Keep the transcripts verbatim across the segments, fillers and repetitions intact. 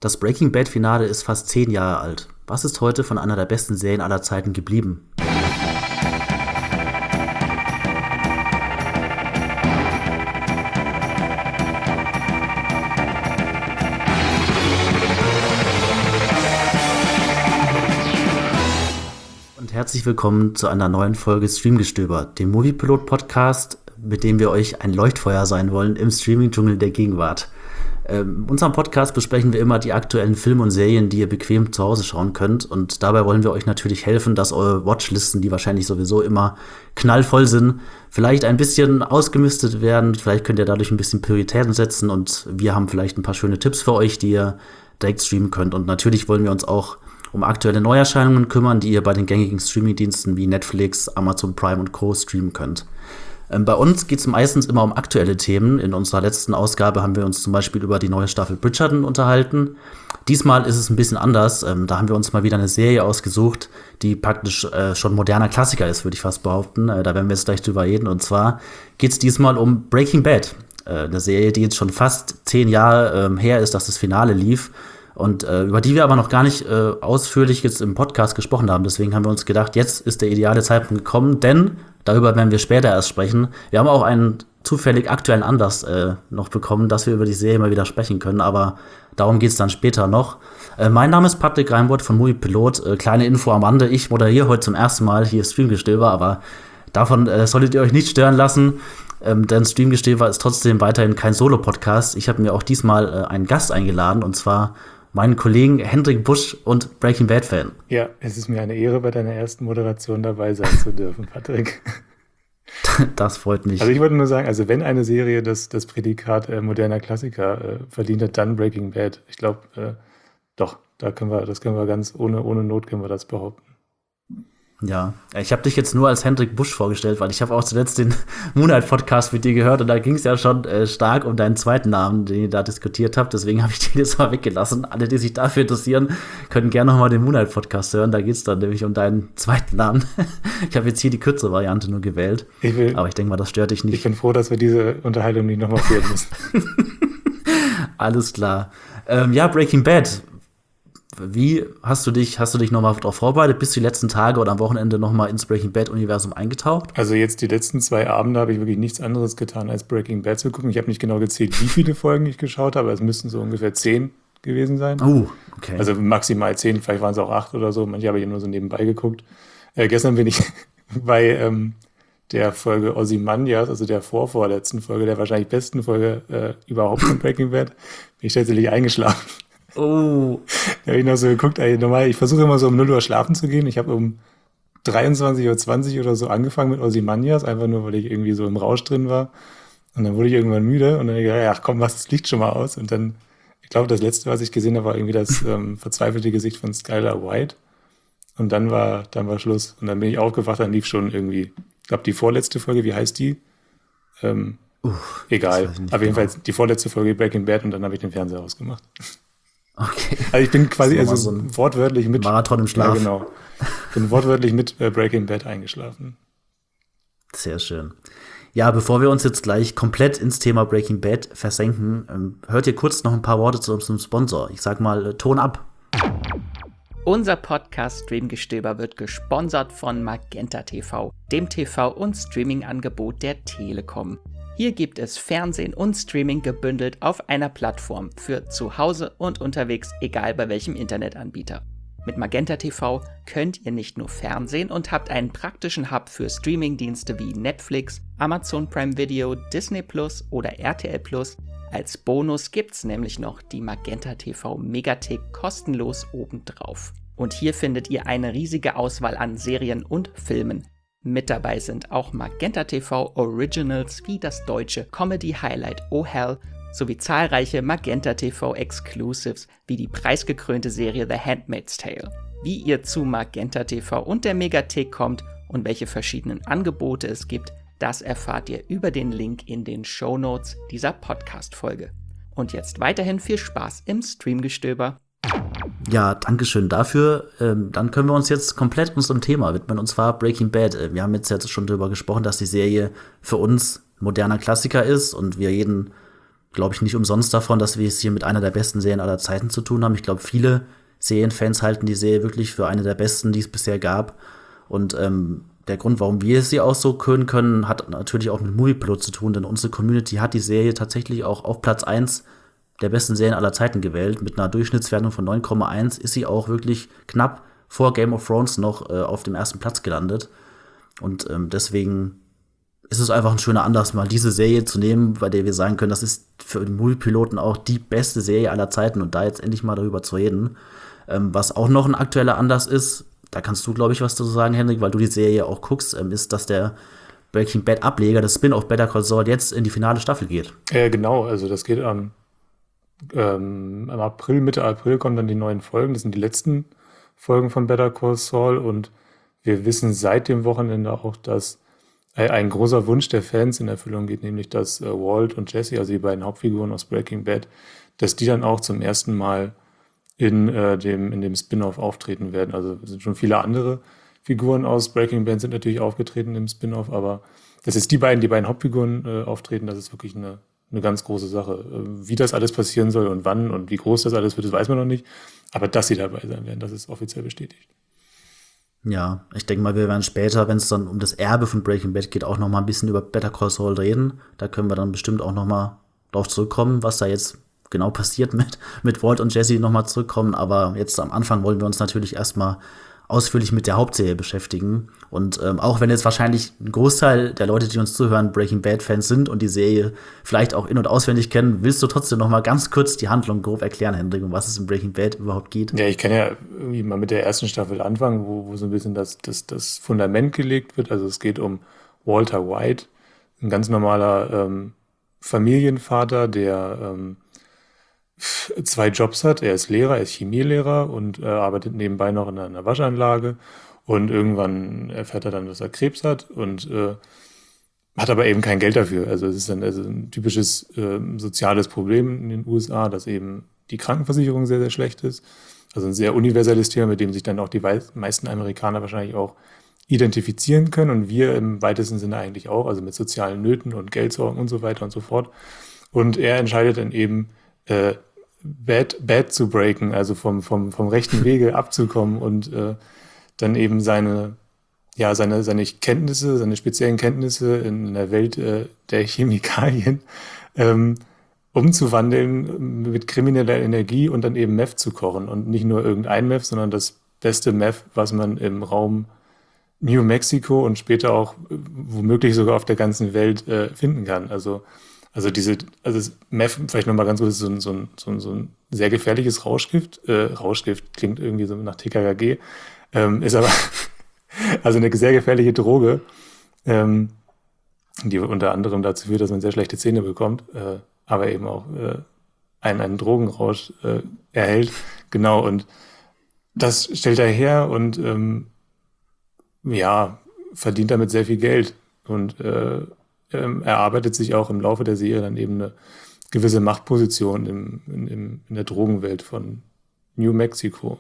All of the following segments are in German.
Das Breaking Bad-Finale ist fast zehn Jahre alt. Was ist heute von einer der besten Serien aller Zeiten geblieben? Und herzlich willkommen zu einer neuen Folge Streamgestöber, dem Moviepilot-Podcast, mit dem wir euch ein Leuchtfeuer sein wollen im Streaming-Dschungel der Gegenwart. Ähm, in unserem Podcast besprechen wir immer die aktuellen Filme und Serien, die ihr bequem zu Hause schauen könnt. Und dabei wollen wir euch natürlich helfen, dass eure Watchlisten, die wahrscheinlich sowieso immer knallvoll sind, vielleicht ein bisschen ausgemistet werden. Vielleicht könnt ihr dadurch ein bisschen Prioritäten setzen. Und wir haben vielleicht ein paar schöne Tipps für euch, die ihr direkt streamen könnt. Und natürlich wollen wir uns auch um aktuelle Neuerscheinungen kümmern, die ihr bei den gängigen Streamingdiensten wie Netflix, Amazon Prime und Co. streamen könnt. Ähm, bei uns geht es meistens immer um aktuelle Themen. In unserer letzten Ausgabe haben wir uns zum Beispiel über die neue Staffel Bridgerton unterhalten. Diesmal ist es ein bisschen anders. Ähm, da haben wir uns mal wieder eine Serie ausgesucht, die praktisch äh, schon moderner Klassiker ist, würde ich fast behaupten. Äh, da werden wir jetzt gleich drüber reden. Und zwar geht es diesmal um Breaking Bad. Äh, eine Serie, die jetzt schon fast zehn Jahre ähm, her ist, dass das Finale lief. Und äh, über die wir aber noch gar nicht äh, ausführlich jetzt im Podcast gesprochen haben. Deswegen haben wir uns gedacht, jetzt ist der ideale Zeitpunkt gekommen, denn darüber werden wir später erst sprechen. Wir haben auch einen zufällig aktuellen Anlass äh, noch bekommen, dass wir über die Serie mal wieder sprechen können, aber darum geht es dann später noch. Äh, mein Name ist Patrick Reinbold von Moviepilot. Äh, kleine Info am Rande, ich moderiere heute zum ersten Mal hier Streamgestöber, aber davon äh, solltet ihr euch nicht stören lassen. Ähm, denn Streamgestöber ist trotzdem weiterhin kein Solo-Podcast. Ich habe mir auch diesmal äh, einen Gast eingeladen, und zwar meinen Kollegen Hendrik Busch und Breaking Bad-Fan. Ja, es ist mir eine Ehre, bei deiner ersten Moderation dabei sein zu dürfen, Patrick. Das freut mich. Also ich wollte nur sagen, also wenn eine Serie das, das Prädikat äh, moderner Klassiker äh, verdient hat, dann Breaking Bad. Ich glaube, äh, doch, da können wir, das können wir ganz ohne, ohne Not können wir das behaupten. Ja, ich habe dich jetzt nur als Hendrik Busch vorgestellt, weil ich habe auch zuletzt den Moonlight-Podcast mit dir gehört und da ging es ja schon äh, stark um deinen zweiten Namen, den ihr da diskutiert habt. Deswegen habe ich den jetzt mal weggelassen. Alle, die sich dafür interessieren, können gerne noch mal den Moonlight-Podcast hören. Da geht es dann nämlich um deinen zweiten Namen. Ich habe jetzt hier die kürzere Variante nur gewählt. Ich will, aber ich denke mal, das stört dich nicht. Ich bin froh, dass wir diese Unterhaltung nicht nochmal führen müssen. Alles klar. Ähm, ja, Breaking Bad. Wie hast du dich, hast du dich nochmal darauf vorbereitet? Bist du die letzten Tage oder am Wochenende nochmal ins Breaking Bad-Universum eingetaucht? Also jetzt die letzten zwei Abende habe ich wirklich nichts anderes getan, als Breaking Bad zu gucken. Ich habe nicht genau gezählt, wie viele Folgen ich geschaut habe. Es müssten so ungefähr zehn gewesen sein. Oh, okay. Also maximal zehn, vielleicht waren es auch acht oder so. Manche habe ich nur so nebenbei geguckt. Äh, gestern bin ich bei ähm, der Folge Ozymandias, also der vorvorletzten Folge, der wahrscheinlich besten Folge äh, überhaupt von Breaking Bad, bin ich tatsächlich eingeschlafen. Oh. Da habe ich noch so geguckt, ey, normal, ich versuche immer so um null Uhr schlafen zu gehen. Ich habe um dreiundzwanzig Uhr zwanzig oder so angefangen mit Ozymandias, einfach nur, weil ich irgendwie so im Rausch drin war. Und dann wurde ich irgendwann müde und dann habe ich gedacht, ach komm, mach das Licht schon mal aus. Und dann, ich glaube, das letzte, was ich gesehen habe, war irgendwie das ähm, verzweifelte Gesicht von Skylar White. Und dann war, dann war Schluss. Und dann bin ich aufgewacht, dann lief schon irgendwie, ich glaube, die vorletzte Folge, wie heißt die? Ähm, Uff, egal. Auf jeden Fall die vorletzte Folge Breaking Bad und dann habe ich den Fernseher ausgemacht. Okay. Also ich bin quasi also so ein wortwörtlich mit Marathon im Schlaf. Ja, genau. Bin wortwörtlich mit äh, Breaking Bad eingeschlafen. Sehr schön. Ja, bevor wir uns jetzt gleich komplett ins Thema Breaking Bad versenken, ähm, hört ihr kurz noch ein paar Worte zu unserem Sponsor. Ich sag mal, äh, Ton ab. Unser Podcast Streamgestöber wird gesponsert von Magenta T V, dem T V- und Streaming-Angebot der Telekom. Hier gibt es Fernsehen und Streaming gebündelt auf einer Plattform für zu Hause und unterwegs, egal bei welchem Internetanbieter. Mit Magenta T V könnt ihr nicht nur Fernsehen und habt einen praktischen Hub für Streamingdienste wie Netflix, Amazon Prime Video, Disney Plus oder R T L Plus. Als Bonus gibt's nämlich noch die Magenta T V Megathek kostenlos obendrauf. Und hier findet ihr eine riesige Auswahl an Serien und Filmen. Mit dabei sind auch Magenta T V Originals wie das deutsche Comedy-Highlight Oh Hell sowie zahlreiche Magenta T V Exclusives wie die preisgekrönte Serie The Handmaid's Tale. Wie ihr zu Magenta T V und der Megathek kommt und welche verschiedenen Angebote es gibt, das erfahrt ihr über den Link in den Shownotes dieser Podcast-Folge. Und jetzt weiterhin viel Spaß im Streamgestöber. Ja, danke schön dafür. Ähm, dann können wir uns jetzt komplett unserem Thema widmen, und zwar Breaking Bad. Wir haben jetzt, jetzt schon darüber gesprochen, dass die Serie für uns moderner Klassiker ist und wir jeden glaube ich, nicht umsonst davon, dass wir es hier mit einer der besten Serien aller Zeiten zu tun haben. Ich glaube, viele Serienfans halten die Serie wirklich für eine der besten, die es bisher gab. Und ähm, der Grund, warum wir sie auch so können können, hat natürlich auch mit Moviepilot zu tun, denn unsere Community hat die Serie tatsächlich auch auf Platz eins der besten Serien aller Zeiten gewählt. Mit einer Durchschnittswertung von neun Komma eins ist sie auch wirklich knapp vor Game of Thrones noch äh, auf dem ersten Platz gelandet. Und ähm, deswegen ist es einfach ein schöner Anlass, mal diese Serie zu nehmen, bei der wir sagen können, das ist für den Moviepiloten auch die beste Serie aller Zeiten und da jetzt endlich mal darüber zu reden. Ähm, was auch noch ein aktueller Anlass ist, da kannst du, glaube ich, was dazu sagen, Henrik, weil du die Serie auch guckst, ähm, ist, dass der Breaking Bad Ableger, das Spin-off Better Call Saul, jetzt in die finale Staffel geht. Ja, genau, also das geht am, ähm, im April, Mitte April kommen dann die neuen Folgen, das sind die letzten Folgen von Better Call Saul und wir wissen seit dem Wochenende auch, dass ein großer Wunsch der Fans in Erfüllung geht, nämlich dass äh, Walt und Jesse, also die beiden Hauptfiguren aus Breaking Bad, dass die dann auch zum ersten Mal in, äh, dem, in dem Spin-off auftreten werden. Also es sind schon viele andere Figuren aus Breaking Bad sind natürlich aufgetreten im Spin-off, aber dass jetzt die beiden, die beiden Hauptfiguren äh, auftreten, das ist wirklich eine, eine ganz große Sache. Äh, wie das alles passieren soll und wann und wie groß das alles wird, das weiß man noch nicht. Aber dass sie dabei sein werden, das ist offiziell bestätigt. Ja, ich denke mal, wir werden später, wenn es dann um das Erbe von Breaking Bad geht, auch noch mal ein bisschen über Better Call Saul reden. Da können wir dann bestimmt auch noch mal drauf zurückkommen, was da jetzt genau passiert mit, mit Walt und Jesse noch mal zurückkommen. Aber jetzt am Anfang wollen wir uns natürlich erstmal ausführlich mit der Hauptserie beschäftigen. Und ähm, auch wenn jetzt wahrscheinlich ein Großteil der Leute, die uns zuhören, Breaking Bad-Fans sind und die Serie vielleicht auch in- und auswendig kennen, willst du trotzdem noch mal ganz kurz die Handlung grob erklären, Hendrik, um was es in Breaking Bad überhaupt geht? Ja, ich kann ja irgendwie mal mit der ersten Staffel anfangen, wo, wo so ein bisschen das, das, das Fundament gelegt wird. Also es geht um Walter White, ein ganz normaler ähm, Familienvater, der ähm, zwei Jobs hat. Er ist Lehrer, er ist Chemielehrer und äh, arbeitet nebenbei noch in einer Waschanlage. Und irgendwann erfährt er dann, dass er Krebs hat und äh, hat aber eben kein Geld dafür. Also es ist dann also ein typisches äh, soziales Problem in den U S A, dass eben die Krankenversicherung sehr, sehr schlecht ist. Also ein sehr universelles Thema, mit dem sich dann auch die meisten Amerikaner wahrscheinlich auch identifizieren können. Und wir im weitesten Sinne eigentlich auch, also mit sozialen Nöten und Geldsorgen und so weiter und so fort. Und er entscheidet dann eben, äh, Bad, Bad zu breaken, also vom, vom, vom rechten Wege abzukommen und äh, dann eben seine, ja, seine, seine Kenntnisse, seine speziellen Kenntnisse in der Welt äh, der Chemikalien ähm, umzuwandeln mit krimineller Energie und dann eben Meth zu kochen. Und nicht nur irgendein Meth, sondern das beste Meth, was man im Raum New Mexico und später auch äh, womöglich sogar auf der ganzen Welt äh, finden kann. Also Also diese, also das Meth, vielleicht nochmal ganz kurz, ist so ein, so ein, so ein, so ein sehr gefährliches Rauschgift. Äh, Rauschgift klingt irgendwie so nach T K K G, ähm, ist aber also eine sehr gefährliche Droge, ähm, die unter anderem dazu führt, dass man sehr schlechte Zähne bekommt, äh, aber eben auch äh, einen, einen Drogenrausch äh, erhält. Genau, und das stellt er her und ähm, ja, verdient damit sehr viel Geld und äh, er arbeitet sich auch im Laufe der Serie dann eben eine gewisse Machtposition im, in, im, in der Drogenwelt von New Mexico.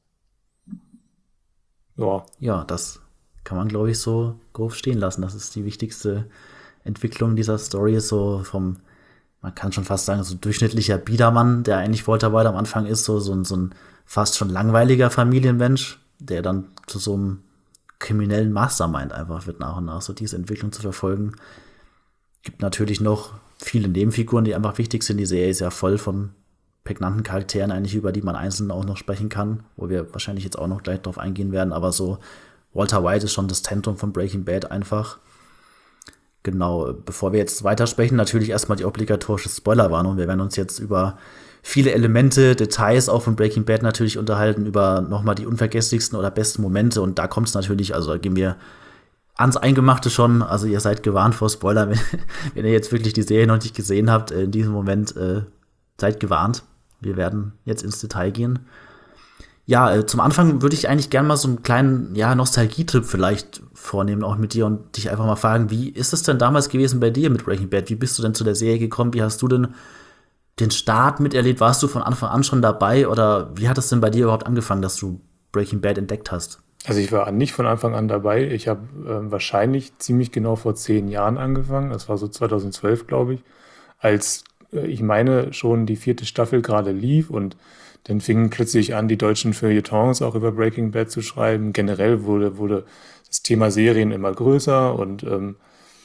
Ja. Ja, das kann man, glaube ich, so grob stehen lassen. Das ist die wichtigste Entwicklung dieser Story, so vom, man kann schon fast sagen, so durchschnittlicher Biedermann, der eigentlich Walter White am Anfang ist, so, so, ein, so ein fast schon langweiliger Familienmensch, der dann zu so einem kriminellen Mastermind einfach wird nach und nach, so diese Entwicklung zu verfolgen. Gibt natürlich noch viele Nebenfiguren, die einfach wichtig sind. Die Serie ist ja voll von prägnanten Charakteren eigentlich, über die man einzeln auch noch sprechen kann, wo wir wahrscheinlich jetzt auch noch gleich drauf eingehen werden. Aber so Walter White ist schon das Zentrum von Breaking Bad einfach. Genau, bevor wir jetzt weitersprechen, natürlich erstmal die obligatorische Spoilerwarnung. Wir werden uns jetzt über viele Elemente, Details auch von Breaking Bad natürlich unterhalten, über nochmal die unvergesslichsten oder besten Momente. Und da kommt es natürlich, also da gehen wir ans Eingemachte schon, also ihr seid gewarnt vor Spoiler, wenn, wenn ihr jetzt wirklich die Serie noch nicht gesehen habt, in diesem Moment äh, seid gewarnt. Wir werden jetzt ins Detail gehen. Ja, äh, zum Anfang würde ich eigentlich gerne mal so einen kleinen, ja, Nostalgietrip vielleicht vornehmen, auch mit dir und dich einfach mal fragen, wie ist es denn damals gewesen bei dir mit Breaking Bad? Wie bist du denn zu der Serie gekommen? Wie hast du denn den Start miterlebt? Warst du von Anfang an schon dabei oder wie hat es denn bei dir überhaupt angefangen, dass du Breaking Bad entdeckt hast? Also ich war nicht von Anfang an dabei. Ich habe äh, wahrscheinlich ziemlich genau vor zehn Jahren angefangen. Das war so zweitausendzwölf, glaube ich, als ich meine, schon die vierte Staffel gerade lief und dann fingen plötzlich an, die deutschen Feuilletons auch über Breaking Bad zu schreiben. Generell wurde, wurde das Thema Serien immer größer und ähm,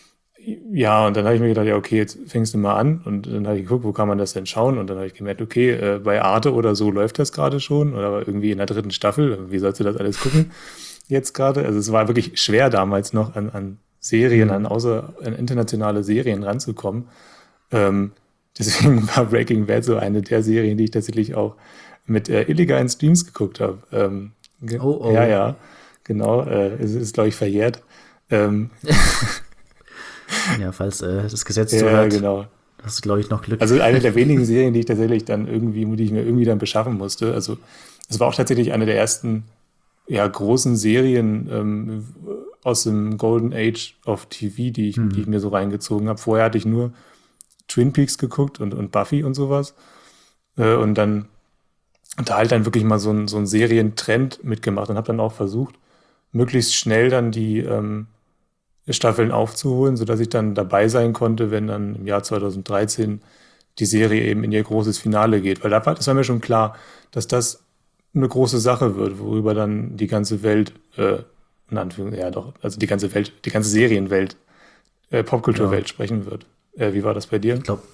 ja, und dann habe ich mir gedacht, ja, okay, jetzt fängst du mal an und dann habe ich geguckt, wo kann man das denn schauen und dann habe ich gemerkt, okay, äh, bei Arte oder so läuft das gerade schon oder irgendwie in der dritten Staffel, wie sollst du das alles gucken jetzt gerade? Also es war wirklich schwer damals noch an, an Serien, mhm. an außer an internationale Serien ranzukommen. Ähm, deswegen war Breaking Bad so eine der Serien, die ich tatsächlich auch mit äh, illegalen Streams geguckt habe. Ähm, ge- Oh, oh. Ja, ja, genau, äh, es ist, glaube ich, verjährt. Ähm, Ja, falls äh, das Gesetz ja, zuhört, genau. hast du, glaube ich, noch Glück. Also eine der wenigen Serien, die ich tatsächlich dann irgendwie, die ich mir irgendwie dann beschaffen musste. Also es war auch tatsächlich eine der ersten ja, großen Serien ähm, aus dem Golden Age of T V, die ich, Mhm. die ich mir so reingezogen habe. Vorher hatte ich nur Twin Peaks geguckt und, und Buffy und sowas. Äh, und dann und da halt dann wirklich mal so ein, so ein Serientrend mitgemacht und habe dann auch versucht, möglichst schnell dann die ähm, Staffeln aufzuholen, sodass ich dann dabei sein konnte, wenn dann im Jahr zweitausenddreizehn die Serie eben in ihr großes Finale geht. Weil da war, das war mir schon klar, dass das eine große Sache wird, worüber dann die ganze Welt, äh, in Anführungszeichen, ja doch, also die ganze Welt, die ganze Serienwelt, äh, Popkulturwelt Ja. sprechen wird. Äh, wie war das bei dir? Ich glaube,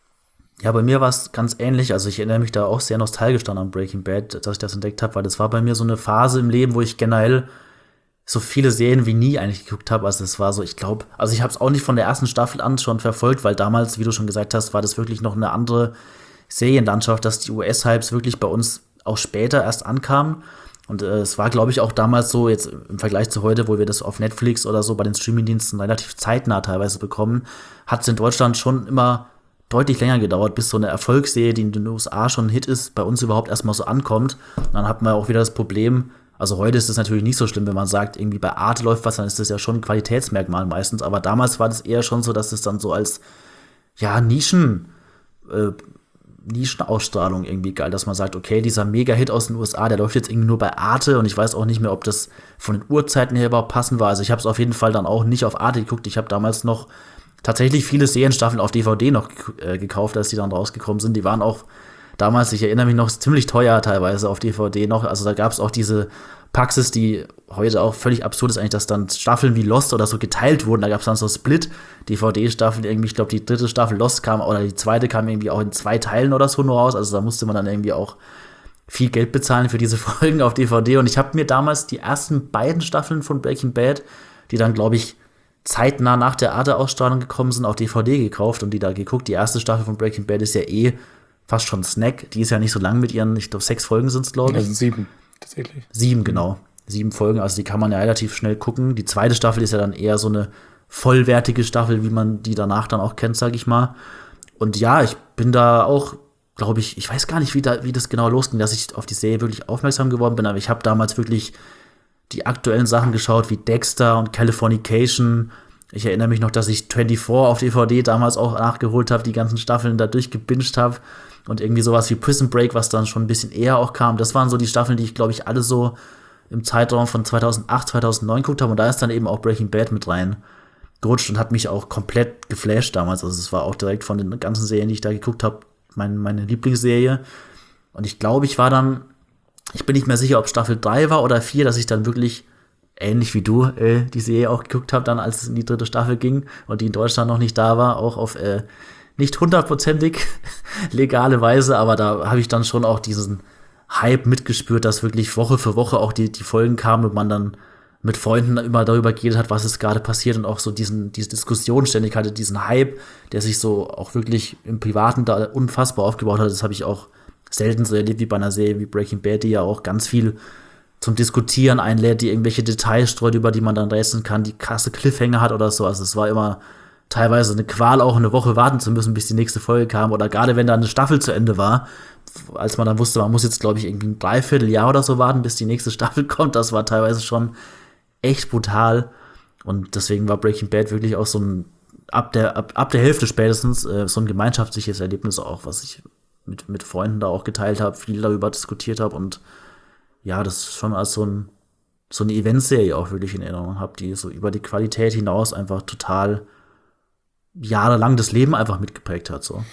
ja, bei mir war es ganz ähnlich. Also ich erinnere mich da auch sehr nostalgisch dann an Breaking Bad, dass ich das entdeckt habe, weil das war bei mir so eine Phase im Leben, wo ich generell so viele Serien wie nie eigentlich geguckt habe. Also es war so, ich glaube, also ich habe es auch nicht von der ersten Staffel an schon verfolgt, weil damals, wie du schon gesagt hast, war das wirklich noch eine andere Serienlandschaft, dass die U S-Hypes wirklich bei uns auch später erst ankamen. Und äh, es war, glaube ich, auch damals so, jetzt im Vergleich zu heute, wo wir das auf Netflix oder so bei den Streamingdiensten relativ zeitnah teilweise bekommen, hat es in Deutschland schon immer deutlich länger gedauert, bis so eine Erfolgsserie, die in den U S A schon ein Hit ist, bei uns überhaupt erstmal so ankommt. Und dann hat man auch wieder das Problem, also heute ist es natürlich nicht so schlimm, wenn man sagt, irgendwie bei Arte läuft was, dann ist das ja schon ein Qualitätsmerkmal meistens. Aber damals war das eher schon so, dass es dann so als, ja, Nischen, äh, Nischenausstrahlung irgendwie geil, dass man sagt, okay, dieser Mega-Hit aus den U S A, der läuft jetzt irgendwie nur bei Arte und ich weiß auch nicht mehr, ob das von den Uhrzeiten her überhaupt passend war. Also ich habe es auf jeden Fall dann auch nicht auf Arte geguckt. Ich habe damals noch tatsächlich viele Serienstaffeln auf D V D noch äh, gekauft, als die dann rausgekommen sind. Die waren auch damals, ich erinnere mich noch, ziemlich teuer teilweise auf D V D noch. Also da gab es auch diese Praxis, die heute auch völlig absurd ist eigentlich, dass dann Staffeln wie Lost oder so geteilt wurden. Da gab es dann so Split-D V D-Staffeln. Irgendwie, ich glaube, die dritte Staffel Lost kam, oder die zweite kam irgendwie auch in zwei Teilen oder so nur raus. Also da musste man dann irgendwie auch viel Geld bezahlen für diese Folgen auf D V D. Und ich habe mir damals die ersten beiden Staffeln von Breaking Bad, die dann, glaube ich, zeitnah nach der Arte-Ausstrahlung gekommen sind, auf D V D gekauft und die da geguckt. Die erste Staffel von Breaking Bad ist ja eh fast schon ein Snack. Die ist ja nicht so lang mit ihren, ich glaube, sechs Folgen sind es, glaube ich. Also sieben, tatsächlich. Sieben, genau. Sieben Folgen, also die kann man ja relativ schnell gucken. Die zweite Staffel ist ja dann eher so eine vollwertige Staffel, wie man die danach dann auch kennt, sag ich mal. Und ja, ich bin da auch, glaube ich, ich weiß gar nicht, wie, da, wie das genau losging, dass ich auf die Serie wirklich aufmerksam geworden bin, aber ich habe damals wirklich die aktuellen Sachen geschaut, wie Dexter und Californication. Ich erinnere mich noch, dass ich vierundzwanzig auf D V D damals auch nachgeholt habe, die ganzen Staffeln da durchgebinged habe. Und irgendwie sowas wie Prison Break, was dann schon ein bisschen eher auch kam. Das waren so die Staffeln, die ich, glaube ich, alle so im Zeitraum von zweitausendacht, zweitausendneun geguckt habe. Und da ist dann eben auch Breaking Bad mit rein gerutscht und hat mich auch komplett geflasht damals. Also es war auch direkt von den ganzen Serien, die ich da geguckt habe, mein, meine Lieblingsserie. Und ich glaube, ich war dann, ich bin nicht mehr sicher, ob Staffel drei war oder vier, dass ich dann wirklich, ähnlich wie du, äh, die Serie auch geguckt habe, dann als es in die dritte Staffel ging und die in Deutschland noch nicht da war, auch auf äh, nicht hundertprozentig legale Weise, aber da habe ich dann schon auch diesen Hype mitgespürt, dass wirklich Woche für Woche auch die, die Folgen kamen und man dann mit Freunden immer darüber geredet hat, was ist gerade passiert und auch so diesen, diese Diskussion ständig hatte, diesen Hype, der sich so auch wirklich im Privaten da unfassbar aufgebaut hat. Das habe ich auch selten so erlebt wie bei einer Serie wie Breaking Bad, die ja auch ganz viel zum Diskutieren einlädt, die irgendwelche Details streut, über die man dann rätseln kann, die krasse Cliffhanger hat oder so. Also es war immer teilweise eine Qual, auch eine Woche warten zu müssen, bis die nächste Folge kam. Oder gerade wenn da eine Staffel zu Ende war, als man dann wusste, man muss jetzt, glaube ich, irgendwie ein Dreivierteljahr oder so warten, bis die nächste Staffel kommt. Das war teilweise schon echt brutal. Und deswegen war Breaking Bad wirklich auch so ein, ab der, ab, ab der Hälfte spätestens, äh, so ein gemeinschaftliches Erlebnis auch, was ich mit, mit Freunden da auch geteilt habe, viel darüber diskutiert habe und ja, das schon als so, ein, so eine Eventserie auch wirklich in Erinnerung habe, die so über die Qualität hinaus einfach total jahrelang das Leben einfach mitgeprägt hat. So.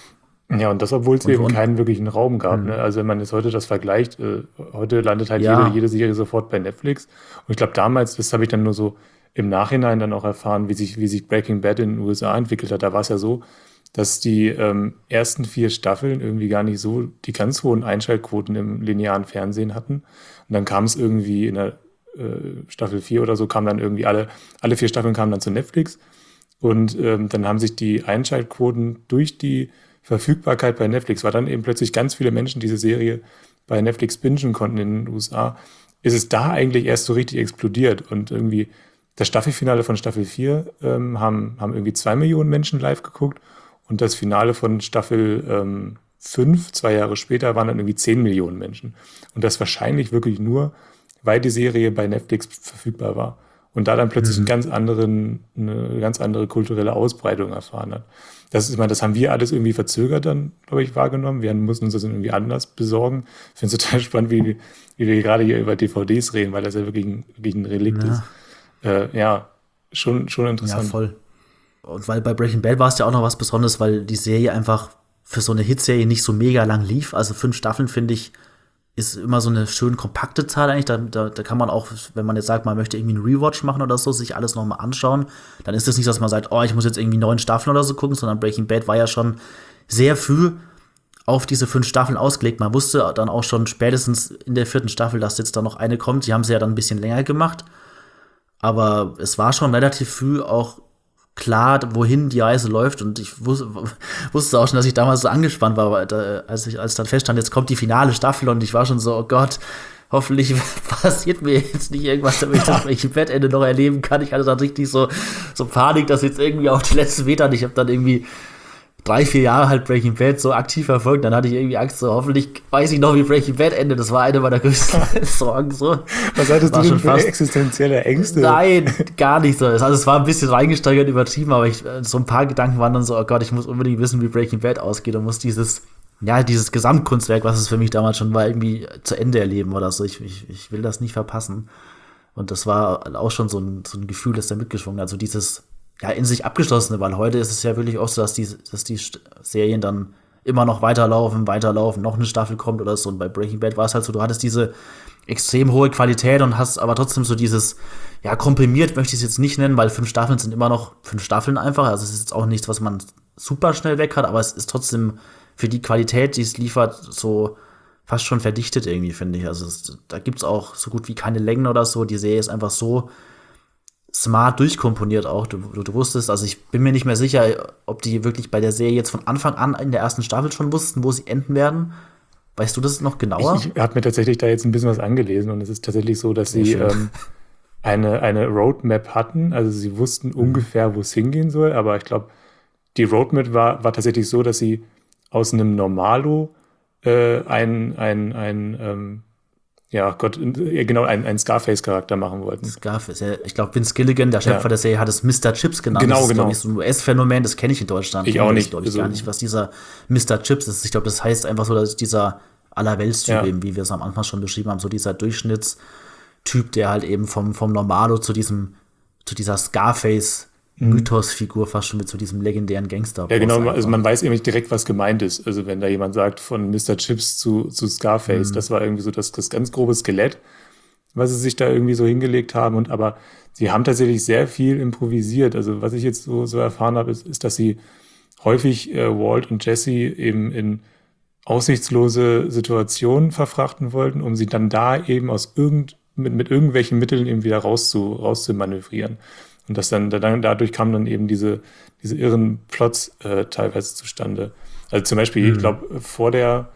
Ja, und das, obwohl es Und- eben und- keinen wirklichen Raum gab. Mhm. Ne? Also wenn man jetzt heute das vergleicht, äh, heute landet halt Ja. jede, jede Serie sofort bei Netflix. Und ich glaube damals, das habe ich dann nur so im Nachhinein dann auch erfahren, wie sich, wie sich Breaking Bad in den U S A entwickelt hat. Da war es ja so, dass die ähm, ersten vier Staffeln irgendwie gar nicht so die ganz hohen Einschaltquoten im linearen Fernsehen hatten. Und dann kam es irgendwie in der äh, Staffel vier oder so, kam dann irgendwie alle, alle vier Staffeln kamen dann zu Netflix. Und ähm, dann haben sich die Einschaltquoten durch die Verfügbarkeit bei Netflix, weil dann eben plötzlich ganz viele Menschen diese Serie bei Netflix bingen konnten in den U S A, ist es da eigentlich erst so richtig explodiert. Und irgendwie das Staffelfinale von Staffel vier ähm, haben, haben irgendwie zwei Millionen Menschen live geguckt und das Finale von Staffel ähm, fünf, zwei Jahre später, waren dann irgendwie zehn Millionen Menschen. Und das wahrscheinlich wirklich nur, weil die Serie bei Netflix verfügbar war. Und da dann plötzlich einen ganz anderen, eine ganz andere kulturelle Ausbreitung erfahren hat. Das ist, ich meine, das haben wir alles irgendwie verzögert dann, glaube ich, wahrgenommen. Wir mussten uns das irgendwie anders besorgen. Ich finde es total spannend, wie, wie wir gerade hier über D V Ds reden, weil das ja wirklich ein, wirklich ein Relikt Ja. ist. Äh, ja, schon, schon Ja, interessant. voll. Und weil bei Breaking Bad war es ja auch noch was Besonderes, weil die Serie einfach für so eine Hitserie nicht so mega lang lief. Also fünf Staffeln, finde ich, ist immer so eine schön kompakte Zahl eigentlich. Da, da, da kann man auch, wenn man jetzt sagt, man möchte irgendwie einen Rewatch machen oder so, sich alles nochmal anschauen. Dann ist es nicht, dass man sagt, oh, ich muss jetzt irgendwie neun Staffeln oder so gucken, sondern Breaking Bad war ja schon sehr früh auf diese fünf Staffeln ausgelegt. Man wusste dann auch schon spätestens in der vierten Staffel, dass jetzt da noch eine kommt. Die haben sie ja dann ein bisschen länger gemacht. Aber es war schon relativ früh auch klar, wohin die Reise läuft. Und ich wus wusste auch schon, dass ich damals so angespannt war, weil da, als ich als dann feststand, jetzt kommt die finale Staffel und ich war schon so, oh Gott, hoffentlich passiert mir jetzt nicht irgendwas, damit ich das Breaking Bad Ende noch erleben kann. Ich hatte dann richtig so, so Panik, dass jetzt irgendwie auf die letzten Meter, ich habe dann irgendwie drei, vier Jahre halt Breaking Bad so aktiv verfolgt, dann hatte ich irgendwie Angst, so hoffentlich weiß ich noch, wie Breaking Bad endet. Das war eine meiner größten Sorgen. So. Was hattest War du denn schon für fast- existenzielle Ängste? Nein, gar nicht so. Also es war ein bisschen reingesteigert, übertrieben, aber ich, so ein paar Gedanken waren dann so, oh Gott, ich muss unbedingt wissen, wie Breaking Bad ausgeht und muss dieses, ja, dieses Gesamtkunstwerk, was es für mich damals schon war, irgendwie zu Ende erleben oder so. Ich, ich, ich will das nicht verpassen. Und das war auch schon so ein, so ein Gefühl, das da mitgeschwungen hat. Also dieses, ja, in sich abgeschlossene, weil heute ist es ja wirklich oft so, dass die, dass die St- Serien dann immer noch weiterlaufen, weiterlaufen, noch eine Staffel kommt oder so. Und bei Breaking Bad war es halt so, du hattest diese extrem hohe Qualität und hast aber trotzdem so dieses, ja, komprimiert möchte ich es jetzt nicht nennen, weil fünf Staffeln sind immer noch fünf Staffeln einfach. Also es ist jetzt auch nichts, was man super schnell weg hat, aber es ist trotzdem für die Qualität, die es liefert, so fast schon verdichtet irgendwie, finde ich. Also es, da gibt's auch so gut wie keine Längen oder so. Die Serie ist einfach so smart durchkomponiert auch. Du, du, du wusstest, also ich bin mir nicht mehr sicher, ob die wirklich bei der Serie jetzt von Anfang an in der ersten Staffel schon wussten, wo sie enden werden. Weißt du das noch genauer? Ich, ich habe mir tatsächlich da jetzt ein bisschen was angelesen und es ist tatsächlich so, dass Sehr sie schön. ähm, eine, eine Roadmap hatten. Also sie wussten ungefähr, wo es hingehen soll, aber ich glaube, die Roadmap war, war tatsächlich so, dass sie aus einem Normalo äh, ein, ein, ein ähm, ja Gott, äh, genau, einen, einen Scarface-Charakter machen wollten. Scarface, ja, ich glaube, Vince Gilligan, der Schöpfer Ja. der Serie, hat es Mister Chips genannt. Genau, das ist, genau. glaube ich, so ein U S-Phänomen, das kenne ich in Deutschland. Ich auch nicht. glaube ich Also- gar nicht, was dieser Mister Chips ist. Ich glaube, das heißt einfach so, dass dieser Allerweltstyp Ja. eben, wie wir es am Anfang schon beschrieben haben, so dieser Durchschnittstyp, der halt eben vom, vom Normalo zu diesem, zu dieser Scarface-Mythos-Figur fast schon mit zu diesem legendären Gangster. Ja, genau, also man weiß eben direkt, was gemeint ist. Also wenn da jemand sagt, von Mister Chips zu, zu Scarface, das war irgendwie so das, das ganz grobe Skelett, was sie sich da irgendwie so hingelegt haben. Und aber sie haben tatsächlich sehr viel improvisiert. Also was ich jetzt so, so erfahren habe, ist, ist, dass sie häufig äh, Walt und Jesse eben in aussichtslose Situationen verfrachten wollten, um sie dann da eben aus irgend, mit, mit irgendwelchen Mitteln eben wieder rauszu, rauszumanövrieren. Und das dann, dann dadurch kamen dann eben diese, diese irren Plots äh, teilweise zustande. Also zum Beispiel, ich glaube, vor der,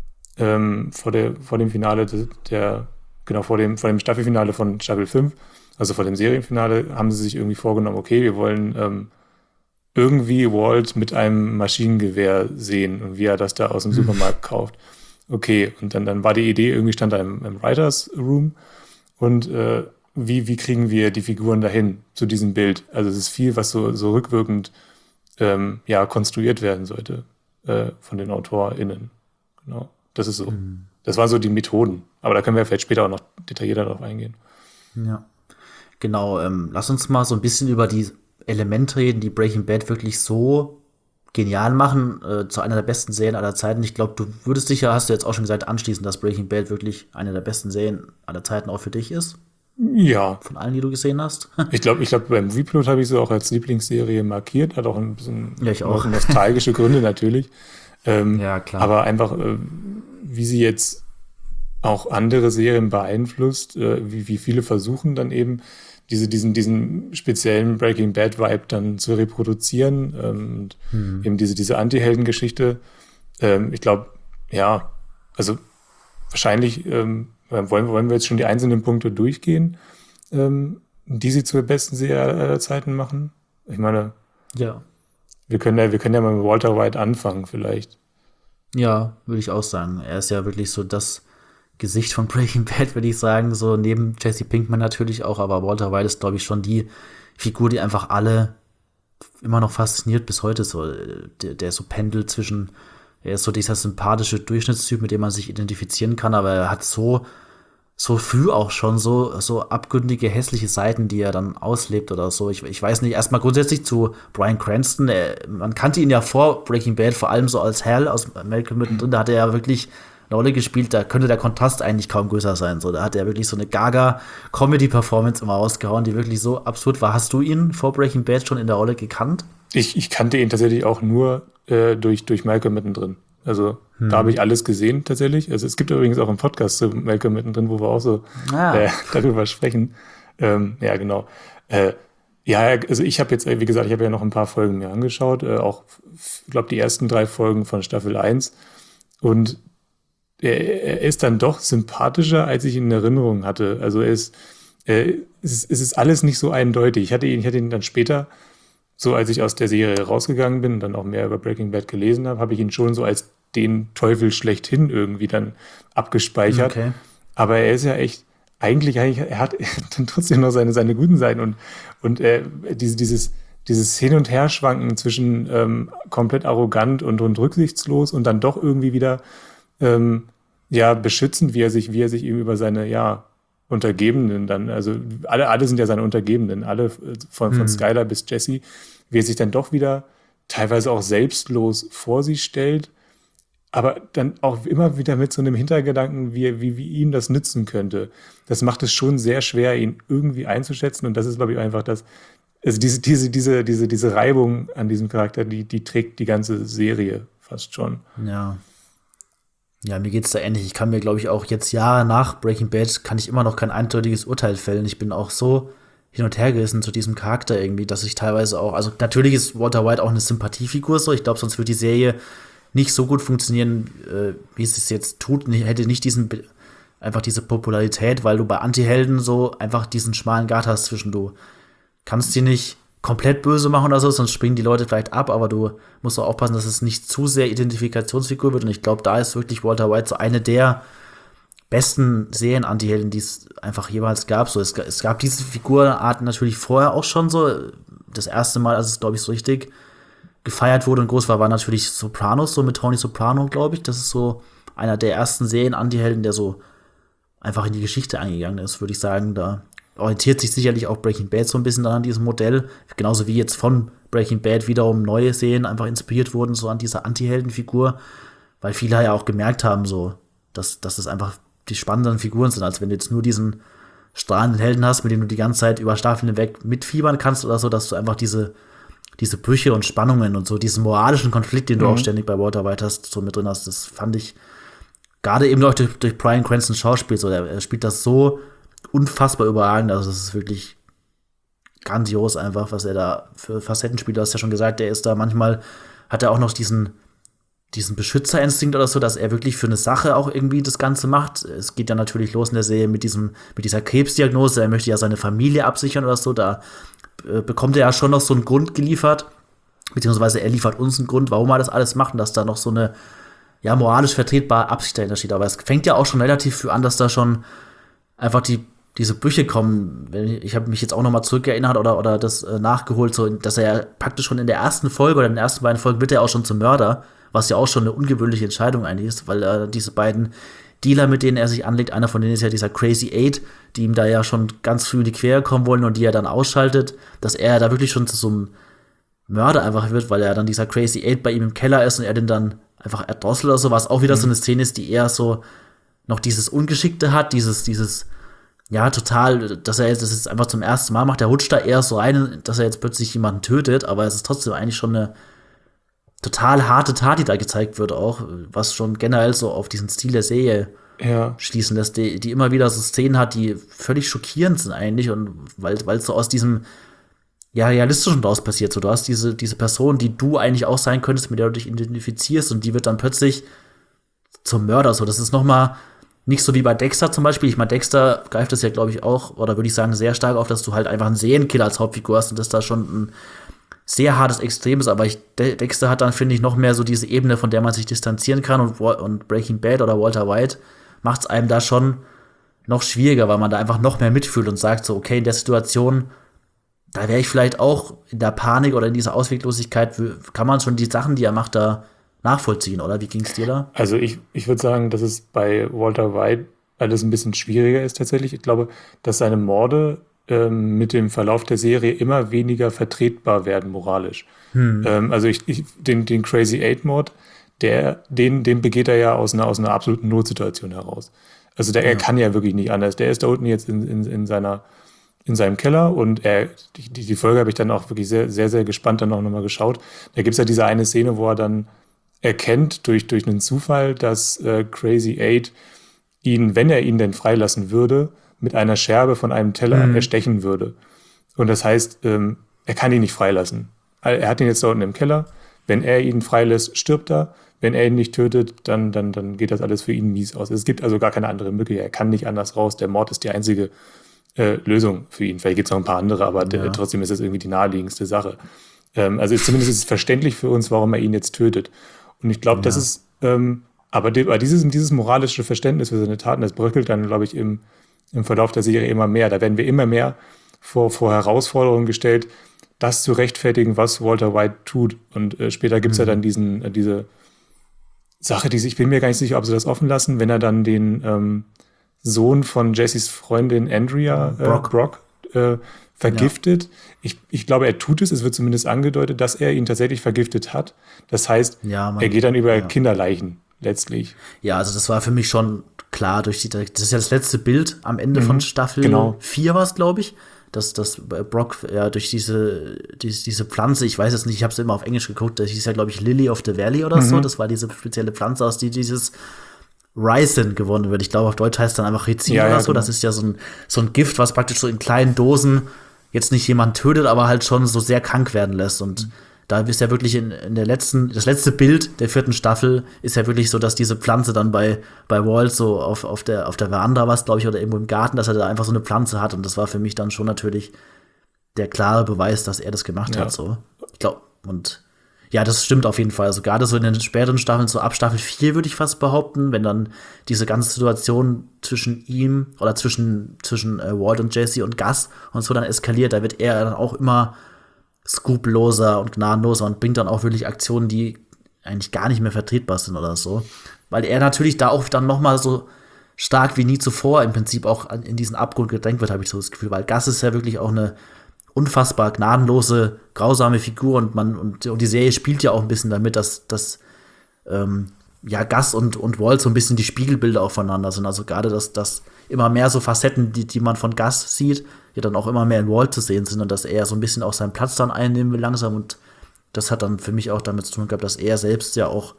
ähm, vor der, vor dem Finale der, der, genau, vor dem, vor dem Staffelfinale von Staffel fünf, also vor dem Serienfinale, haben sie sich irgendwie vorgenommen, okay, wir wollen ähm, irgendwie Walt mit einem Maschinengewehr sehen und wie er das da aus dem Supermarkt kauft. Okay, und dann, dann war die Idee, irgendwie stand da im, im Writers Room und äh, wie, wie kriegen wir die Figuren dahin zu diesem Bild? Also es ist viel, was so, so rückwirkend ähm, ja, konstruiert werden sollte äh, von den AutorInnen. Genau, das ist so. Das waren so die Methoden. Aber da können wir vielleicht später auch noch detaillierter drauf eingehen. Ja, genau. Ähm, lass uns mal so ein bisschen über die Elemente reden, die Breaking Bad wirklich so genial machen, äh, zu einer der besten Serien aller Zeiten. Ich glaube, du würdest sicher, hast du jetzt auch schon gesagt, anschließen, dass Breaking Bad wirklich eine der besten Serien aller Zeiten auch für dich ist. Ja. Von allen, die du gesehen hast. Ich glaube, ich glaube, beim Moviepilot habe ich sie auch als Lieblingsserie markiert. Hat auch ein bisschen ja, ich auch. nostalgische Gründe natürlich. Ähm, ja, klar. Aber einfach, äh, wie sie jetzt auch andere Serien beeinflusst, äh, wie, wie viele versuchen dann eben, diese, diesen, diesen speziellen Breaking Bad Vibe dann zu reproduzieren ähm, und hm. eben diese, diese Anti-Helden-Geschichte. Ähm, ich glaube, ja, also wahrscheinlich ähm, wollen, wollen wir jetzt schon die einzelnen Punkte durchgehen, ähm, die sie zur besten Serie aller Zeiten machen. Ich meine, ja. wir können ja, wir können ja mal mit Walter White anfangen vielleicht. Ja, würde ich auch sagen. Er ist ja wirklich so das Gesicht von Breaking Bad, würde ich sagen, so neben Jesse Pinkman natürlich auch, aber Walter White ist, glaube ich, schon die Figur, die einfach alle immer noch fasziniert bis heute, so, der, der so pendelt zwischen, er ist so dieser sympathische Durchschnittstyp, mit dem man sich identifizieren kann, aber er hat so, so früh auch schon so, so abgründige, hässliche Seiten, die er dann auslebt oder so. Ich, ich weiß nicht, erstmal grundsätzlich zu Bryan Cranston, er, man kannte ihn ja vor Breaking Bad, vor allem so als Hal aus Malcolm mittendrin, da hat er ja wirklich eine Rolle gespielt, da könnte der Kontrast eigentlich kaum größer sein. So, da hat er wirklich so eine Gaga-Comedy-Performance immer rausgehauen, die wirklich so absurd war. Hast du ihn vor Breaking Bad schon in der Rolle gekannt? Ich, ich kannte ihn tatsächlich auch nur äh, durch, durch Malcolm mittendrin. Also hm. da habe ich alles gesehen tatsächlich. Also es gibt übrigens auch einen Podcast zu Malcolm mittendrin, wo wir auch so ah. äh, darüber sprechen. Ähm, ja, genau. Äh, ja, also ich habe jetzt, wie gesagt, ich habe ja noch ein paar Folgen mir angeschaut. Äh, auch, ich glaube, die ersten drei Folgen von Staffel eins. Und er ist dann doch sympathischer, als ich ihn in Erinnerung hatte. Also er ist, äh, es ist, es ist alles nicht so eindeutig. Ich hatte ihn, ich hatte ihn dann später, so als ich aus der Serie rausgegangen bin und dann auch mehr über Breaking Bad gelesen habe, habe ich ihn schon so als den Teufel schlechthin irgendwie dann abgespeichert. Okay. Aber er ist ja echt, eigentlich, eigentlich er hat dann trotzdem noch seine, seine guten Seiten und, und äh, diese, dieses, dieses Hin- und Herschwanken zwischen ähm, komplett arrogant und, und rücksichtslos und dann doch irgendwie wieder Ähm, ja, beschützend, wie er sich, wie er sich eben über seine, ja, Untergebenen dann, also alle, alle sind ja seine Untergebenen, alle von, von mhm. Skyler bis Jesse, wie er sich dann doch wieder teilweise auch selbstlos vor sie stellt, aber dann auch immer wieder mit so einem Hintergedanken, wie, wie, wie ihm das nützen könnte. Das macht es schon sehr schwer, ihn irgendwie einzuschätzen und das ist, glaube ich, einfach das, also diese, diese, diese, diese, diese Reibung an diesem Charakter, die, die trägt die ganze Serie fast schon. Ja. Ja, mir geht's da ähnlich. Ich kann mir, glaube ich, auch jetzt Jahre nach Breaking Bad kann ich immer noch kein eindeutiges Urteil fällen. Ich bin auch so hin und her gerissen zu diesem Charakter irgendwie, dass ich teilweise auch, also natürlich ist Walter White auch eine Sympathiefigur so. Ich glaube, sonst würde die Serie nicht so gut funktionieren, äh, wie es es jetzt tut. Und hätte nicht diesen, einfach diese Popularität, weil du bei Anti-Helden so einfach diesen schmalen Grat hast zwischen du kannst sie nicht komplett böse machen oder so, sonst springen die Leute vielleicht ab, aber du musst auch aufpassen, dass es nicht zu sehr Identifikationsfigur wird und ich glaube, da ist wirklich Walter White so eine der besten Serien-Antihelden, die es einfach jemals gab. So, es, es gab diese Figurart natürlich vorher auch schon so. Das erste Mal, als es, glaube ich, so richtig gefeiert wurde und groß war, war natürlich Sopranos, so mit Tony Soprano, glaube ich. Das ist so einer der ersten Serien-Antihelden, der so einfach in die Geschichte eingegangen ist, würde ich sagen. Da orientiert sich sicherlich auch Breaking Bad so ein bisschen an diesem Modell, genauso wie jetzt von Breaking Bad wiederum neue Serien einfach inspiriert wurden, so an dieser Anti-Helden-Figur, weil viele ja auch gemerkt haben, so, dass, dass das einfach die spannenderen Figuren sind, als wenn du jetzt nur diesen strahlenden Helden hast, mit dem du die ganze Zeit über Staffeln hinweg mitfiebern kannst oder so, dass du einfach diese, diese Brüche und Spannungen und so, diesen moralischen Konflikt, den du mhm. auch ständig bei Walter White hast, so mit drin hast, das fand ich gerade eben auch durch, durch Bryan Cranstons Schauspiel so, er, er spielt das so unfassbar überragend, also das ist wirklich grandios einfach, was er da für Facetten spielt. Du hast ja schon gesagt, der ist da manchmal, hat er auch noch diesen diesen Beschützerinstinkt oder so, dass er wirklich für eine Sache auch irgendwie das Ganze macht. Es geht ja natürlich los in der Serie mit diesem mit dieser Krebsdiagnose, er möchte ja seine Familie absichern oder so, da äh, bekommt er ja schon noch so einen Grund geliefert, beziehungsweise er liefert uns einen Grund, warum er das alles macht und dass da noch so eine ja moralisch vertretbare Absicht dahinter steht. Aber es fängt ja auch schon relativ früh an, dass da schon einfach die diese Brüche kommen. Ich habe mich jetzt auch noch mal zurückerinnert oder, oder das äh, nachgeholt, so, dass er ja praktisch schon in der ersten Folge oder in den ersten beiden Folgen wird er auch schon zum Mörder, was ja auch schon eine ungewöhnliche Entscheidung eigentlich ist, weil äh, diese beiden Dealer, mit denen er sich anlegt, einer von denen ist ja dieser Crazy Eight, die ihm da ja schon ganz früh in die Quere kommen wollen und die er dann ausschaltet, dass er da wirklich schon zu so einem Mörder einfach wird, weil er dann dieser Crazy Eight bei ihm im Keller ist und er den dann einfach erdrosselt oder so, was auch wieder mhm. so eine Szene ist, die eher so noch dieses Ungeschickte hat, dieses, dieses, ja, total, dass er jetzt das jetzt einfach zum ersten Mal macht, der rutscht da eher so rein, dass er jetzt plötzlich jemanden tötet, aber es ist trotzdem eigentlich schon eine total harte Tat, die da gezeigt wird auch, was schon generell so auf diesen Stil der Serie ja. schließen lässt, die, die immer wieder so Szenen hat, die völlig schockierend sind eigentlich und weil es so aus diesem ja, realistischen daraus passiert. So, du hast diese, diese Person, die du eigentlich auch sein könntest, mit der du dich identifizierst und die wird dann plötzlich zum Mörder. So, das ist noch mal nicht so wie bei Dexter zum Beispiel. Ich meine, Dexter greift das ja, glaube ich, auch, oder würde ich sagen, sehr stark auf, dass du halt einfach einen Serienkiller als Hauptfigur hast und das da schon ein sehr hartes Extrem ist. Aber ich, Dexter hat dann, finde ich, noch mehr so diese Ebene, von der man sich distanzieren kann und, und Breaking Bad oder Walter White macht es einem da schon noch schwieriger, weil man da einfach noch mehr mitfühlt und sagt so, okay, in der Situation da wäre ich vielleicht auch in der Panik oder in dieser Ausweglosigkeit, kann man schon die Sachen, die er macht, da nachvollziehen, oder? Wie ging es dir da? Also ich, ich würde sagen, dass es bei Walter White alles ein bisschen schwieriger ist tatsächlich. Ich glaube, dass seine Morde ähm, mit dem Verlauf der Serie immer weniger vertretbar werden moralisch. Hm. Ähm, also ich, ich, den, den Crazy Eight-Mord, der, den, den begeht er ja aus einer, aus einer absoluten Notsituation heraus. Also der, ja. er kann ja wirklich nicht anders. Der ist da unten jetzt in, in, in seiner in seinem Keller und er, die, die Folge habe ich dann auch wirklich sehr, sehr, sehr gespannt dann auch nochmal geschaut. Da gibt es ja diese eine Szene, wo er dann erkennt durch, durch einen Zufall, dass äh, Crazy Eight ihn, wenn er ihn denn freilassen würde, mit einer Scherbe von einem Teller mhm. erstechen würde. Und das heißt, ähm, er kann ihn nicht freilassen. Er hat ihn jetzt da unten im Keller. Wenn er ihn freilässt, stirbt er. Wenn er ihn nicht tötet, dann, dann, dann geht das alles für ihn mies aus. Es gibt also gar keine andere Möglichkeit. Er kann nicht anders raus. Der Mord ist die einzige Äh, Lösung für ihn. Vielleicht gibt es noch ein paar andere, aber ja. der, trotzdem ist das irgendwie die naheliegendste Sache. Ähm, also ist, zumindest ist es verständlich für uns, warum er ihn jetzt tötet. Und ich glaube, ja. das ist, ähm, aber de, dieses, dieses moralische Verständnis für seine Taten, das bröckelt dann, glaube ich, im, im Verlauf der Serie immer mehr. Da werden wir immer mehr vor, vor Herausforderungen gestellt, das zu rechtfertigen, was Walter White tut. Und äh, später gibt es mhm. ja dann diesen, äh, diese Sache, die ich bin mir gar nicht sicher, ob sie das offen lassen, wenn er dann den ähm, Sohn von Jessys Freundin Andrea äh, Brock, Brock äh, vergiftet. Ja. Ich, ich glaube, er tut es. Es wird zumindest angedeutet, dass er ihn tatsächlich vergiftet hat. Das heißt, ja, man, er geht dann über ja. Kinderleichen letztlich. Ja, also das war für mich schon klar. Durch die, das ist ja das letzte Bild am Ende mhm. von Staffel genau. vier war es, glaube ich. Dass, dass Brock ja durch diese, diese, diese Pflanze, ich weiß es nicht, ich habe es immer auf Englisch geguckt, das hieß ja, glaube ich, Lily of the Valley oder mhm. so. Das war diese spezielle Pflanze, aus die dieses Ricin gewonnen wird. Ich glaube, auf Deutsch heißt es dann einfach Rizin ja, oder ja, so. Genau. Das ist ja so ein, so ein Gift, was praktisch so in kleinen Dosen jetzt nicht jemanden tötet, aber halt schon so sehr krank werden lässt. Und mhm. da ist ja wirklich in, in der letzten, das letzte Bild der vierten Staffel ist ja wirklich so, dass diese Pflanze dann bei, bei Walt so auf, auf der, auf der Veranda was, glaube ich, oder irgendwo im Garten, dass er da einfach so eine Pflanze hat. Und das war für mich dann schon natürlich der klare Beweis, dass er das gemacht ja. hat, so. Ich glaube, und ja, das stimmt auf jeden Fall. Also gerade so in den späteren Staffeln, so ab Staffel vier würde ich fast behaupten, wenn dann diese ganze Situation zwischen ihm oder zwischen, zwischen äh, Walt und Jesse und Gus und so dann eskaliert, da wird er dann auch immer skrupelloser und gnadenloser und bringt dann auch wirklich Aktionen, die eigentlich gar nicht mehr vertretbar sind oder so. Weil er natürlich da auch dann noch mal so stark wie nie zuvor im Prinzip auch in diesen Abgrund gedrängt wird, habe ich so das Gefühl. Weil Gus ist ja wirklich auch eine unfassbar gnadenlose, grausame Figur und man und, und die Serie spielt ja auch ein bisschen damit, dass, dass ähm, ja Gus und, und Walt so ein bisschen die Spiegelbilder aufeinander sind. Also gerade, dass, dass immer mehr so Facetten, die, die man von Gus sieht, ja dann auch immer mehr in Walt zu sehen sind und dass er so ein bisschen auch seinen Platz dann einnehmen will langsam und das hat dann für mich auch damit zu tun gehabt, dass er selbst ja auch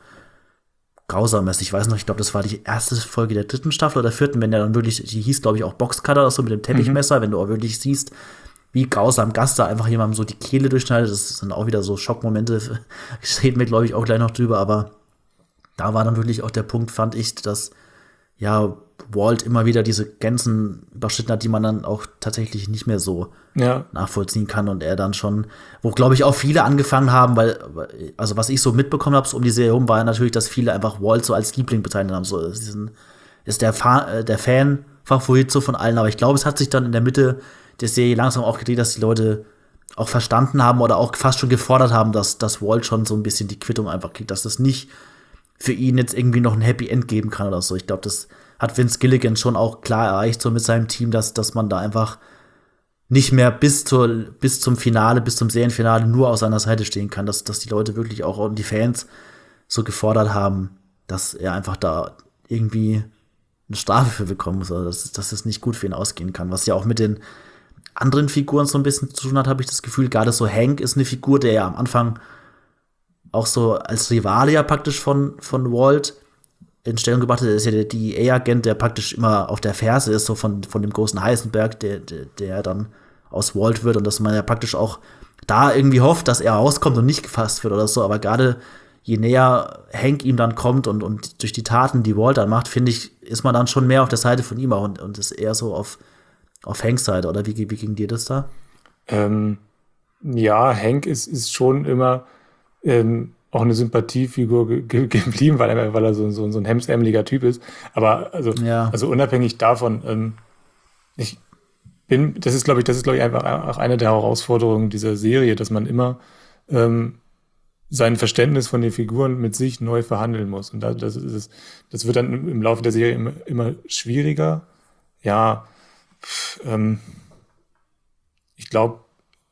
grausam ist. Ich weiß noch, ich glaube, das war die erste Folge der dritten Staffel oder vierten, wenn er dann wirklich, die hieß, glaube ich, auch Boxcutter oder so mit dem Teppichmesser, mhm. wenn du auch wirklich siehst, wie grausam Gus da einfach jemandem so die Kehle durchschneidet. Das sind auch wieder so Schockmomente. Reden wir, glaube ich, auch gleich noch drüber. Aber da war dann wirklich auch der Punkt, fand ich, dass ja Walt immer wieder diese Grenzen überschritten hat, die man dann auch tatsächlich nicht mehr so ja. nachvollziehen kann. Und er dann schon, wo, glaube ich, auch viele angefangen haben, weil, also was ich so mitbekommen habe, so um die Serie herum, war natürlich, dass viele einfach Walt so als Liebling bezeichnet haben. So ist, ist der, Fa- der Fan-Favorit so von allen. Aber ich glaube, es hat sich dann in der Mitte der Serie langsam auch gedreht, dass die Leute auch verstanden haben oder auch fast schon gefordert haben, dass, dass Walt schon so ein bisschen die Quittung einfach kriegt, dass das nicht für ihn jetzt irgendwie noch ein Happy End geben kann oder so. Ich glaube, das hat Vince Gilligan schon auch klar erreicht, so mit seinem Team, dass, dass man da einfach nicht mehr bis zur bis zum Finale, bis zum Serienfinale nur auf seiner Seite stehen kann, dass, dass die Leute wirklich auch und die Fans so gefordert haben, dass er einfach da irgendwie eine Strafe für bekommen muss, also dass, dass es nicht gut für ihn ausgehen kann, was ja auch mit den anderen Figuren so ein bisschen zu tun hat, habe ich das Gefühl. Gerade so Hank ist eine Figur, der ja am Anfang auch so als Rivale ja praktisch von, von Walt in Stellung gebracht hat. Er ist ja der D E A-Agent, der praktisch immer auf der Ferse ist, so von, von dem großen Heisenberg, der, der, der dann aus Walt wird und dass man ja praktisch auch da irgendwie hofft, dass er rauskommt und nicht gefasst wird oder so. Aber gerade je näher Hank ihm dann kommt und, und durch die Taten, die Walt dann macht, finde ich, ist man dann schon mehr auf der Seite von ihm auch und, und ist eher so auf, auf Hanks Seite. Oder wie, wie ging dir das da? Ähm, ja, Hank ist, ist schon immer ähm, auch eine Sympathiefigur ge- ge- geblieben, weil er, weil er so, so, so ein hemsärmeliger Typ ist. Aber also, Ja. also unabhängig davon, ähm, ich bin, das ist, glaube ich, das ist, glaube ich, einfach auch eine der Herausforderungen dieser Serie, dass man immer ähm, sein Verständnis von den Figuren mit sich neu verhandeln muss. Und das, das, ist, das wird dann im Laufe der Serie immer, immer schwieriger. Ja, pff, ähm, ich glaube,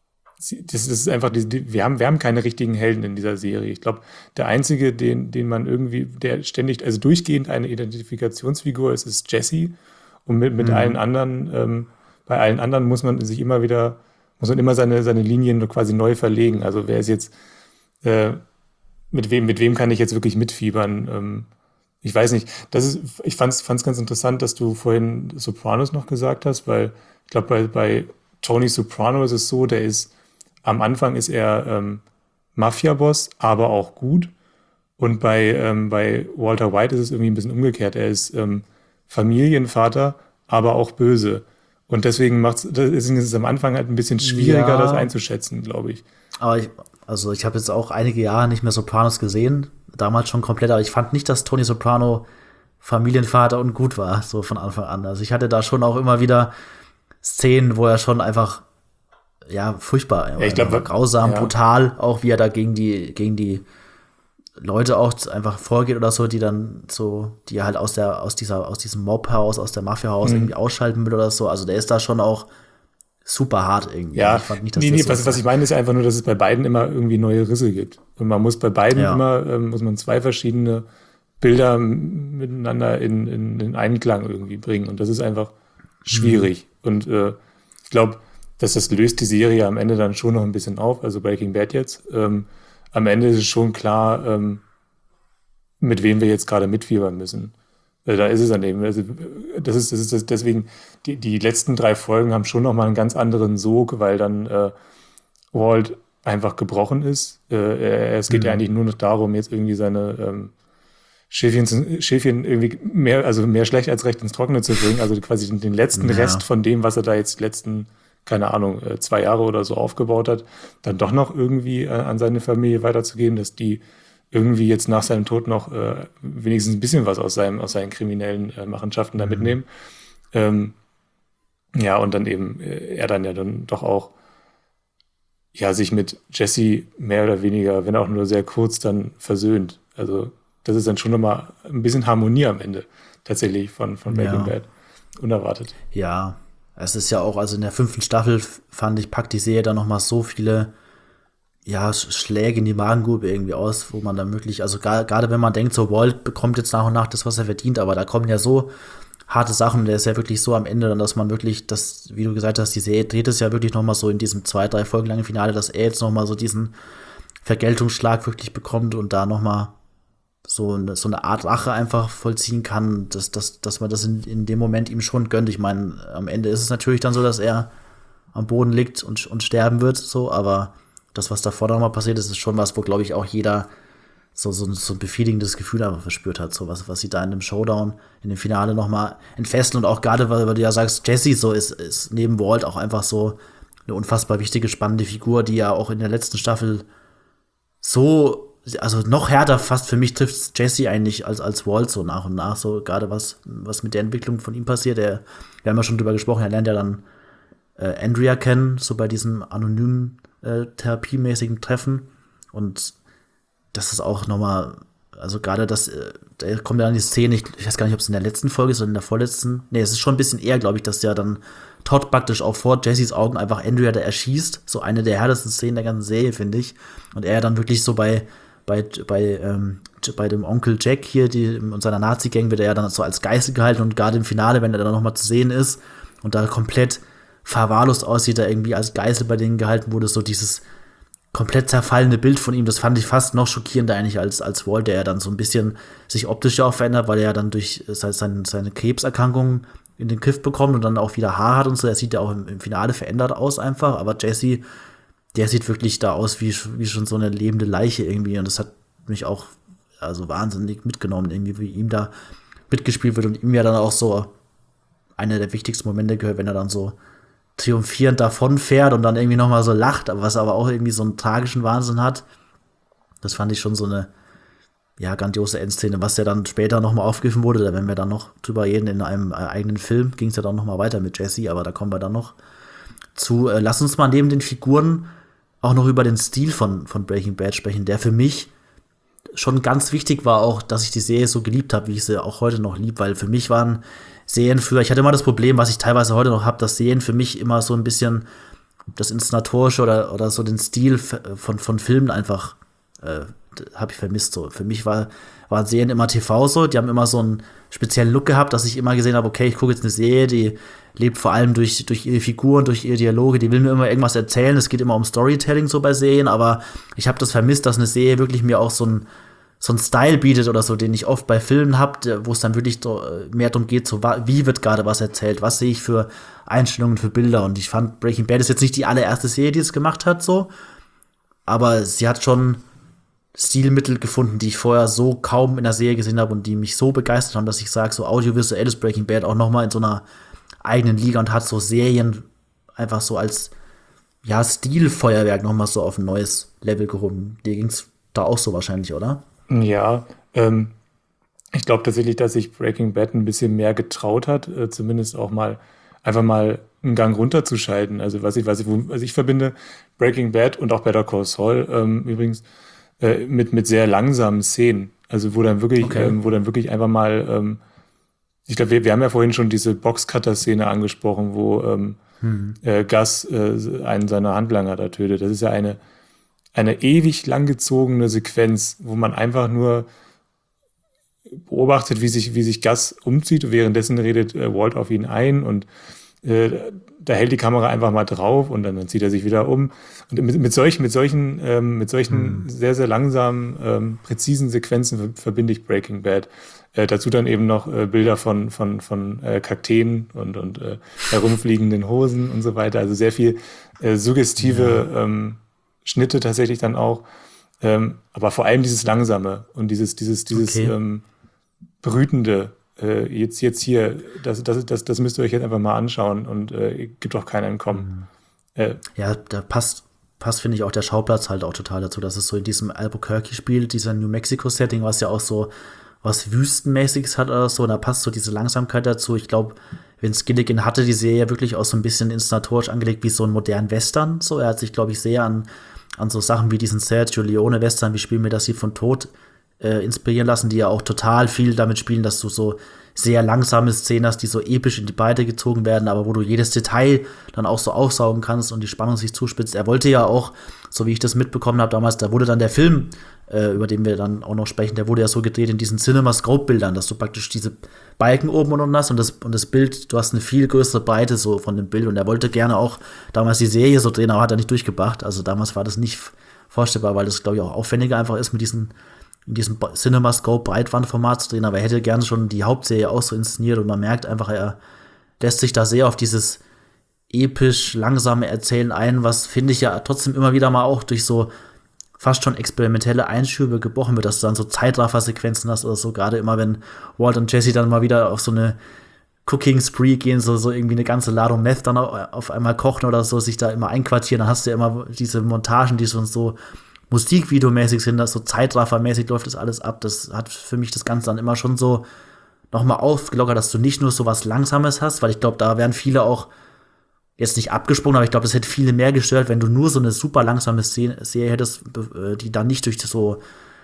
das ist einfach, die, die, wir haben, wir haben keine richtigen Helden in dieser Serie. Ich glaube, der einzige, den, den man irgendwie, der ständig, also durchgehend eine Identifikationsfigur ist, ist Jesse. Und mit, mit Mhm. allen anderen, ähm, bei allen anderen muss man sich immer wieder, muss man immer seine, seine Linien quasi neu verlegen. Also wer ist jetzt, äh, mit wem, mit wem kann ich jetzt wirklich mitfiebern? Ähm, ich weiß nicht. Das ist, ich fand es ganz interessant, dass du vorhin Sopranos noch gesagt hast, weil ich glaube, bei, bei Tony Soprano ist es so, der ist, am Anfang ist er ähm, Mafia-Boss, aber auch gut. Und bei, ähm, bei Walter White ist es irgendwie ein bisschen umgekehrt. Er ist ähm, Familienvater, aber auch böse. Und deswegen macht's, deswegen ist es am Anfang halt ein bisschen schwieriger, Ja. das einzuschätzen, glaube ich. Aber ich, also ich habe jetzt auch einige Jahre nicht mehr Sopranos gesehen, damals schon komplett, aber ich fand nicht, dass Tony Soprano Familienvater und gut war, so von Anfang an. Also ich hatte da schon auch immer wieder Szenen, wo er schon einfach, ja, furchtbar, Ja, ich glaub, einfach grausam, ja. brutal, auch wie er da gegen die, gegen die Leute auch einfach vorgeht oder so, die dann so, die er halt aus der, aus dieser, aus diesem Mobhaus, aus der Mafia-Haus Mhm. irgendwie ausschalten will oder so. Also der ist da schon auch super hart irgendwie. Ja, Ich fand nicht, dass nee, das nee, so was, was ich meine, ist einfach nur, dass es bei beiden immer irgendwie neue Risse gibt. Und man muss bei beiden Ja. immer, ähm, muss man zwei verschiedene Bilder m- miteinander in, in, in Einklang irgendwie bringen. Und das ist einfach schwierig. Und äh, ich glaube, dass das löst die Serie am Ende dann schon noch ein bisschen auf, also Breaking Bad jetzt. Ähm, am Ende ist es schon klar, ähm, mit wem wir jetzt gerade mitfiebern müssen. Äh, Da ist es an dem. Also, das ist, das ist das, deswegen, die, die letzten drei Folgen haben schon nochmal einen ganz anderen Sog, weil dann äh, Walt einfach gebrochen ist. Äh, er- es geht ja eigentlich nur noch darum, jetzt irgendwie seine ähm, Schäfchen, Schäfchen irgendwie mehr, also mehr schlecht als recht ins Trockene zu bringen. Also quasi den, den letzten Ja. Rest von dem, was er da jetzt die letzten, keine Ahnung, äh, zwei Jahre oder so aufgebaut hat, dann doch noch irgendwie äh, an seine Familie weiterzugeben, dass die irgendwie jetzt nach seinem Tod noch äh, wenigstens ein bisschen was aus, seinem, aus seinen kriminellen äh, Machenschaften da mitnehmen. Ähm, ja, und dann eben äh, er dann ja dann doch auch ja, sich mit Jesse mehr oder weniger, wenn auch nur sehr kurz, dann versöhnt. Also das ist dann schon nochmal ein bisschen Harmonie am Ende tatsächlich von, von Breaking Ja. Bad. Unerwartet. Ja, es ist ja auch, also in der fünften Staffel fand ich, packt die Serie dann noch mal so viele ja, Sch- Schläge in die Magengrube irgendwie aus, wo man dann wirklich, also gar- gerade wenn man denkt, so Walt bekommt jetzt nach und nach das, was er verdient, aber da kommen ja so harte Sachen, der ist ja wirklich so am Ende, dann, dass man wirklich, das, wie du gesagt hast, die Serie dreht es ja wirklich noch mal so in diesem zwei, drei Folgen langen Finale, dass er jetzt noch mal so diesen Vergeltungsschlag wirklich bekommt und da noch mal so eine, so eine Art Rache einfach vollziehen kann, dass, dass, dass man das in, in dem Moment ihm schon gönnt. Ich meine, am Ende ist es natürlich dann so, dass er am Boden liegt und, und sterben wird, so, aber das, was davor noch mal passiert ist, ist schon was, wo, glaube ich, auch jeder so, so, so ein befriedigendes Gefühl einfach verspürt hat, so was, was sie da in dem Showdown, in dem Finale noch mal entfesseln und auch gerade, weil, weil du ja sagst, Jesse so ist, ist neben Walt auch einfach so eine unfassbar wichtige, spannende Figur, die ja auch in der letzten Staffel so, also noch härter fast für mich trifft Jesse eigentlich als, als Walt so nach und nach, so gerade was, was mit der Entwicklung von ihm passiert. Er, wir haben ja schon drüber gesprochen, er lernt ja dann äh, Andrea kennen, so bei diesem anonymen äh, therapiemäßigen Treffen und das ist auch nochmal, also gerade das, äh, da kommt ja dann die Szene, ich, ich weiß gar nicht, ob es in der letzten Folge ist oder in der vorletzten, nee, es ist schon ein bisschen eher, glaube ich, dass ja dann Todd praktisch auch vor Jessys Augen einfach Andrea da erschießt. So eine der härtesten Szenen der ganzen Serie, finde ich. Und er dann wirklich so bei, bei, bei, ähm, bei dem Onkel Jack hier die, und seiner Nazi-Gang wird er ja dann so als Geißel gehalten und gerade im Finale, wenn er dann nochmal zu sehen ist und da komplett verwahrlost aussieht, da irgendwie als Geißel bei denen gehalten wurde, so dieses komplett zerfallene Bild von ihm, das fand ich fast noch schockierender eigentlich als, als Walt, der ja dann so ein bisschen sich optisch ja auch verändert, weil er ja dann durch seine, seine Krebserkrankung in den Griff bekommt und dann auch wieder Haar hat und so. Er sieht ja auch im, im Finale verändert aus einfach, aber Jesse, der sieht wirklich da aus wie, wie schon so eine lebende Leiche irgendwie und das hat mich auch also wahnsinnig mitgenommen, irgendwie wie ihm da mitgespielt wird und ihm ja dann auch so einer der wichtigsten Momente gehört, wenn er dann so triumphierend davonfährt und dann irgendwie nochmal so lacht, was aber auch irgendwie so einen tragischen Wahnsinn hat. Das fand ich schon so eine, ja, grandiose Endszene, was ja dann später nochmal aufgegriffen wurde, da werden wir dann noch drüber reden, in einem äh, eigenen Film ging es ja dann nochmal weiter mit Jesse, aber da kommen wir dann noch zu. Äh, lass uns mal neben den Figuren auch noch über den Stil von, von Breaking Bad sprechen, der für mich schon ganz wichtig war auch, dass ich die Serie so geliebt habe, wie ich sie auch heute noch lieb, weil für mich waren Serien früher, ich hatte immer das Problem, was ich teilweise heute noch habe, dass Serien für mich immer so ein bisschen das Inszenatorische oder, oder so den Stil von, von Filmen einfach äh, habe ich vermisst. So. Für mich war, waren Serien immer T V so, die haben immer so einen speziellen Look gehabt, dass ich immer gesehen habe, okay, ich gucke jetzt eine Serie, die lebt vor allem durch, durch ihre Figuren, durch ihre Dialoge, die will mir immer irgendwas erzählen, es geht immer um Storytelling so bei Serien, aber ich habe das vermisst, dass eine Serie wirklich mir auch so ein so ein Style bietet oder so, den ich oft bei Filmen habe, wo es dann wirklich so mehr darum geht, so wie wird gerade was erzählt, was sehe ich für Einstellungen, für Bilder und ich fand Breaking Bad ist jetzt nicht die allererste Serie, die es gemacht hat, so, aber sie hat schon Stilmittel gefunden, die ich vorher so kaum in der Serie gesehen habe und die mich so begeistert haben, dass ich sage, so audiovisuell ist Breaking Bad auch nochmal in so einer eigenen Liga und hat so Serien einfach so als, ja, Stilfeuerwerk nochmal so auf ein neues Level gehoben. Dir ging's da auch so wahrscheinlich, oder? Ja, ähm, ich glaube tatsächlich, dass sich Breaking Bad ein bisschen mehr getraut hat, äh, zumindest auch mal einfach mal einen Gang runterzuschalten. Also was ich, was ich, was ich verbinde, Breaking Bad und auch Better Call Saul ähm, übrigens äh, mit mit sehr langsamen Szenen. Also wo dann wirklich, Okay. ähm, wo dann wirklich einfach mal, ähm, ich glaube, wir, wir haben ja vorhin schon diese Boxcutter-Szene angesprochen, wo ähm, Hm. äh, Gus äh, einen seiner Handlanger da tötet. Das ist ja eine eine ewig langgezogene Sequenz, wo man einfach nur beobachtet, wie sich, wie sich Gus umzieht und währenddessen redet äh, Walt auf ihn ein und äh, da hält die Kamera einfach mal drauf und dann, dann zieht er sich wieder um. Und mit, mit solchen, mit solchen, ähm, mit solchen Hm. sehr, sehr langsamen, ähm, präzisen Sequenzen ver- verbinde ich Breaking Bad. Äh, dazu dann eben noch äh, Bilder von, von, von äh, Kakteen und, und äh, herumfliegenden Hosen und so weiter. Also sehr viel äh, suggestive ähm, Schnitte tatsächlich dann auch, ähm, aber vor allem dieses Langsame und dieses, dieses, dieses Okay. ähm, Brütende, äh, jetzt, jetzt hier, das, das, das, das müsst ihr euch jetzt einfach mal anschauen und äh, gibt auch kein Entkommen. Äh, Ja, da passt, passt finde ich, auch der Schauplatz halt auch total dazu, dass es so in diesem Albuquerque spielt, dieser New Mexico-Setting, was ja auch so was Wüstenmäßiges hat oder so, und da passt so diese Langsamkeit dazu. Ich glaube, Vince Gilligan hatte die Serie wirklich auch so ein bisschen inszenatorisch angelegt, wie so ein modernen Western. So, er hat sich, glaube ich, sehr an, an so Sachen wie diesen Sergio Leone-Western, wie Spiel mir das hier von Tod, äh, inspirieren lassen, die ja auch total viel damit spielen, dass du so sehr langsame Szenen hast, die so episch in die Breite gezogen werden, aber wo du jedes Detail dann auch so aufsaugen kannst und die Spannung sich zuspitzt. Er wollte ja auch, so wie ich das mitbekommen habe damals, da wurde dann der Film, äh, über den wir dann auch noch sprechen, der wurde ja so gedreht in diesen Cinema-Scope-Bildern, dass du praktisch diese Balken oben und unten hast und das, und das Bild, du hast eine viel größere Breite so von dem Bild und er wollte gerne auch damals die Serie so drehen, aber hat er nicht durchgebracht. Also damals war das nicht vorstellbar, weil das, glaube ich, auch aufwendiger einfach ist, mit diesen in diesem CinemaScope Breitbandformat zu drehen, aber er hätte gerne schon die Hauptserie auch so inszeniert und man merkt einfach, er lässt sich da sehr auf dieses episch langsame Erzählen ein, was, finde ich, ja trotzdem immer wieder mal auch durch so fast schon experimentelle Einschübe gebrochen wird, dass du dann so Zeitraffer-Sequenzen hast oder so, gerade immer, wenn Walt und Jesse dann mal wieder auf so eine Cooking Spree gehen, so, so irgendwie eine ganze Ladung Meth dann auf einmal kochen oder so, sich da immer einquartieren, dann hast du ja immer diese Montagen, die schon so Musikvideomäßig sind, das so Zeitraffermäßig läuft das alles ab. Das hat für mich das Ganze dann immer schon so nochmal aufgelockert, dass du nicht nur so was Langsames hast, weil ich glaube, da wären viele auch jetzt nicht abgesprungen, aber ich glaube, das hätte viele mehr gestört, wenn du nur so eine super langsame Szene, Serie hättest, die dann nicht durch so,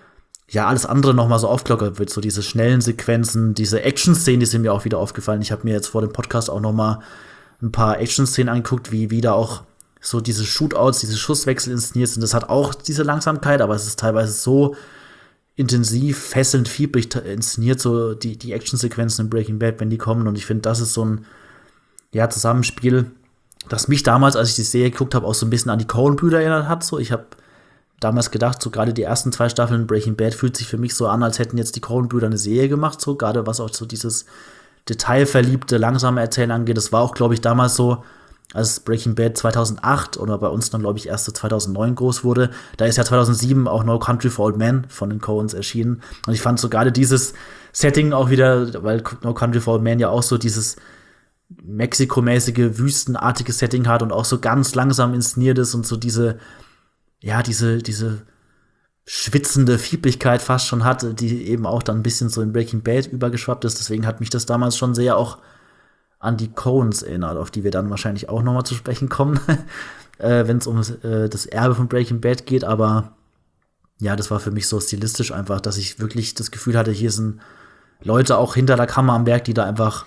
ja, alles andere nochmal so aufgelockert wird. So diese schnellen Sequenzen, diese Action-Szenen, die sind mir auch wieder aufgefallen. Ich habe mir jetzt vor dem Podcast auch nochmal ein paar Action-Szenen angeguckt, wie wieder auch so diese Shootouts, diese Schusswechsel inszeniert sind. Das hat auch diese Langsamkeit, aber es ist teilweise so intensiv, fesselnd, fiebrig inszeniert, so die, die Action-Sequenzen in Breaking Bad, wenn die kommen. Und ich finde, das ist so ein ja, Zusammenspiel, das mich damals, als ich die Serie geguckt habe, auch so ein bisschen an die Coen-Brüder erinnert hat. So, ich habe damals gedacht, so gerade die ersten zwei Staffeln Breaking Bad fühlt sich für mich so an, als hätten jetzt die Coen-Brüder eine Serie gemacht, so gerade was auch so dieses detailverliebte, langsame Erzählen angeht. Das war auch, glaube ich, damals so, als Breaking Bad zweitausendacht oder bei uns dann, glaube ich, erst so zweitausendneun groß wurde. Da ist ja zweitausendsieben auch No Country for Old Men von den Coens erschienen. Und ich fand so gerade dieses Setting auch wieder, weil No Country for Old Men ja auch so dieses Mexiko-mäßige, wüstenartige Setting hat und auch so ganz langsam inszeniert ist und so diese, ja, diese, diese schwitzende Fiebrigkeit fast schon hat, die eben auch dann ein bisschen so in Breaking Bad übergeschwappt ist. Deswegen hat mich das damals schon sehr auch an die Coens erinnert, auf die wir dann wahrscheinlich auch noch mal zu sprechen kommen, äh, wenn es um äh, das Erbe von Breaking Bad geht. Aber ja, das war für mich so stilistisch einfach, dass ich wirklich das Gefühl hatte, hier sind Leute auch hinter der Kamera am Werk, die da einfach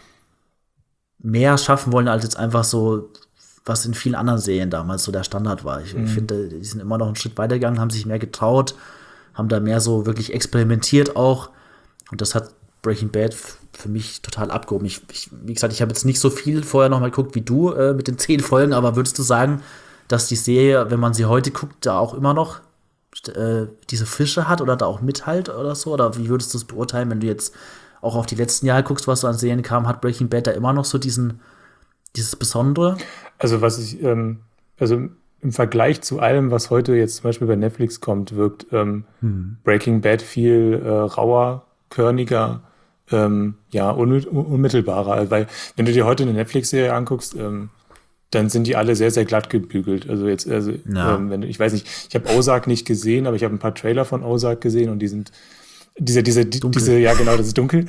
mehr schaffen wollen, als jetzt einfach so, was in vielen anderen Serien damals so der Standard war. Ich, mhm. ich finde, die sind immer noch einen Schritt weitergegangen, haben sich mehr getraut, haben da mehr so wirklich experimentiert auch. Und das hat Breaking Bad f- für mich total abgehoben. Ich, ich, wie gesagt, ich habe jetzt nicht so viel vorher noch mal geguckt wie du äh, mit den zehn Folgen, aber würdest du sagen, dass die Serie, wenn man sie heute guckt, da auch immer noch äh, diese Frische hat oder da auch mithalt oder so? Oder wie würdest du es beurteilen, wenn du jetzt auch auf die letzten Jahre guckst, was so an Serien kam, hat Breaking Bad da immer noch so diesen, dieses Besondere? Also was ich, ähm, also im Vergleich zu allem, was heute jetzt zum Beispiel bei Netflix kommt, wirkt ähm, hm. Breaking Bad viel äh, rauer, körniger, ähm, ja, un- unmittelbarer. Weil wenn du dir heute eine Netflix-Serie anguckst, ähm, dann sind die alle sehr, sehr glatt gebügelt. Also jetzt, also, ja. ähm, wenn du, ich weiß nicht, ich habe Ozark nicht gesehen, aber ich habe ein paar Trailer von Ozark gesehen und die sind Diese, diese, diese, ja genau, das ist dunkel.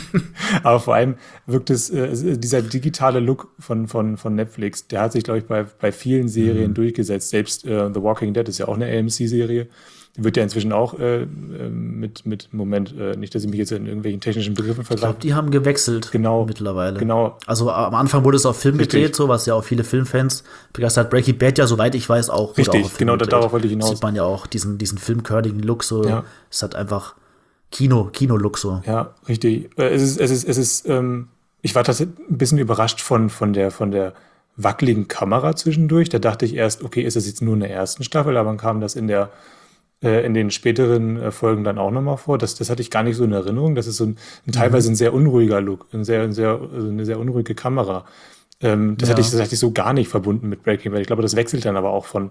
Aber vor allem wirkt es, äh, dieser digitale Look von, von, von Netflix, der hat sich, glaube ich, bei, bei vielen Serien mhm. durchgesetzt. Selbst äh, The Walking Dead ist ja auch eine A M C-Serie. Die wird ja inzwischen auch äh, mit, mit, Moment, äh, nicht, dass ich mich jetzt in irgendwelchen technischen Begriffen vergleiche. Ich glaube, die haben gewechselt genau, mittlerweile. Genau. Also am Anfang wurde es auf Film Richtig. gedreht, so was ja auch viele Filmfans begeistert hat. Breaking Bad ja, soweit ich weiß, auch. Richtig, auch auf genau, darauf wollte ich hinaus. Sieht man ja auch diesen, diesen filmkörnigen Look so. Ja. Es hat einfach Kino, Kino-Look so. Ja, richtig. Es ist, es ist, es ist, ähm, ich war tatsächlich ein bisschen überrascht von, von der, von der wackeligen Kamera zwischendurch. Da dachte ich erst, okay, ist das jetzt nur in der ersten Staffel, aber dann kam das in der, äh, in den späteren äh, Folgen dann auch nochmal vor. Das, das hatte ich gar nicht so in Erinnerung. Das ist so ein, ein teilweise ein sehr unruhiger Look, ein sehr, ein sehr, also eine sehr unruhige Kamera. Ähm, das, ja. hatte ich, das hatte ich so gar nicht verbunden mit Breaking Bad. Ich glaube, das wechselt dann aber auch von,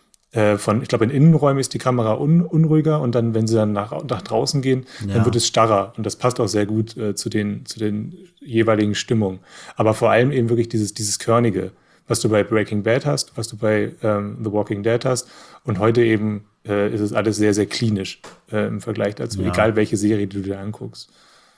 Von, ich glaube, in Innenräumen ist die Kamera un, unruhiger und dann, wenn sie dann nach, nach draußen gehen, ja. dann wird es starrer. Und das passt auch sehr gut äh, zu den, zu den jeweiligen Stimmungen. Aber vor allem eben wirklich dieses, dieses Körnige, was du bei Breaking Bad hast, was du bei ähm, The Walking Dead hast. Und heute eben äh, ist es alles sehr, sehr klinisch äh, im Vergleich dazu, ja. egal welche Serie du dir anguckst.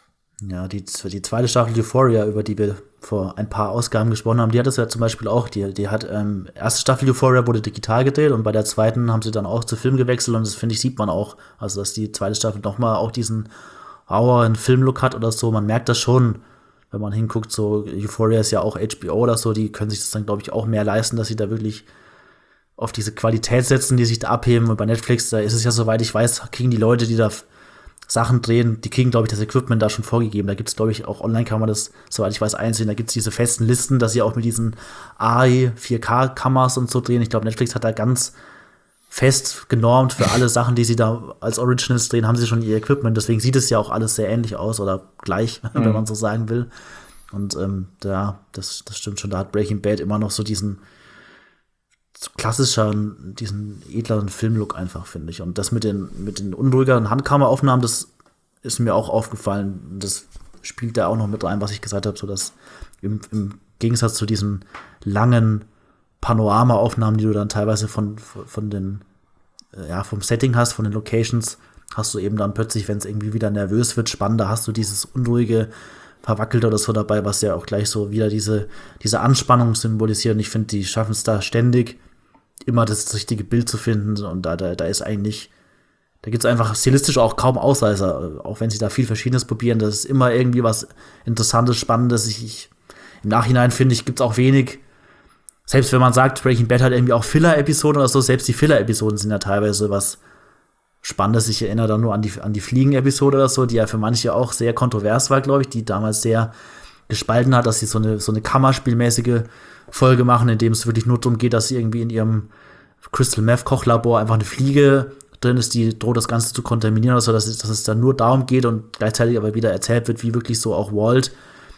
Ja, die, die zweite Staffel Euphoria, über die wir vor ein paar Ausgaben gesprochen haben, die hat es ja zum Beispiel auch. Die, die hat, ähm, erste Staffel Euphoria wurde digital gedreht und bei der zweiten haben sie dann auch zu Film gewechselt und das, finde ich, sieht man auch. Also, dass die zweite Staffel nochmal auch diesen raueren Filmlook hat oder so. Man merkt das schon, wenn man hinguckt, so Euphoria ist ja auch H B O oder so, die können sich das dann, glaube ich, auch mehr leisten, dass sie da wirklich auf diese Qualität setzen, die sich da abheben. Und bei Netflix, da ist es ja, soweit ich weiß, kriegen die Leute, die da Sachen drehen, die kriegen, glaube ich, das Equipment da schon vorgegeben. Da gibt es, glaube ich, auch online kann man das, soweit ich weiß, einsehen. Da gibt es diese festen Listen, dass sie auch mit diesen A I vier K-Kameras und so drehen. Ich glaube, Netflix hat da ganz fest genormt für alle Sachen, die sie da als Originals drehen, haben sie schon ihr Equipment. Deswegen sieht es ja auch alles sehr ähnlich aus oder gleich, mhm. wenn man so sagen will. Und ähm, ja, das, das stimmt schon. Da hat Breaking Bad immer noch so diesen klassischen, diesen edleren Filmlook einfach, finde ich. Und das mit den, mit den unruhigeren Handkameraaufnahmen, das ist mir auch aufgefallen. Das spielt da auch noch mit rein, was ich gesagt habe, so dass im, im Gegensatz zu diesen langen Panorama-Aufnahmen, die du dann teilweise von, von den, ja, vom Setting hast, von den Locations, hast du eben dann plötzlich, wenn es irgendwie wieder nervös wird, spannender, hast du dieses unruhige, verwackelte oder so dabei, was ja auch gleich so wieder diese, diese Anspannung symbolisiert. Und ich finde, die schaffen es da ständig, immer das richtige Bild zu finden. Und da, da, da ist eigentlich, da gibt es einfach stilistisch auch kaum Ausreißer, auch wenn sie da viel Verschiedenes probieren. Das ist immer irgendwie was Interessantes, Spannendes. Ich, ich, im Nachhinein finde ich, gibt es auch wenig selbst wenn man sagt, Breaking Bad hat irgendwie auch Filler-Episoden oder so, selbst die Filler-Episoden sind ja teilweise was Spannendes. Ich erinnere da nur an die, an die Fliegen-Episode oder so, die ja für manche auch sehr kontrovers war, glaube ich, die damals sehr gespalten hat, dass sie so eine, so eine Kammerspielmäßige Folge machen, in dem es wirklich nur darum geht, dass sie irgendwie in ihrem Crystal Meth Kochlabor einfach eine Fliege drin ist, die droht das Ganze zu kontaminieren oder so, dass es, dass es dann nur darum geht und gleichzeitig aber wieder erzählt wird, wie wirklich so auch Walt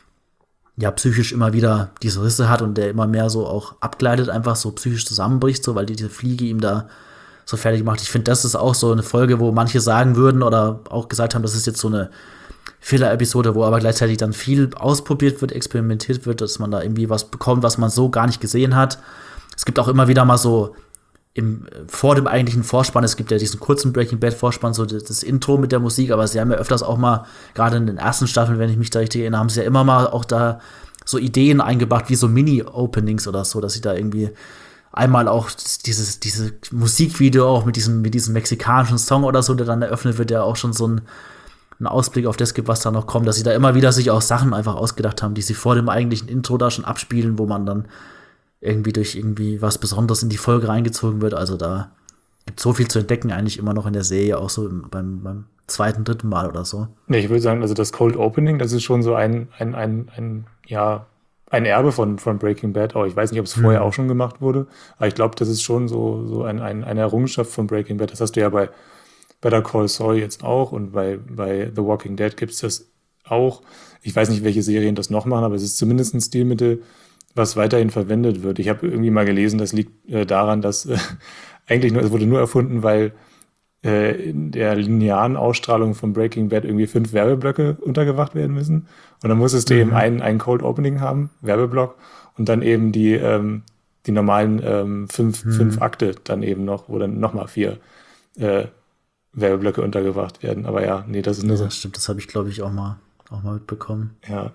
ja psychisch immer wieder diese Risse hat und der immer mehr so auch abgleitet, einfach so psychisch zusammenbricht, so weil die, diese Fliege ihm da so fertig macht. Ich finde, das ist auch so eine Folge, wo manche sagen würden oder auch gesagt haben, das ist jetzt so eine Filler-Episode, wo aber gleichzeitig dann viel ausprobiert wird, experimentiert wird, dass man da irgendwie was bekommt, was man so gar nicht gesehen hat. Es gibt auch immer wieder mal so im, vor dem eigentlichen Vorspann, es gibt ja diesen kurzen Breaking Bad Vorspann, so das, das Intro mit der Musik, aber sie haben ja öfters auch mal, gerade in den ersten Staffeln, wenn ich mich da richtig erinnere, haben sie ja immer mal auch da so Ideen eingebracht, wie so Mini-Openings oder so, dass sie da irgendwie einmal auch dieses, dieses Musikvideo auch mit diesem, mit diesem mexikanischen Song oder so, der dann eröffnet wird, der auch schon so ein einen Ausblick auf das gibt, was da noch kommt, dass sie da immer wieder sich auch Sachen einfach ausgedacht haben, die sie vor dem eigentlichen Intro da schon abspielen, wo man dann irgendwie durch irgendwie was Besonderes in die Folge reingezogen wird. Also da gibt es so viel zu entdecken eigentlich immer noch in der Serie, auch so beim, beim zweiten, dritten Mal oder so. Ja, ich würde sagen, also das Cold Opening, das ist schon so ein, ein, ein, ein ja, ein Erbe von, von Breaking Bad. Aber ich weiß nicht, ob es mhm. vorher auch schon gemacht wurde, aber ich glaube, das ist schon so, so ein, ein, eine Errungenschaft von Breaking Bad. Das hast du ja bei Better Call Saul jetzt auch und bei, bei The Walking Dead gibt es das auch. Ich weiß nicht, welche Serien das noch machen, aber es ist zumindest ein Stilmittel, was weiterhin verwendet wird. Ich habe irgendwie mal gelesen, das liegt äh, daran, dass äh, eigentlich nur, es wurde nur erfunden, weil äh, in der linearen Ausstrahlung von Breaking Bad irgendwie fünf Werbeblöcke untergebracht werden müssen. Und dann musstest du mhm. eben einen, einen Cold Opening haben, Werbeblock, und dann eben die, ähm, die normalen ähm, fünf, mhm. fünf Akte dann eben noch, wo dann nochmal vier äh, Werbeblöcke untergebracht werden. Aber ja, nee, das ist nur ja, so. Das stimmt, das habe ich, glaube ich, auch mal, auch mal mitbekommen. Ja.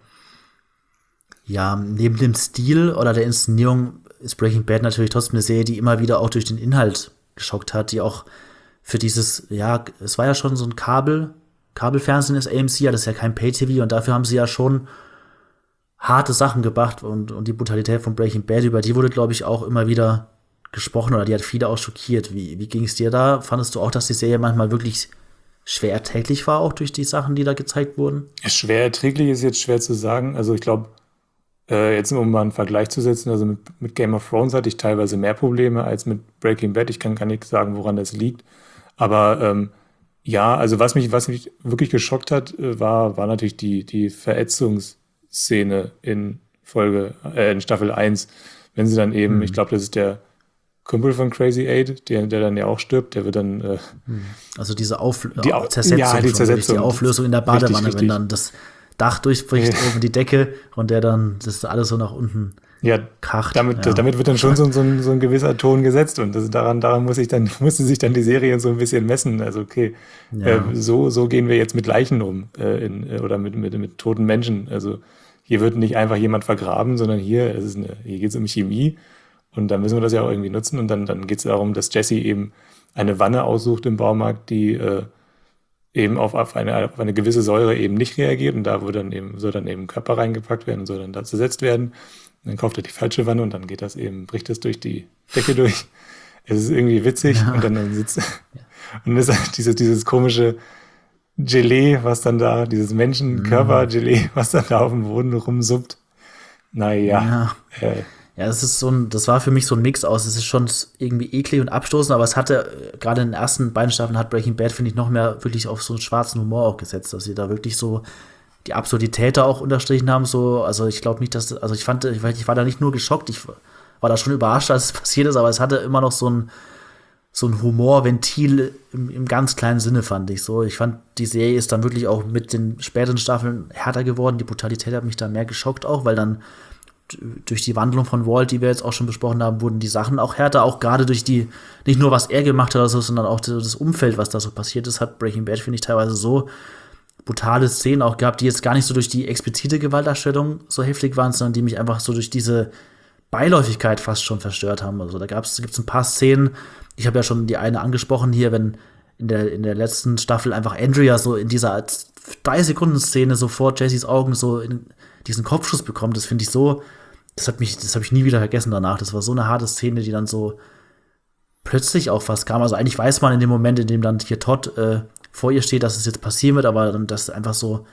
Ja, neben dem Stil oder der Inszenierung ist Breaking Bad natürlich trotzdem eine Serie, die immer wieder auch durch den Inhalt geschockt hat, die auch für dieses, ja, es war ja schon so ein Kabel, Kabelfernsehen ist A M C, ja, das ist ja kein Pay-T V und dafür haben sie ja schon harte Sachen gebracht und, und die Brutalität von Breaking Bad, über die wurde, glaube ich, auch immer wieder gesprochen oder die hat viele auch schockiert. Wie, wie ging es dir da? Fandest du auch, dass die Serie manchmal wirklich schwer erträglich war, auch durch die Sachen, die da gezeigt wurden? Schwer erträglich ist jetzt schwer zu sagen. Also ich glaube, äh, jetzt um mal einen Vergleich zu setzen, also mit, mit Game of Thrones hatte ich teilweise mehr Probleme als mit Breaking Bad. Ich kann gar nicht sagen, woran das liegt. Aber ähm, ja, also was mich, was mich wirklich geschockt hat, war, war natürlich die, die Verätzungsszene in Folge, äh, in Staffel eins. Wenn sie dann eben, mhm. ich glaube, das ist der Kumpel von Crazy Eight, der, der dann ja auch stirbt, der wird dann äh, also diese Auf- die Au- Zersetzung, ja, die, Zersetzung. die Auflösung in der Badewanne, richtig, richtig. Wenn dann das Dach durchbricht, ja. oben die Decke und der dann, das alles so nach unten ja, kracht. Damit, ja. damit wird dann schon so, so, ein, so ein gewisser Ton gesetzt und das, daran, daran muss ich dann, musste sich dann die Serie so ein bisschen messen. Also okay, ja. äh, so, so gehen wir jetzt mit Leichen um äh, in, äh, oder mit, mit, mit toten Menschen. Also hier wird nicht einfach jemand vergraben, sondern hier, es ist eine, hier geht es um Chemie. Und dann müssen wir das ja auch irgendwie nutzen. Und dann, dann geht es darum, dass Jesse eben eine Wanne aussucht im Baumarkt, die äh, eben auf, auf, eine, auf eine gewisse Säure eben nicht reagiert. Und da wo dann eben, soll dann eben Körper reingepackt werden und soll dann da zersetzt werden. Und dann kauft er die falsche Wanne und dann geht das eben, bricht das durch die Decke durch. Es ist irgendwie witzig. Ja. Und dann, dann sitzt und das ist dieses, dieses komische Gelee, was dann da, dieses Menschenkörper-Gelee, was dann da auf dem Boden rumsuppt. Naja. Ja. Äh, Ja, es ist so ein, das war für mich so ein Mix aus. Es ist schon irgendwie eklig und abstoßend, aber es hatte, gerade in den ersten beiden Staffeln hat Breaking Bad, finde ich, noch mehr wirklich auf so einen schwarzen Humor auch gesetzt, dass sie da wirklich so die Absurdität da auch unterstrichen haben. So, also ich glaube nicht, dass, also ich fand, ich, ich war da nicht nur geschockt, ich war da schon überrascht, als es passiert ist, aber es hatte immer noch so ein, so ein Humorventil im, im ganz kleinen Sinne, fand ich so. Ich fand, die Serie ist dann wirklich auch mit den späteren Staffeln härter geworden. Die Brutalität hat mich da mehr geschockt auch, weil dann durch die Wandlung von Walt, die wir jetzt auch schon besprochen haben, wurden die Sachen auch härter, auch gerade durch die, nicht nur was er gemacht hat oder so, sondern auch das Umfeld, was da so passiert ist, hat Breaking Bad, finde ich, teilweise so brutale Szenen auch gehabt, die jetzt gar nicht so durch die explizite Gewaltdarstellung so heftig waren, sondern die mich einfach so durch diese Beiläufigkeit fast schon verstört haben. Also da gab's, gibt's ein paar Szenen, ich habe ja schon die eine angesprochen hier, wenn in der, in der letzten Staffel einfach Andrea so in dieser drei Sekunden Szene so vor Jessys Augen so in diesen Kopfschuss bekommt, das finde ich so das hat mich, das habe ich nie wieder vergessen danach. Das war so eine harte Szene, die dann so plötzlich auch fast kam. Also eigentlich weiß man in dem Moment, in dem dann hier Todd äh, vor ihr steht, dass es jetzt passieren wird, aber dann das einfach so,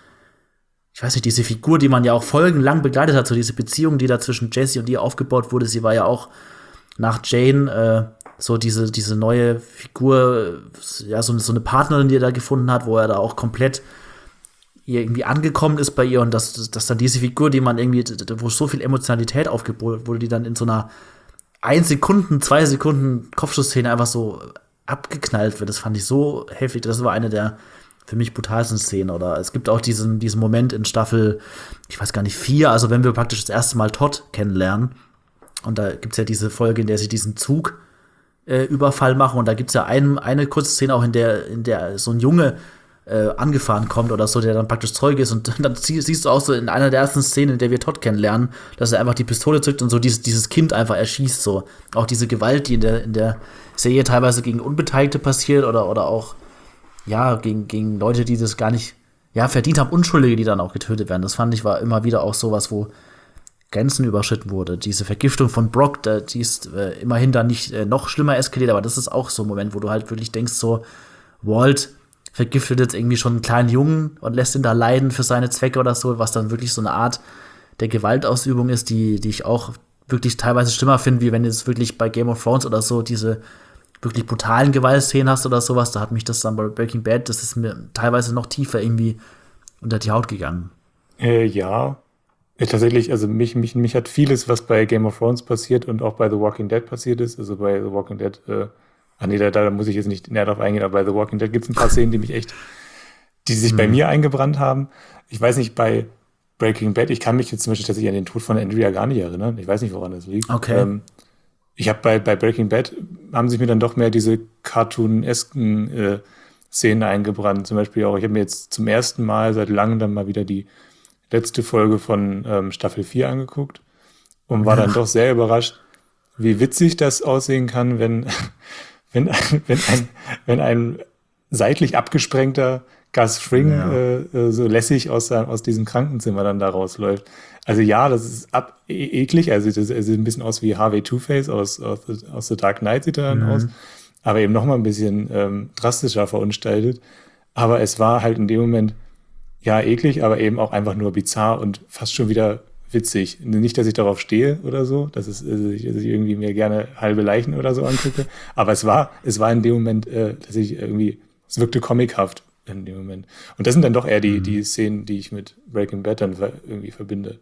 ich weiß nicht, diese Figur, die man ja auch folgenlang begleitet hat, so diese Beziehung, die da zwischen Jesse und ihr aufgebaut wurde, sie war ja auch nach Jane äh, so diese, diese neue Figur, ja, so, so eine Partnerin, die er da gefunden hat, wo er da auch komplett irgendwie angekommen ist bei ihr und dass, dass dann diese Figur, die man irgendwie, wo so viel Emotionalität aufgebaut wurde, die dann in so einer ein Sekunden, zwei Sekunden Kopfschussszene einfach so abgeknallt wird, das fand ich so heftig. Das war eine der für mich brutalsten Szenen. Oder es gibt auch diesen, diesen Moment in Staffel, ich weiß gar nicht, vier, also wenn wir praktisch das erste Mal Todd kennenlernen. Und da gibt's ja diese Folge, in der sie diesen Zug äh, Überfall machen. Und da gibt's ja ein, eine kurze Szene auch, in der, in der so ein Junge äh, angefahren kommt oder so, der dann praktisch Zeuge ist. Und dann sie, siehst du auch so in einer der ersten Szenen, in der wir Todd kennenlernen, dass er einfach die Pistole zückt und so dieses, dieses Kind einfach erschießt. So. Auch diese Gewalt, die in der, in der Serie teilweise gegen Unbeteiligte passiert oder, oder auch ja, gegen, gegen Leute, die das gar nicht ja, verdient haben, Unschuldige, die dann auch getötet werden. Das fand ich war immer wieder auch sowas, wo Grenzen überschritten wurde. Diese Vergiftung von Brock, da, die ist äh, immerhin dann nicht äh, noch schlimmer eskaliert, aber das ist auch so ein Moment, wo du halt wirklich denkst, so, Walt vergiftet jetzt irgendwie schon einen kleinen Jungen und lässt ihn da leiden für seine Zwecke oder so, was dann wirklich so eine Art der Gewaltausübung ist, die, die ich auch wirklich teilweise schlimmer finde, wie wenn es wirklich bei Game of Thrones oder so diese wirklich brutalen Gewaltszenen hast oder sowas. Da hat mich das dann bei Breaking Bad, das ist mir teilweise noch tiefer irgendwie unter die Haut gegangen. Äh, ja, Ja, tatsächlich, also mich, mich, mich hat vieles, was bei Game of Thrones passiert und auch bei The Walking Dead passiert ist, also bei The Walking Dead, äh, ah nee, da, da muss ich jetzt nicht näher drauf eingehen, aber bei The Walking Dead gibt es ein paar Szenen, die mich echt, die sich mhm. bei mir eingebrannt haben. Ich weiß nicht, bei Breaking Bad, ich kann mich jetzt zum Beispiel tatsächlich an den Tod von Andrea gar nicht erinnern. Ich weiß nicht, woran das liegt. Okay. Ähm, ich habe bei, bei Breaking Bad, haben sich mir dann doch mehr diese cartoonesken äh, Szenen eingebrannt. Zum Beispiel auch, ich habe mir jetzt zum ersten Mal seit langem dann mal wieder die letzte Folge von ähm, Staffel vier angeguckt und war dann doch sehr überrascht, wie witzig das aussehen kann, wenn, wenn, ein, wenn, ein, wenn ein seitlich abgesprengter Gus Fring ja. äh, so lässig aus, aus diesem Krankenzimmer dann da rausläuft. Also ja, das ist ab, e- eklig, also das sieht ein bisschen aus wie Harvey Two-Face aus, aus, aus The Dark Knight sieht er dann mhm. aus, aber eben noch mal ein bisschen ähm, drastischer verunstaltet. Aber es war halt in dem Moment ja, eklig, aber eben auch einfach nur bizarr und fast schon wieder witzig. Nicht, dass ich darauf stehe oder so, dass, es, dass ich irgendwie mir gerne halbe Leichen oder so angucke, aber es war, es war in dem Moment, äh, dass ich irgendwie, es wirkte comichaft in dem Moment. Und das sind dann doch eher die, mhm. die Szenen, die ich mit Breaking Bad dann irgendwie verbinde.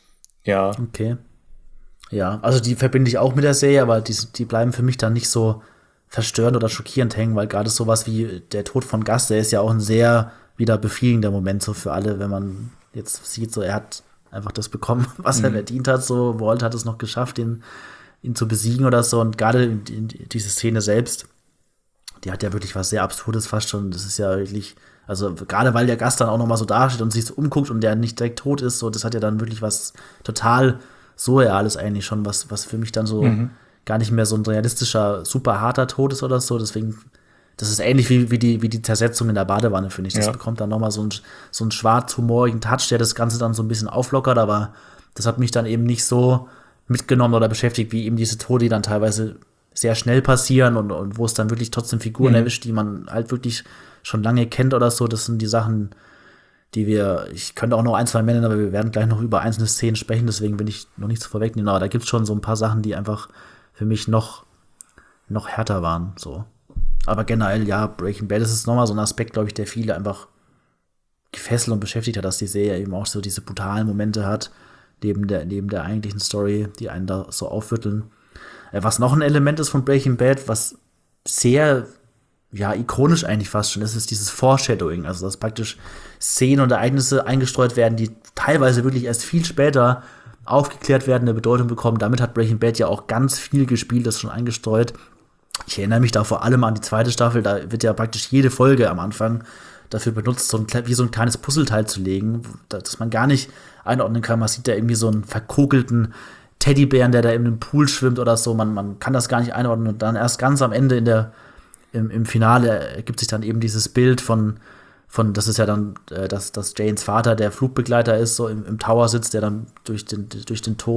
Ja. Okay. Ja, also die verbinde ich auch mit der Serie, aber die, die bleiben für mich dann nicht so verstörend oder schockierend hängen, weil gerade sowas wie der Tod von Gus, der ist ja auch ein sehr wieder befriedigender Moment so für alle, wenn man jetzt sieht, so er hat einfach das bekommen, was mhm. er verdient hat, so Walt hat es noch geschafft, ihn, ihn zu besiegen oder so und gerade in, in diese Szene selbst, die hat ja wirklich was sehr Absurdes fast schon, das ist ja wirklich, also gerade weil der Gast dann auch noch mal so dasteht und sich so umguckt und der nicht direkt tot ist, so das hat ja dann wirklich was total Surreales eigentlich schon, was, was für mich dann so mhm. gar nicht mehr so ein realistischer, super harter Tod ist oder so, deswegen das ist ähnlich wie, wie, die, wie die Zersetzung in der Badewanne, finde ich. Das ja. bekommt dann nochmal so, ein, so einen schwarz-humorigen Touch, der das Ganze dann so ein bisschen auflockert, aber das hat mich dann eben nicht so mitgenommen oder beschäftigt, wie eben diese Tode, die dann teilweise sehr schnell passieren und, und wo es dann wirklich trotzdem Figuren mhm. erwischt, die man halt wirklich schon lange kennt oder so. Das sind die Sachen, die wir, ich könnte auch noch ein, zwei nennen, aber wir werden gleich noch über einzelne Szenen sprechen, deswegen will ich noch nichts vorwegnehmen. Aber da gibt es schon so ein paar Sachen, die einfach für mich noch, noch härter waren, so. Aber generell, ja, Breaking Bad ist nochmal so ein Aspekt, glaube ich, der viele einfach gefesselt und beschäftigt hat, dass die Serie eben auch so diese brutalen Momente hat, neben der, neben der eigentlichen Story, die einen da so aufrütteln. Äh, was noch ein Element ist von Breaking Bad, was sehr, ja, ikonisch eigentlich fast schon ist, ist dieses Foreshadowing. Also, dass praktisch Szenen und Ereignisse eingestreut werden, die teilweise wirklich erst viel später aufgeklärt werden, eine Bedeutung bekommen. Damit hat Breaking Bad ja auch ganz viel gespielt, das schon eingestreut. Ich erinnere mich da vor allem an die zweite Staffel, da wird ja praktisch jede Folge am Anfang dafür benutzt, so ein, wie so ein kleines Puzzleteil zu legen, dass man gar nicht einordnen kann. Man sieht da irgendwie so einen verkokelten Teddybären, der da in einem Pool schwimmt oder so. Man, man kann das gar nicht einordnen. Und dann erst ganz am Ende in der, im, im Finale ergibt sich dann eben dieses Bild von, von das ist ja dann, äh, dass, dass Janes Vater der Flugbegleiter ist, so im, im Tower sitzt, der dann durch den, durch den Tod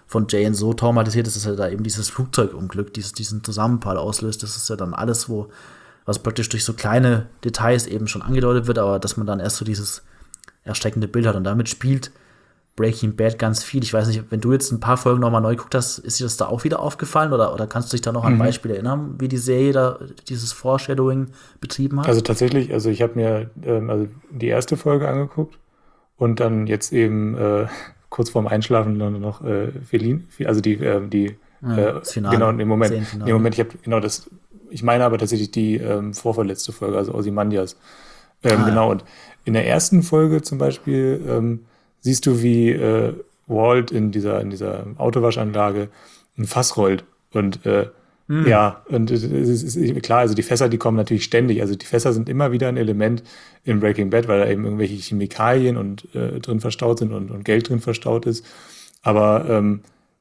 von Jane so traumatisiert ist, dass er da eben dieses Flugzeugunglück, dieses, diesen Zusammenprall auslöst. Das ist ja dann alles, wo, was praktisch durch so kleine Details eben schon angedeutet wird, aber dass man dann erst so dieses erschreckende Bild hat. Und damit spielt Breaking Bad ganz viel. Ich weiß nicht, wenn du jetzt ein paar Folgen nochmal neu geguckt hast, ist dir das da auch wieder aufgefallen oder, oder kannst du dich da noch an Mhm. Beispiele erinnern, wie die Serie da dieses Foreshadowing betrieben hat? Also tatsächlich, also ich habe mir ähm, also die erste Folge angeguckt und dann jetzt eben äh, kurz vorm Einschlafen dann noch äh, Feline, also die, äh, die Ja, äh, das Finale. genau, im Moment, Serienfinale. im Moment, ich habe genau das, ich meine aber tatsächlich die ähm, vorverletzte Folge, also Ozymandias. Ähm, Ah, genau, ja. und in der ersten Folge zum Beispiel ähm, siehst du, wie äh, Walt in dieser, in dieser Autowaschanlage ein Fass rollt. Und äh, Hm. ja, und es ist, ist klar, also die Fässer, die kommen natürlich ständig. Also die Fässer sind immer wieder ein Element in Breaking Bad, weil da eben irgendwelche Chemikalien und äh, drin verstaut sind und, und Geld drin verstaut ist. Aber ähm,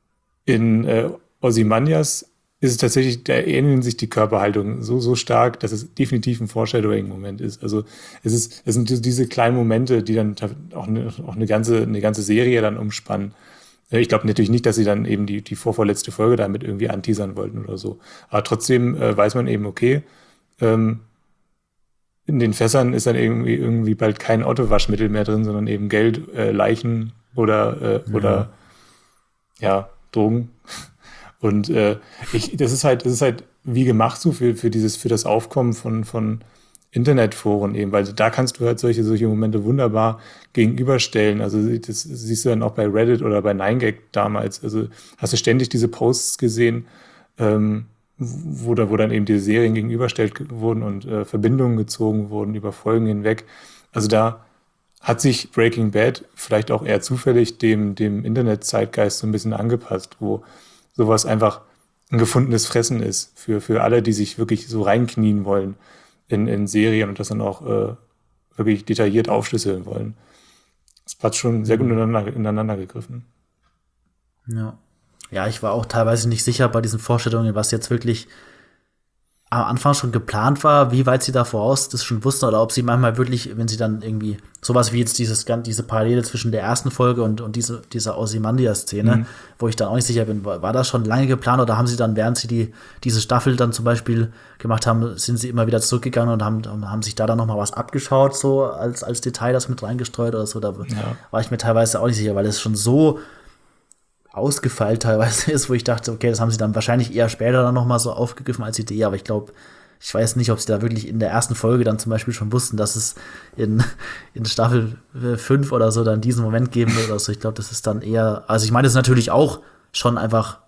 in äh, Ozymandias ist es tatsächlich, da ähneln sich die Körperhaltungen so, so stark, dass es definitiv ein Foreshadowing-Moment ist. Also es ist, es sind diese kleinen Momente, die dann auch eine, auch eine ganze, eine ganze Serie dann umspannen. Äh, Ich glaube natürlich nicht, dass sie dann eben die, die vorvorletzte Folge damit irgendwie anteasern wollten oder so. Aber trotzdem äh, weiß man eben, okay, ähm, in den Fässern ist dann irgendwie, irgendwie bald kein Autowaschmittel mehr drin, sondern eben Geld, äh, Leichen oder, äh, Ja. oder ja, Drogen. Und äh, ich, das ist halt, das ist halt wie gemacht so für, für dieses, für das Aufkommen von, von Internetforen eben, weil da kannst du halt solche, solche Momente wunderbar gegenüberstellen. Also das siehst du dann auch bei Reddit oder bei nine gag damals. Also hast du ständig diese Posts gesehen, ähm, wo, da, wo dann eben diese Serien gegenüberstellt wurden und äh, Verbindungen gezogen wurden über Folgen hinweg. Also da hat sich Breaking Bad vielleicht auch eher zufällig dem, dem Internet-Zeitgeist so ein bisschen angepasst, wo sowas einfach ein gefundenes Fressen ist für, für alle, die sich wirklich so reinknien wollen in, in Serien und das dann auch äh, wirklich detailliert aufschlüsseln wollen. Das hat schon sehr gut ineinander, ineinander gegriffen. Ja. Ja, ich war auch teilweise nicht sicher bei diesen Vorstellungen, was jetzt wirklich am Anfang schon geplant war, wie weit sie da voraus das schon wussten oder ob sie manchmal wirklich, wenn sie dann irgendwie sowas wie jetzt dieses, diese Parallele zwischen der ersten Folge und, und diese, dieser Ozymandias-Szene, Mhm. wo ich dann auch nicht sicher bin, war, war das schon lange geplant oder haben sie dann, während sie die, diese Staffel dann zum Beispiel gemacht haben, sind sie immer wieder zurückgegangen und haben, haben sich da dann noch mal was abgeschaut, so als, als Detail das mit reingestreut oder so. Da Ja. war ich mir teilweise auch nicht sicher, weil es schon so ausgefeilt teilweise ist, wo ich dachte, okay, das haben sie dann wahrscheinlich eher später dann noch mal so aufgegriffen als Idee, aber ich glaube, ich weiß nicht, ob sie da wirklich in der ersten Folge dann zum Beispiel schon wussten, dass es in, in Staffel fünf oder so dann diesen Moment geben wird oder so. Ich glaube, das ist dann eher, also ich meine, das ist natürlich auch schon einfach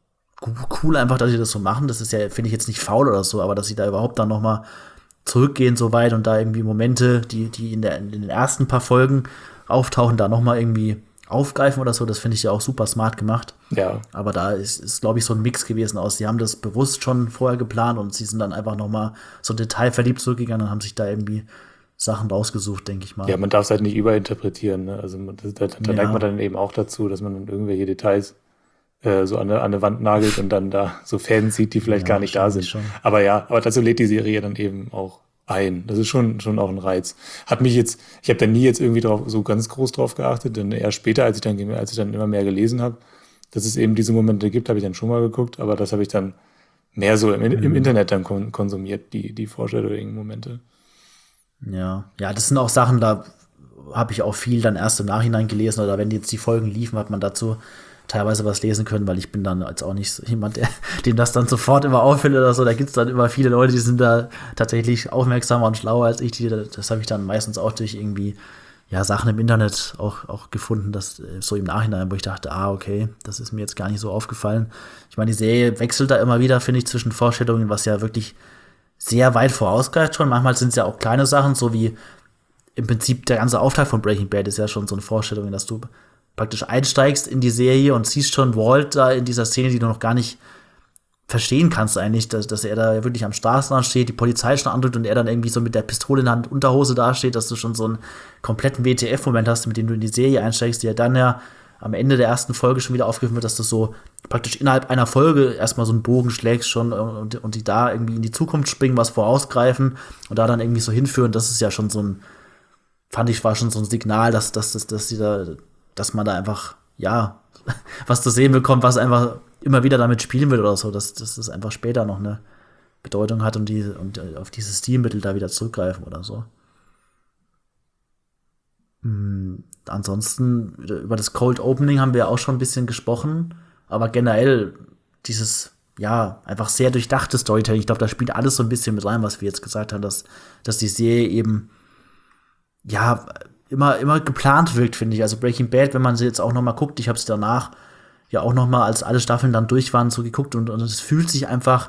cool einfach, dass sie das so machen. Das ist ja, finde ich jetzt nicht faul oder so, aber dass sie da überhaupt dann noch mal zurückgehen so weit und da irgendwie Momente, die, die in, der, in den ersten paar Folgen auftauchen, da noch mal irgendwie aufgreifen oder so, das finde ich ja auch super smart gemacht. Ja. Aber da ist, ist glaube ich, so ein Mix gewesen aus. Sie haben das bewusst schon vorher geplant und sie sind dann einfach noch mal so detailverliebt zurückgegangen und haben sich da irgendwie Sachen rausgesucht, denke ich mal. Ja, man darf es halt nicht überinterpretieren. Ne? Also man, das, da, da Ja. neigt man dann eben auch dazu, dass man dann irgendwelche Details äh, so an eine, an eine Wand nagelt und dann da so Fäden sieht, die vielleicht Ja, gar nicht da sind. wahrscheinlich schon. Aber ja, aber dazu lädt die Serie dann eben auch ein. Das ist schon, schon auch ein Reiz. Hat mich jetzt, ich habe da nie jetzt irgendwie drauf, so ganz groß drauf geachtet, denn erst später, als ich dann, als ich dann immer mehr gelesen habe, dass es eben diese Momente gibt, habe ich dann schon mal geguckt, aber das habe ich dann mehr so im, im Internet dann kon- konsumiert, die, die Foreshadowing-Momente. Ja, ja, das sind auch Sachen, da habe ich auch viel dann erst im Nachhinein gelesen oder wenn jetzt die Folgen liefen, hat man dazu teilweise was lesen können, weil ich bin dann jetzt auch nicht so jemand, der, dem das dann sofort immer auffällt oder so. Da gibt es dann immer viele Leute, die sind da tatsächlich aufmerksamer und schlauer als ich. Die, das habe ich dann meistens auch durch irgendwie ja, Sachen im Internet auch, auch gefunden, dass äh, so im Nachhinein, wo ich dachte, ah, okay, das ist mir jetzt gar nicht so aufgefallen. Ich meine, die Serie wechselt da immer wieder, finde ich, zwischen Vorstellungen, was ja wirklich sehr weit vorausgreift schon. Manchmal sind es ja auch kleine Sachen, so wie im Prinzip der ganze Auftakt von Breaking Bad ist ja schon so eine Vorstellung, dass du praktisch einsteigst in die Serie und siehst schon Walt da in dieser Szene, die du noch gar nicht verstehen kannst eigentlich, dass, dass er da wirklich am Straßenrand steht, die Polizei schon andrückt und er dann irgendwie so mit der Pistole in der Hand, Unterhose dasteht, dass du schon so einen kompletten W T F-Moment hast, mit dem du in die Serie einsteigst, die ja dann ja am Ende der ersten Folge schon wieder aufgegriffen wird, dass du so praktisch innerhalb einer Folge erstmal so einen Bogen schlägst schon und, und die da irgendwie in die Zukunft springen, was vorausgreifen und da dann irgendwie so hinführen, das ist ja schon so ein, fand ich, war schon so ein Signal, dass, dass, dass, dass, die da, dass man da einfach ja, was zu sehen bekommt, was einfach immer wieder damit spielen wird oder so, dass, dass das einfach später noch eine Bedeutung hat und, die, und auf dieses Stilmittel da wieder zurückgreifen oder so. Hm, ansonsten, über das Cold Opening haben wir auch schon ein bisschen gesprochen, aber generell dieses, ja, einfach sehr durchdachte Storytelling, ich glaube, da spielt alles so ein bisschen mit rein, was wir jetzt gesagt haben, dass, dass die Serie eben, ja, immer, immer geplant wirkt, finde ich. Also Breaking Bad, wenn man sie jetzt auch noch mal guckt, ich habe es danach ja auch noch mal, als alle Staffeln dann durch waren, so geguckt und, und es fühlt sich einfach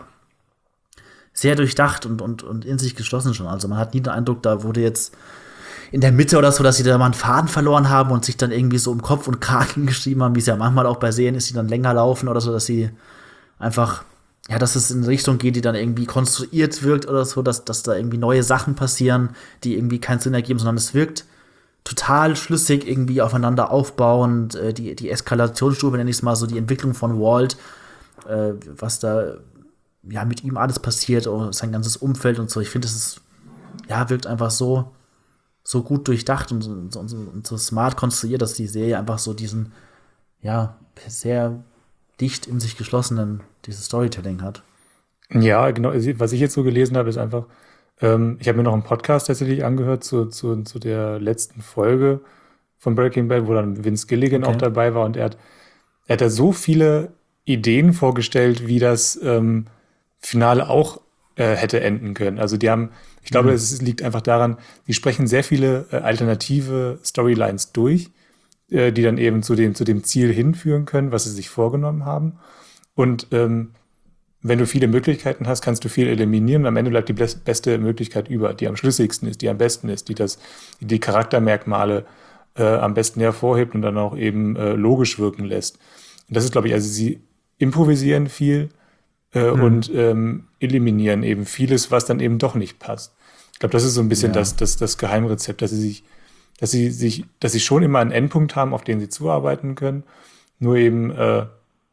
sehr durchdacht und, und, und in sich geschlossen schon. Also man hat nie den Eindruck, da wurde jetzt in der Mitte oder so, dass sie da mal einen Faden verloren haben und sich dann irgendwie so um Kopf und Kragen geschrieben haben, wie es ja manchmal auch bei Serien ist, die dann länger laufen oder so, dass sie einfach, ja, dass es in eine Richtung geht, die dann irgendwie konstruiert wirkt oder so, dass, dass da irgendwie neue Sachen passieren, die irgendwie keinen Sinn ergeben, sondern es wirkt total schlüssig irgendwie aufeinander aufbauend, äh, die, die Eskalationsstufe, nenne ich es mal so, die Entwicklung von Walt, äh, was da ja mit ihm alles passiert, und sein ganzes Umfeld und so. Ich finde, es ist, ja, wirkt einfach so, so gut durchdacht und, und, und, und so smart konstruiert, dass die Serie einfach so diesen, ja, sehr dicht in sich geschlossenen, dieses Storytelling hat. Ja, genau. Was ich jetzt so gelesen habe, ist einfach, ähm, ich habe mir noch einen Podcast tatsächlich angehört zu, zu, zu der letzten Folge von Breaking Bad, wo dann Vince Gilligan Okay. auch dabei war und er hat, er hat da so viele Ideen vorgestellt, wie das ähm, Finale auch äh, hätte enden können. Also die haben, ich glaube, Mhm. es liegt einfach daran, die sprechen sehr viele äh, alternative Storylines durch, äh, die dann eben zu dem, zu dem Ziel hinführen können, was sie sich vorgenommen haben. Und ähm, wenn du viele Möglichkeiten hast, kannst du viel eliminieren. Am Ende bleibt die bes- beste Möglichkeit über, die am schlüssigsten ist, die am besten ist, die das, die, die Charaktermerkmale äh, am besten hervorhebt und dann auch eben äh, logisch wirken lässt. Und das ist, glaube ich, also sie improvisieren viel äh, Mhm. und ähm, eliminieren eben vieles, was dann eben doch nicht passt. Ich glaube, das ist so ein bisschen Ja. das, das, das Geheimrezept, dass sie sich, dass sie sich, dass sie schon immer einen Endpunkt haben, auf den sie zuarbeiten können, nur eben, äh,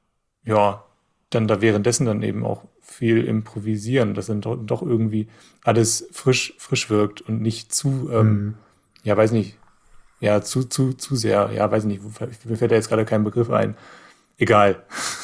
ja, dann da währenddessen dann eben auch viel improvisieren, dass dann doch, doch irgendwie alles frisch, frisch wirkt und nicht zu, ähm, Mhm. ja, weiß nicht, ja, zu, zu, zu sehr, ja, weiß nicht, mir fällt da jetzt gerade kein Begriff ein. Egal.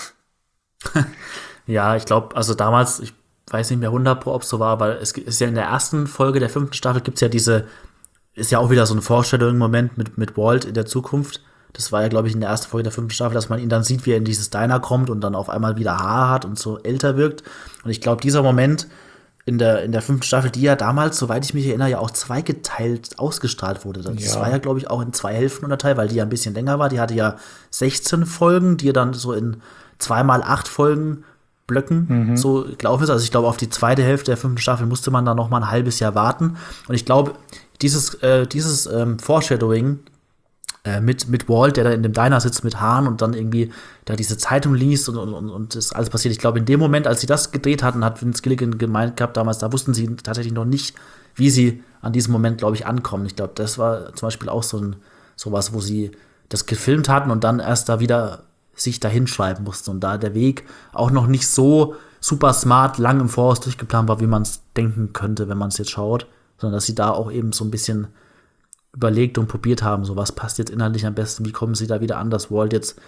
Ja, ich glaube, also damals, ich weiß nicht mehr hundert Pro, ob es so war, weil es ist ja in der ersten Folge der fünften Staffel gibt's ja diese, ist ja auch wieder so ein Foreshadowing-Moment mit, mit Walt in der Zukunft. Das war ja, glaube ich, in der ersten Folge der fünften Staffel, dass man ihn dann sieht, wie er in dieses Diner kommt und dann auf einmal wieder Haar hat und so älter wirkt. Und ich glaube, dieser Moment in der, in der fünften Staffel, die ja damals, soweit ich mich erinnere, ja auch zweigeteilt ausgestrahlt wurde. Das Ja. war ja, glaube ich, auch in zwei Hälften unterteilt, weil die ja ein bisschen länger war. Die hatte ja sechzehn Folgen, die dann so in zweimal acht Folgen Blöcken so gelaufen ist. Also ich glaube, auf die zweite Hälfte der fünften Staffel musste man dann noch mal ein halbes Jahr warten. Und ich glaube, dieses, äh, dieses ähm, Foreshadowing äh, mit, mit Walt, der da in dem Diner sitzt mit Haaren und dann irgendwie da diese Zeitung liest und, und, und das alles passiert. Ich glaube, in dem Moment, als sie das gedreht hatten, hat Vince Gilligan gemeint gehabt damals, da wussten sie tatsächlich noch nicht, wie sie an diesem Moment, glaube ich, ankommen. Ich glaube, das war zum Beispiel auch so ein sowas, wo sie das gefilmt hatten und dann erst da wieder sich dahin schreiben mussten. Und da der Weg auch noch nicht so super smart lang im Voraus durchgeplant war, wie man es denken könnte, wenn man es jetzt schaut, sondern dass sie da auch eben so ein bisschen überlegt und probiert haben, so was passt jetzt inhaltlich am besten, wie kommen sie da wieder an, dass Walt jetzt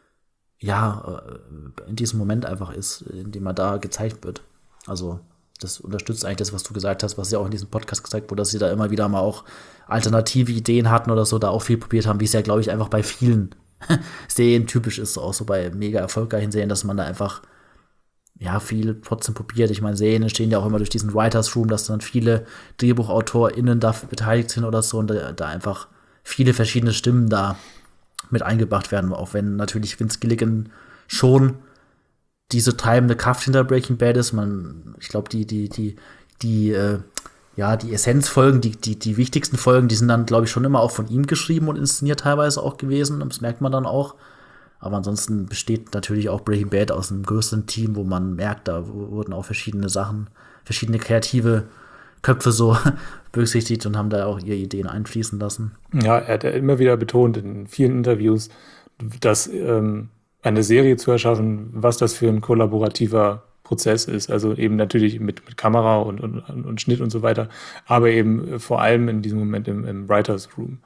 ja äh, in diesem Moment einfach ist, in dem er da gezeigt wird. Also das unterstützt eigentlich das, was du gesagt hast, was ja auch in diesem Podcast gezeigt wurde, dass sie da immer wieder mal auch alternative Ideen hatten oder so, da auch viel probiert haben, wie es ja, glaube ich, einfach bei vielen Serien typisch ist, auch so bei mega erfolgreichen Serien, dass man da einfach ja viel trotzdem probiert. Ich meine, Serien entstehen ja auch immer durch diesen Writers Room, dass dann viele DrehbuchautorInnen da beteiligt sind oder so und da, da einfach viele verschiedene Stimmen da mit eingebracht werden, auch wenn natürlich Vince Gilligan schon diese treibende Kraft hinter Breaking Bad ist. Man, ich glaube, die, die, die, die, äh, ja, die Essenzfolgen, die, die, die wichtigsten Folgen, die sind dann, glaube ich, schon immer auch von ihm geschrieben und inszeniert teilweise auch gewesen. Das merkt man dann auch. Aber ansonsten besteht natürlich auch Breaking Bad aus einem größeren Team, wo man merkt, da wurden auch verschiedene Sachen, verschiedene kreative Köpfe so berücksichtigt und haben da auch ihre Ideen einfließen lassen. Ja, er hat ja immer wieder betont in vielen Interviews, dass ähm, eine Serie zu erschaffen, was das für ein kollaborativer Prozess ist. Also eben natürlich mit, mit Kamera und, und, und Schnitt und so weiter, aber eben vor allem in diesem Moment im, im Writers Room.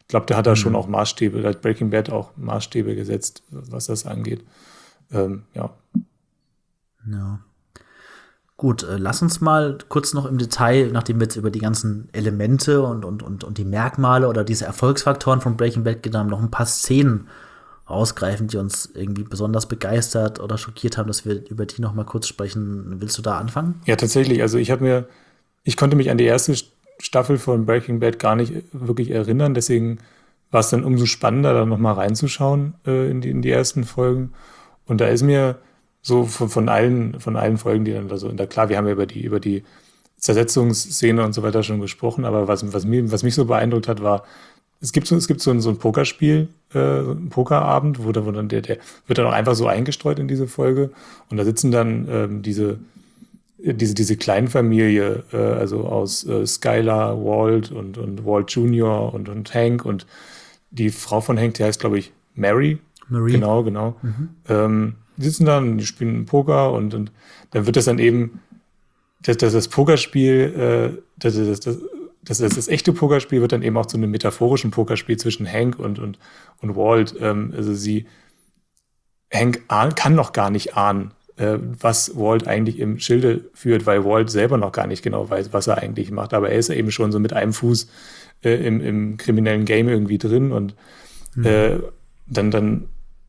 glaube, der hat da mhm. schon auch Maßstäbe, da hat Breaking Bad auch Maßstäbe gesetzt, was das angeht. Ähm, ja. Ja. Gut, äh, lass uns mal kurz noch im Detail, nachdem wir jetzt über die ganzen Elemente und, und, und, und die Merkmale oder diese Erfolgsfaktoren von Breaking Bad genommen, noch ein paar Szenen rausgreifen, die uns irgendwie besonders begeistert oder schockiert haben, dass wir über die noch mal kurz sprechen. Willst du da anfangen? Ja, tatsächlich. Also ich habe mir, ich konnte mich an die erste Staffel von Breaking Bad gar nicht wirklich erinnern, deswegen war es dann umso spannender, da noch mal reinzuschauen äh, in, die, in die ersten Folgen. Und da ist mir so von, von allen, von allen Folgen, die dann da so, und da klar, wir haben ja über die, über die Zersetzungsszene und so weiter schon gesprochen, aber was, was mir, was mich so beeindruckt hat, war, es gibt so, es gibt so ein, so ein Pokerspiel, äh, ein Pokerabend, wo, da, wo dann der, der wird dann auch einfach so eingestreut in diese Folge. Und da sitzen dann ähm, diese, diese, diese Kleinfamilie, äh, also aus äh, Skylar, Walt und, und Walt Junior und, und Hank und die Frau von Hank, die heißt, glaube ich, Mary. Marie. Genau, genau. Mhm. Ähm, die sitzen dann, die spielen Poker und, und dann wird das dann eben, das, das, das Pokerspiel, äh, das, das, das, das, das, das echte Pokerspiel wird dann eben auch zu einem metaphorischen Pokerspiel zwischen Hank und, und, und Walt. Ähm, also sie, Hank ahn, kann noch gar nicht ahnen, äh, was Walt eigentlich im Schilde führt, weil Walt selber noch gar nicht genau weiß, was er eigentlich macht. Aber er ist ja eben schon so mit einem Fuß äh, im, im kriminellen Game irgendwie drin und mhm. äh, dann, dann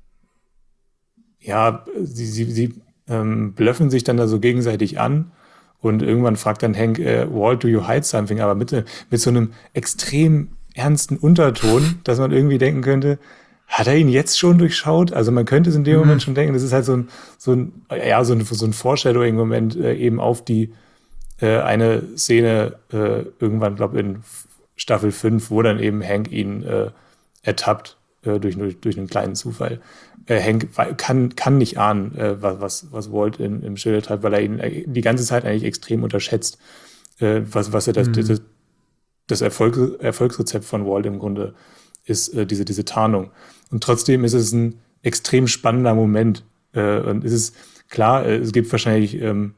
ja, sie, sie, sie ähm, blöffen sich dann da so gegenseitig an und irgendwann fragt dann Hank, äh, Walt, do you hide something? Aber mit, mit so einem extrem ernsten Unterton, dass man irgendwie denken könnte, hat er ihn jetzt schon durchschaut? Also man könnte es in dem mhm. Moment schon denken, das ist halt so ein, so ein, ja, so ein, so ein Foreshadowing-Moment äh, eben auf die äh, eine Szene äh, irgendwann, glaube ich, in Staffel fünf, wo dann eben Hank ihn äh, ertappt äh, durch, durch, durch einen kleinen Zufall. Äh, Hank kann, kann nicht ahnen, äh, was, was Walt in, im Schilde treibt, weil er ihn die ganze Zeit eigentlich extrem unterschätzt, äh, was, was er das, mhm. das, das Erfolg, Erfolgsrezept von Walt im Grunde ist, äh, diese, diese Tarnung. Und trotzdem ist es ein extrem spannender Moment. Äh, und es ist klar, äh, es gibt wahrscheinlich ähm,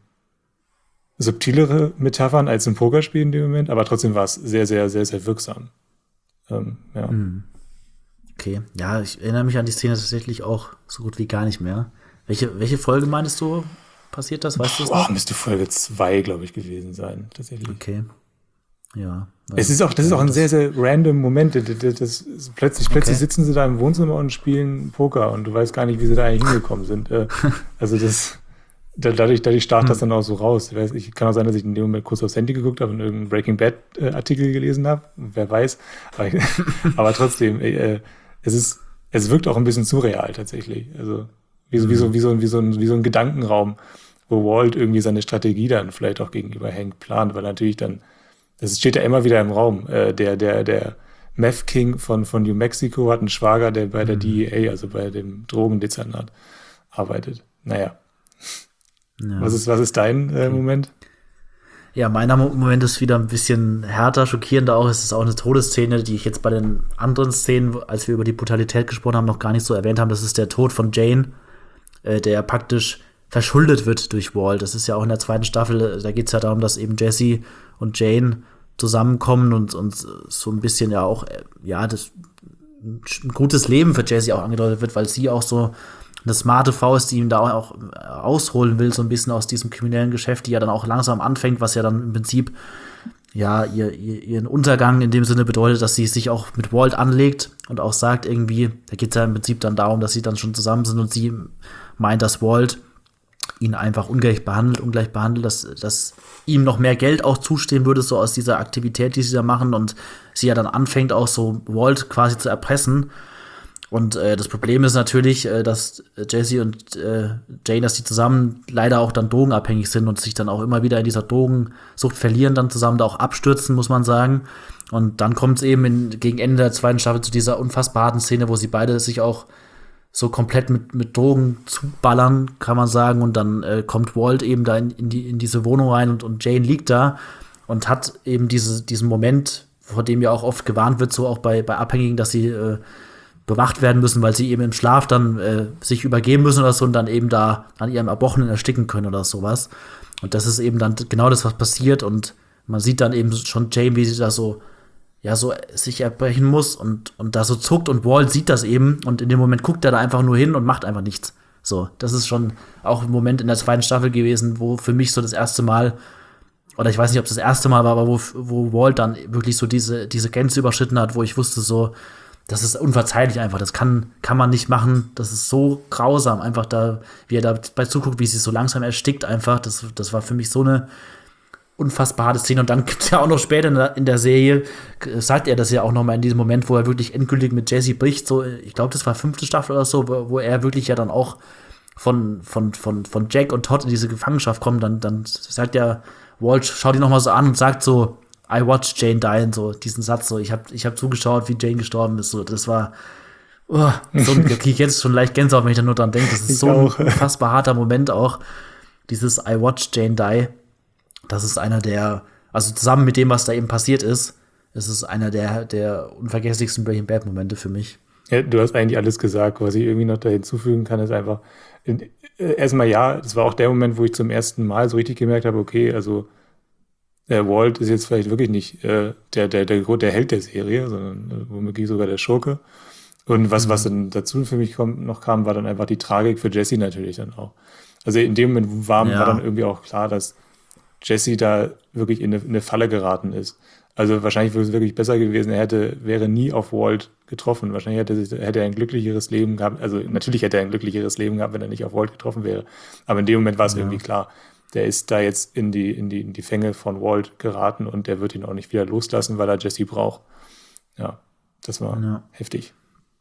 subtilere Metaphern als im Pokerspiel in dem Moment, aber trotzdem war es sehr, sehr, sehr, sehr wirksam. Ähm, ja. Mhm. Okay, ja, ich erinnere mich an die Szene tatsächlich auch so gut wie gar nicht mehr. Welche, welche Folge meinst du, passiert das? Weißt du das noch? Müsste Folge zwei, glaube ich, gewesen sein, tatsächlich. Okay, ja. Es ist auch, das ist auch ein sehr, sehr random Moment. Das, das, das plötzlich, okay. plötzlich sitzen sie da im Wohnzimmer und spielen Poker und du weißt gar nicht, wie sie da eigentlich hingekommen sind. Also das, dadurch, dadurch stach das hm. dann auch so raus. Ich weiß, ich kann auch sein, dass ich in dem Moment kurz aufs Handy geguckt habe und irgendeinen Breaking Bad äh, Artikel gelesen habe. Wer weiß. Aber, aber trotzdem, äh, es ist, es wirkt auch ein bisschen surreal tatsächlich. Also wie so, wie so, wie so, wie so, ein, wie so ein Gedankenraum, wo Walt irgendwie seine Strategie dann vielleicht auch gegenüber Hank plant, weil natürlich dann, das steht ja immer wieder im Raum, äh, der, der, der Meth King von, von New Mexico hat einen Schwager, der bei der D E A, also bei dem Drogendezernat, arbeitet. Naja. Ja. Was ist, was ist dein äh, Moment? Ja, meiner Moment ist wieder ein bisschen härter, schockierender auch. Es ist auch eine Todesszene, die ich jetzt bei den anderen Szenen, als wir über die Brutalität gesprochen haben, noch gar nicht so erwähnt haben. Das ist der Tod von Jane, äh, der praktisch verschuldet wird durch Walt. Das ist ja auch in der zweiten Staffel, da geht es ja darum, dass eben Jesse und Jane zusammenkommen und, und so ein bisschen ja auch, ja, das ein gutes Leben für Jesse auch angedeutet wird, weil sie auch so eine smarte Frau ist, die ihn da auch ausholen will, so ein bisschen aus diesem kriminellen Geschäft, die ja dann auch langsam anfängt, was ja dann im Prinzip ja ihr, ihr, ihren Untergang in dem Sinne bedeutet, dass sie sich auch mit Walt anlegt und auch sagt irgendwie, da geht es ja im Prinzip dann darum, dass sie dann schon zusammen sind und sie meint, dass Walt ihn einfach ungerecht behandelt, ungleich behandelt, dass, dass ihm noch mehr Geld auch zustehen würde, so aus dieser Aktivität, die sie da machen und sie ja dann anfängt auch so Walt quasi zu erpressen. Und äh, das Problem ist natürlich, äh, dass Jesse und äh, Jane, dass die zusammen leider auch dann drogenabhängig sind und sich dann auch immer wieder in dieser Drogensucht verlieren, dann zusammen da auch abstürzen, muss man sagen. Und dann kommt es eben in, gegen Ende der zweiten Staffel zu dieser unfassbar harten Szene, wo sie beide sich auch so komplett mit, mit Drogen zuballern, kann man sagen. Und dann äh, kommt Walt eben da in, in, die, in diese Wohnung rein und, und Jane liegt da und hat eben diese, diesen Moment, vor dem ja auch oft gewarnt wird, so auch bei, bei Abhängigen, dass sie äh, bewacht werden müssen, weil sie eben im Schlaf dann äh, sich übergeben müssen oder so und dann eben da an ihrem Erbrochenen ersticken können oder sowas. Und das ist eben dann genau das, was passiert und man sieht dann eben schon Jane, wie sie da so, ja, so sich erbrechen muss und, und da so zuckt und Walt sieht das eben und in dem Moment guckt er da einfach nur hin und macht einfach nichts. So, das ist schon auch ein Moment in der zweiten Staffel gewesen, wo für mich so das erste Mal, oder ich weiß nicht, ob es das erste Mal war, aber wo, wo Walt dann wirklich so diese, diese Grenze überschritten hat, wo ich wusste so, das ist unverzeihlich einfach, das kann, kann man nicht machen, das ist so grausam, einfach da, wie er dabei zuguckt, wie sie so langsam erstickt einfach, das, das war für mich so eine unfassbar harte Szene. Und dann gibt es ja auch noch später in der, in der Serie, sagt er das ja auch noch mal in diesem Moment, wo er wirklich endgültig mit Jesse bricht, so, ich glaube, das war fünfte Staffel oder so, wo, wo er wirklich ja dann auch von, von, von, von Jack und Todd in diese Gefangenschaft kommt, dann, dann sagt ja Walt, schaut ihn noch mal so an und sagt so, I watched Jane die, und so, diesen Satz, so, ich habe ich hab zugeschaut, wie Jane gestorben ist, so, das war, oh, so, da kriege ich jetzt schon leicht Gänsehaut, wenn ich da nur dran denke, das ist ich so auch. Ein unfassbar harter Moment auch, dieses I watched Jane die. Das ist einer der, also zusammen mit dem, was da eben passiert ist, ist es einer der, der unvergesslichsten Breaking Bad Momente für mich. Ja, du hast eigentlich alles gesagt. Was ich irgendwie noch da hinzufügen kann, ist einfach, in, äh, erstmal ja, das war auch der Moment, wo ich zum ersten Mal so richtig gemerkt habe, okay, also der Walt ist jetzt vielleicht wirklich nicht äh, der, der, der, der Held der Serie, sondern äh, womöglich sogar der Schurke. Und was, mhm. was dann dazu für mich kom- noch kam, war dann einfach die Tragik für Jesse natürlich dann auch. Also in dem Moment war, ja. war dann irgendwie auch klar, dass Jesse da wirklich in eine, in eine Falle geraten ist. Also wahrscheinlich wäre es wirklich besser gewesen, er hätte, wäre nie auf Walt getroffen. Wahrscheinlich hätte, hätte er ein glücklicheres Leben gehabt. Also natürlich hätte er ein glücklicheres Leben gehabt, wenn er nicht auf Walt getroffen wäre. Aber in dem Moment war es ja. irgendwie klar, der ist da jetzt in die, in die, in die Fänge von Walt geraten und der wird ihn auch nicht wieder loslassen, weil er Jesse braucht. Ja, das war ja. heftig.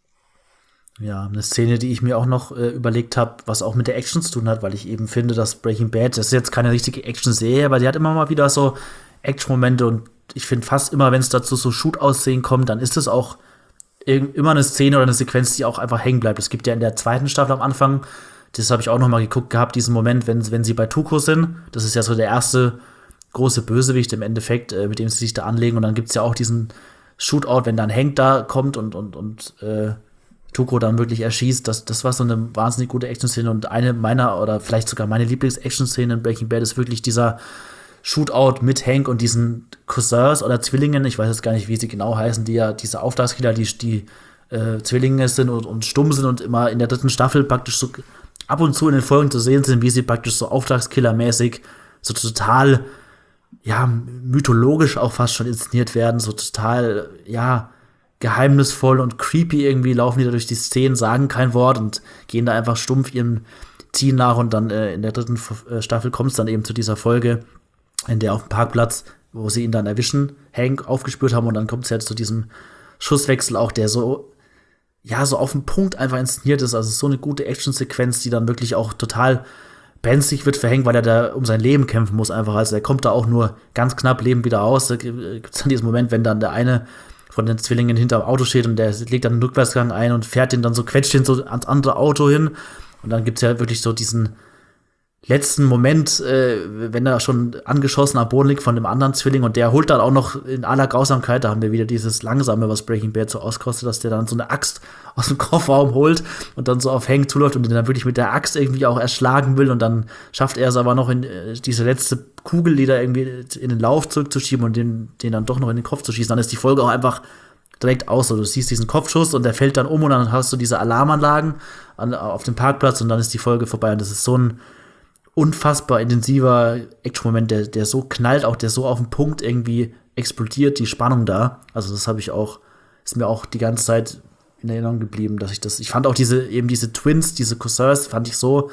Ja, eine Szene, die ich mir auch noch äh, überlegt habe, was auch mit der Action zu tun hat, weil ich eben finde, dass Breaking Bad, das ist jetzt keine richtige Action-Serie, aber die hat immer mal wieder so Action-Momente und ich finde fast immer, wenn es dazu so Shoot-Aussehen kommt, dann ist es auch irg- immer eine Szene oder eine Sequenz, die auch einfach hängen bleibt. Es gibt ja in der zweiten Staffel am Anfang, das habe ich auch noch mal geguckt gehabt, diesen Moment, wenn, wenn sie bei Tuco sind, das ist ja so der erste große Bösewicht im Endeffekt, äh, mit dem sie sich da anlegen und dann gibt es ja auch diesen Shootout, wenn dann Hank da kommt und, und, und äh, Tuco dann wirklich erschießt, das, das war so eine wahnsinnig gute Action-Szene und eine meiner, oder vielleicht sogar meine Lieblings-Action-Szene in Breaking Bad ist wirklich dieser Shootout mit Hank und diesen Cousins oder Zwillingen, ich weiß jetzt gar nicht, wie sie genau heißen, die ja diese Auftragskiller, die, die äh, Zwillinge sind und, und stumm sind und immer in der dritten Staffel praktisch so ab und zu in den Folgen zu sehen sind, wie sie praktisch so Auftragskiller-mäßig so total, ja, mythologisch auch fast schon inszeniert werden, so total, ja, geheimnisvoll und creepy irgendwie laufen die da durch die Szenen, sagen kein Wort und gehen da einfach stumpf ihrem Ziel nach und dann äh, in der dritten äh, Staffel kommt es dann eben zu dieser Folge, in der auf dem Parkplatz, wo sie ihn dann erwischen, Hank aufgespürt haben und dann kommt es ja zu diesem Schusswechsel auch, der so, ja, so auf den Punkt einfach inszeniert ist, also so eine gute Actionsequenz, die dann wirklich auch total brenzlig wird für Hank, weil er da um sein Leben kämpfen muss einfach, also er kommt da auch nur ganz knapp lebend wieder raus, da gibt es dann diesen Moment, wenn dann der eine von den Zwillingen hinterm Auto steht und der legt dann einen Rückwärtsgang ein und fährt den dann so, quetscht den so ans andere Auto hin. Und dann gibt's ja wirklich so diesen letzten Moment, äh, wenn er schon angeschossen am Boden liegt von dem anderen Zwilling und der holt dann auch noch in aller Grausamkeit, da haben wir wieder dieses Langsame, was Breaking Bad so auskostet, dass der dann so eine Axt aus dem Kofferraum holt und dann so auf Hank zuläuft und den dann wirklich mit der Axt irgendwie auch erschlagen will und dann schafft er es aber noch in äh, diese letzte Kugel, die da irgendwie in den Lauf zurückzuschieben und den, den dann doch noch in den Kopf zu schießen. Dann ist die Folge auch einfach direkt aus. So, du siehst diesen Kopfschuss und der fällt dann um und dann hast du diese Alarmanlagen an, auf dem Parkplatz und dann ist die Folge vorbei und das ist so ein unfassbar intensiver Action-Moment, der, der so knallt, auch der so auf den Punkt irgendwie explodiert, die Spannung da. Also das habe ich auch, ist mir auch die ganze Zeit in Erinnerung geblieben, dass ich das, ich fand auch diese, eben diese Twins, diese Cousins, fand ich so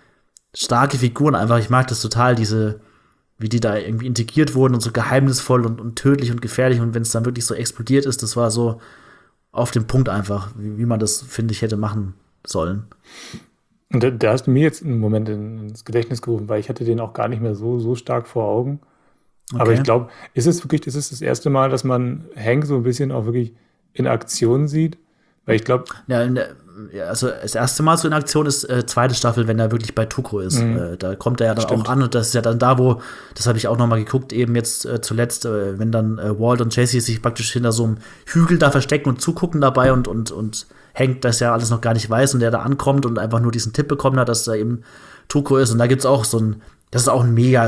starke Figuren einfach, ich mag das total, diese, wie die da irgendwie integriert wurden und so geheimnisvoll und, und tödlich und gefährlich und wenn es dann wirklich so explodiert ist, das war so auf den Punkt einfach, wie, wie man das, finde ich, hätte machen sollen. Und da, da hast du mir jetzt einen Moment ins Gedächtnis gerufen, weil ich hatte den auch gar nicht mehr so, so stark vor Augen. Okay. Aber ich glaube, ist es wirklich, ist es das erste Mal, dass man Hank so ein bisschen auch wirklich in Aktion sieht? Weil ich glaube. Ja, also das erste Mal so in Aktion ist äh, zweite Staffel, wenn er wirklich bei Tuco ist. Mhm. Äh, da kommt er ja dann Stimmt. auch an und das ist ja dann da, wo, das habe ich auch noch mal geguckt, eben jetzt äh, zuletzt, äh, wenn dann äh, Walt und Jesse sich praktisch hinter so einem Hügel da verstecken und zugucken dabei und, und, und Hank das ja alles noch gar nicht weiß und der da ankommt und einfach nur diesen Tipp bekommen hat, dass da eben Tuco ist. Und da gibt's auch so ein, das ist auch ein mega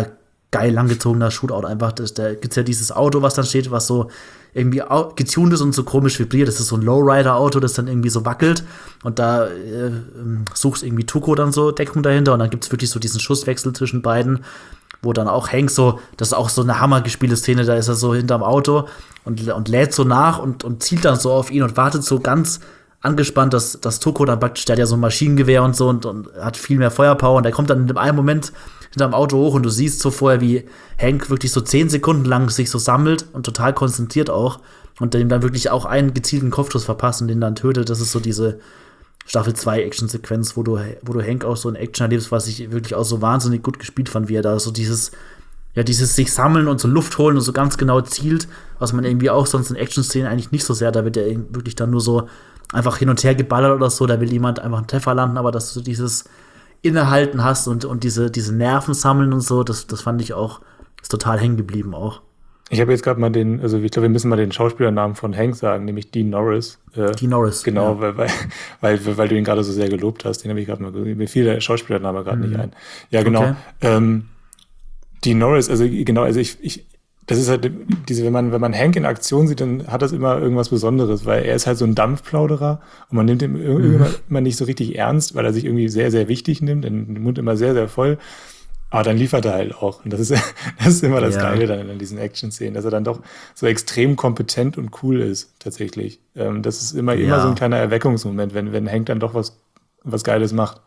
geil langgezogener Shootout einfach. Das, da gibt's ja dieses Auto, was dann steht, was so irgendwie getuned ist und so komisch vibriert. Das ist so ein Lowrider-Auto, das dann irgendwie so wackelt. Und da äh, sucht irgendwie Tuco dann so Deckung dahinter. Und dann gibt's wirklich so diesen Schusswechsel zwischen beiden, wo dann auch Hank so, das ist auch so eine hammergespielte Szene, da ist er so hinterm Auto und, und lädt so nach und, und zielt dann so auf ihn und wartet so ganz angespannt, dass, dass Tuco dann praktisch, der hat ja so ein Maschinengewehr und so und, und hat viel mehr Feuerpower und der kommt dann in einem Moment hinterm Auto hoch und du siehst so vorher, wie Hank wirklich so zehn Sekunden lang sich so sammelt und total konzentriert auch und dem dann wirklich auch einen gezielten Kopfschuss verpasst und den dann tötet. Das ist so diese Staffel zwei Action-Sequenz, wo du, wo du Hank auch so in Action erlebst, was ich wirklich auch so wahnsinnig gut gespielt fand, wie er da so dieses, ja, dieses sich sammeln und so Luft holen und so ganz genau zielt, was man irgendwie auch sonst in Action-Szenen eigentlich nicht so sehr, da wird er wirklich dann nur so einfach hin und her geballert oder so, da will jemand einfach einen Treffer landen, aber dass du dieses Innehalten hast und, und diese, diese Nerven sammeln und so, das, das fand ich auch, ist total hängen geblieben auch. Ich habe jetzt gerade mal den, also ich glaube, wir müssen mal den Schauspielernamen von Hank sagen, nämlich Dean Norris. Äh, Dean Norris. Genau, ja. weil, weil, weil, weil du ihn gerade so sehr gelobt hast. Den habe ich gerade mal, mir fiel der Schauspielername gerade mhm. nicht ein. Ja, genau. Okay. Ähm, Dean Norris, also genau, also ich, ich, das ist halt diese, wenn man, wenn man Hank in Aktion sieht, dann hat das immer irgendwas Besonderes, weil er ist halt so ein Dampfplauderer und man nimmt ihn mhm. immer, immer nicht so richtig ernst, weil er sich irgendwie sehr, sehr wichtig nimmt, den Mund immer sehr, sehr voll. Aber dann liefert er halt auch. Und das ist, das ist immer das ja. Geile dann in diesen Action-Szenen, dass er dann doch so extrem kompetent und cool ist, tatsächlich. Ähm, das ist immer, ja. immer so ein kleiner Erweckungsmoment, wenn, wenn Hank dann doch was, was Geiles macht.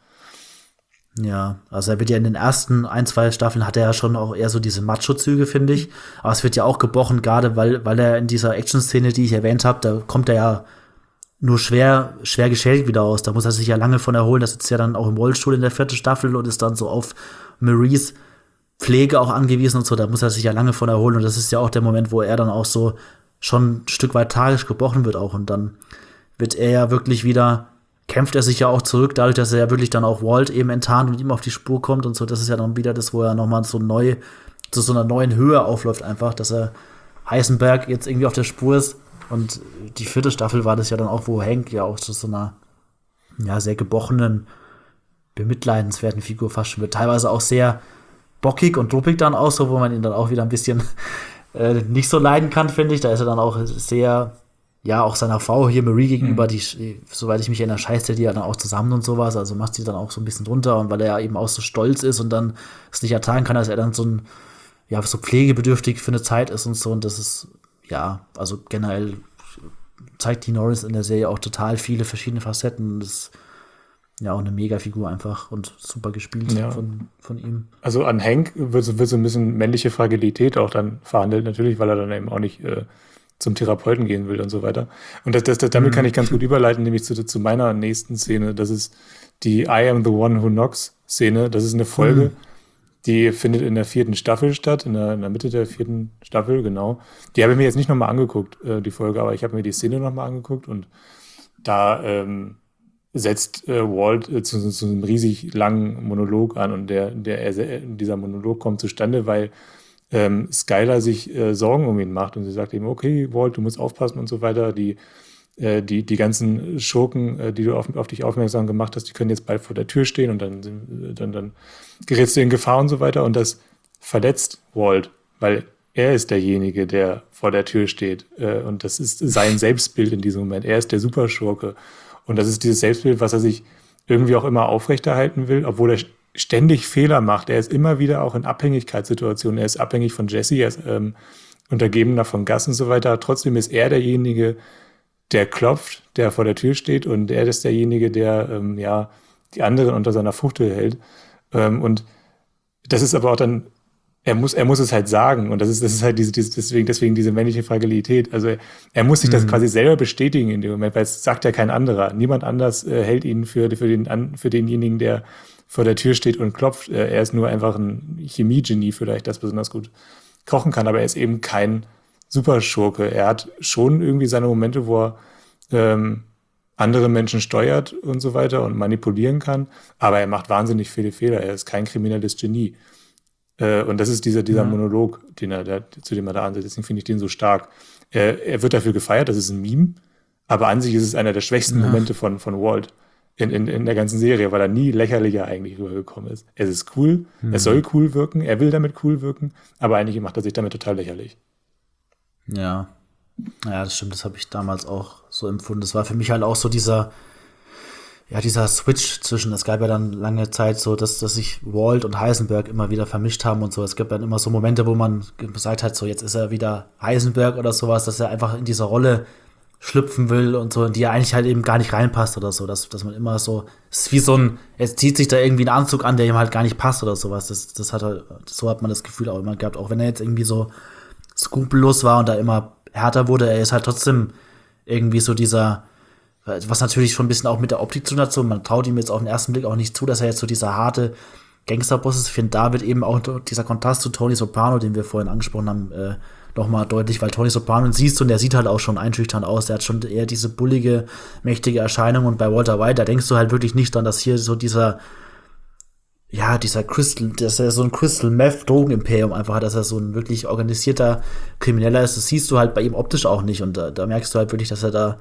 Ja, also er wird ja in den ersten ein, zwei Staffeln hat er ja schon auch eher so diese Macho-Züge, finde ich. Aber es wird ja auch gebrochen, gerade weil, weil er in dieser Action-Szene, die ich erwähnt habe, da kommt er ja nur schwer, schwer geschädigt wieder aus. Da muss er sich ja lange von erholen. Das sitzt ja dann auch im Rollstuhl in der vierten Staffel und ist dann so auf Maries Pflege auch angewiesen und so. Da muss er sich ja lange von erholen. Und das ist ja auch der Moment, wo er dann auch so schon ein Stück weit tragisch gebrochen wird auch. Und dann wird er ja wirklich wieder, kämpft er sich ja auch zurück, dadurch, dass er ja wirklich dann auch Walt eben enttarnt und ihm auf die Spur kommt und so. Das ist ja dann wieder das, wo er nochmal so neu, zu so einer neuen Höhe aufläuft einfach, dass er Heisenberg jetzt irgendwie auf der Spur ist. Und die vierte Staffel war das ja dann auch, wo Hank ja auch zu so einer ja, sehr gebrochenen, bemitleidenswerten Figur fast schon wird. Teilweise auch sehr bockig und druppig dann auch so, wo man ihn dann auch wieder ein bisschen äh, nicht so leiden kann, finde ich. Da ist er dann auch sehr, ja, auch seiner Frau hier, Marie, gegenüber, mhm. die, soweit ich mich erinnere, scheißt er die ja dann auch zusammen und sowas. Also macht sie dann auch so ein bisschen drunter. Und weil er ja eben auch so stolz ist und dann es nicht ertragen kann, dass er dann so ein, ja, so pflegebedürftig für eine Zeit ist und so. Und das ist, ja, also generell zeigt Dean Norris in der Serie auch total viele verschiedene Facetten. Das ist ja auch eine Mega-Figur einfach und super gespielt ja. von, von ihm. Also an Hank wird so, wird so ein bisschen männliche Fragilität auch dann verhandelt, natürlich, weil er dann eben auch nicht äh, zum Therapeuten gehen will und so weiter. Und das, das, das, damit mhm. kann ich ganz gut überleiten, nämlich zu, zu meiner nächsten Szene. Das ist die I Am the One Who Knocks Szene. Das ist eine Folge, mhm. die findet in der vierten Staffel statt, in der, in der Mitte der vierten Staffel, genau. Die habe ich mir jetzt nicht nochmal angeguckt, äh, die Folge, aber ich habe mir die Szene nochmal angeguckt und da ähm, setzt äh, Walt äh, zu, zu einem riesig langen Monolog an und der, der, er, dieser Monolog kommt zustande, weil ähm, Skyler sich äh, Sorgen um ihn macht und sie sagt ihm, okay, Walt, du musst aufpassen und so weiter, die, äh, die, die ganzen Schurken, äh, die du auf, auf dich aufmerksam gemacht hast, die können jetzt bald vor der Tür stehen und dann, dann, dann gerätst du in Gefahr und so weiter und das verletzt Walt, weil er ist derjenige, der vor der Tür steht äh, und das ist sein Selbstbild in diesem Moment. Er ist der Superschurke. Und das ist dieses Selbstbild, was er sich irgendwie auch immer aufrechterhalten will, obwohl er ständig Fehler macht. Er ist immer wieder auch in Abhängigkeitssituationen. Er ist abhängig von Jesse, er ist ähm, Untergebener von Gus und so weiter. Trotzdem ist er derjenige, der klopft, der vor der Tür steht und er ist derjenige, der ähm, ja die anderen unter seiner Fuchtel hält. Ähm, und das ist aber auch dann Er muss, er muss es halt sagen. Und das ist, das ist halt diese, diese, deswegen, deswegen diese männliche Fragilität. Also, er, er muss sich das mhm. quasi selber bestätigen in dem Moment, weil es sagt ja kein anderer. Niemand anders äh, hält ihn für, für den, für denjenigen, der vor der Tür steht und klopft. Äh, er ist nur einfach ein Chemie-Genie vielleicht, das besonders gut kochen kann. Aber er ist eben kein Superschurke. Er hat schon irgendwie seine Momente, wo er, ähm, andere Menschen steuert und so weiter und manipulieren kann. Aber er macht wahnsinnig viele Fehler. Er ist kein kriminelles Genie. Und das ist dieser, dieser ja. Monolog, den er, der, zu dem er da ansetzt. Deswegen finde ich den so stark. Er, er wird dafür gefeiert, das ist ein Meme, aber an sich ist es einer der schwächsten ja. Momente von, von Walt. in, in, in der ganzen Serie, weil er nie lächerlicher eigentlich rübergekommen ist. Es ist cool, mhm. es soll cool wirken, er will damit cool wirken, aber eigentlich macht er sich damit total lächerlich. Ja, ja, das stimmt, das habe ich damals auch so empfunden. Das war für mich halt auch so dieser, ja, dieser Switch zwischen, es gab ja dann lange Zeit so, dass, dass sich Walt und Heisenberg immer wieder vermischt haben und so. Es gab dann immer so Momente, wo man gesagt hat, so jetzt ist er wieder Heisenberg oder sowas, dass er einfach in diese Rolle schlüpfen will und so, in die er eigentlich halt eben gar nicht reinpasst oder so, dass, dass man immer so, es ist wie so ein, es zieht sich da irgendwie ein Anzug an, der ihm halt gar nicht passt oder sowas. Das, das hat halt, so hat man das Gefühl auch immer gehabt, auch wenn er jetzt irgendwie so skrupellos war und da immer härter wurde, er ist halt trotzdem irgendwie so dieser, was natürlich schon ein bisschen auch mit der Optik zu tun hat, so, man traut ihm jetzt auf den ersten Blick auch nicht zu, dass er jetzt so dieser harte Gangsterboss ist. Ich finde, da wird eben auch dieser Kontrast zu Tony Soprano, den wir vorhin angesprochen haben, äh, nochmal deutlich, weil Tony Soprano siehst und der sieht halt auch schon einschüchternd aus, der hat schon eher diese bullige, mächtige Erscheinung und bei Walter White, da denkst du halt wirklich nicht dran, dass hier so dieser, ja, dieser Crystal, dass er so ein Crystal Meth Drogenimperium einfach hat, dass er so ein wirklich organisierter Krimineller ist, das siehst du halt bei ihm optisch auch nicht und da, da merkst du halt wirklich, dass er da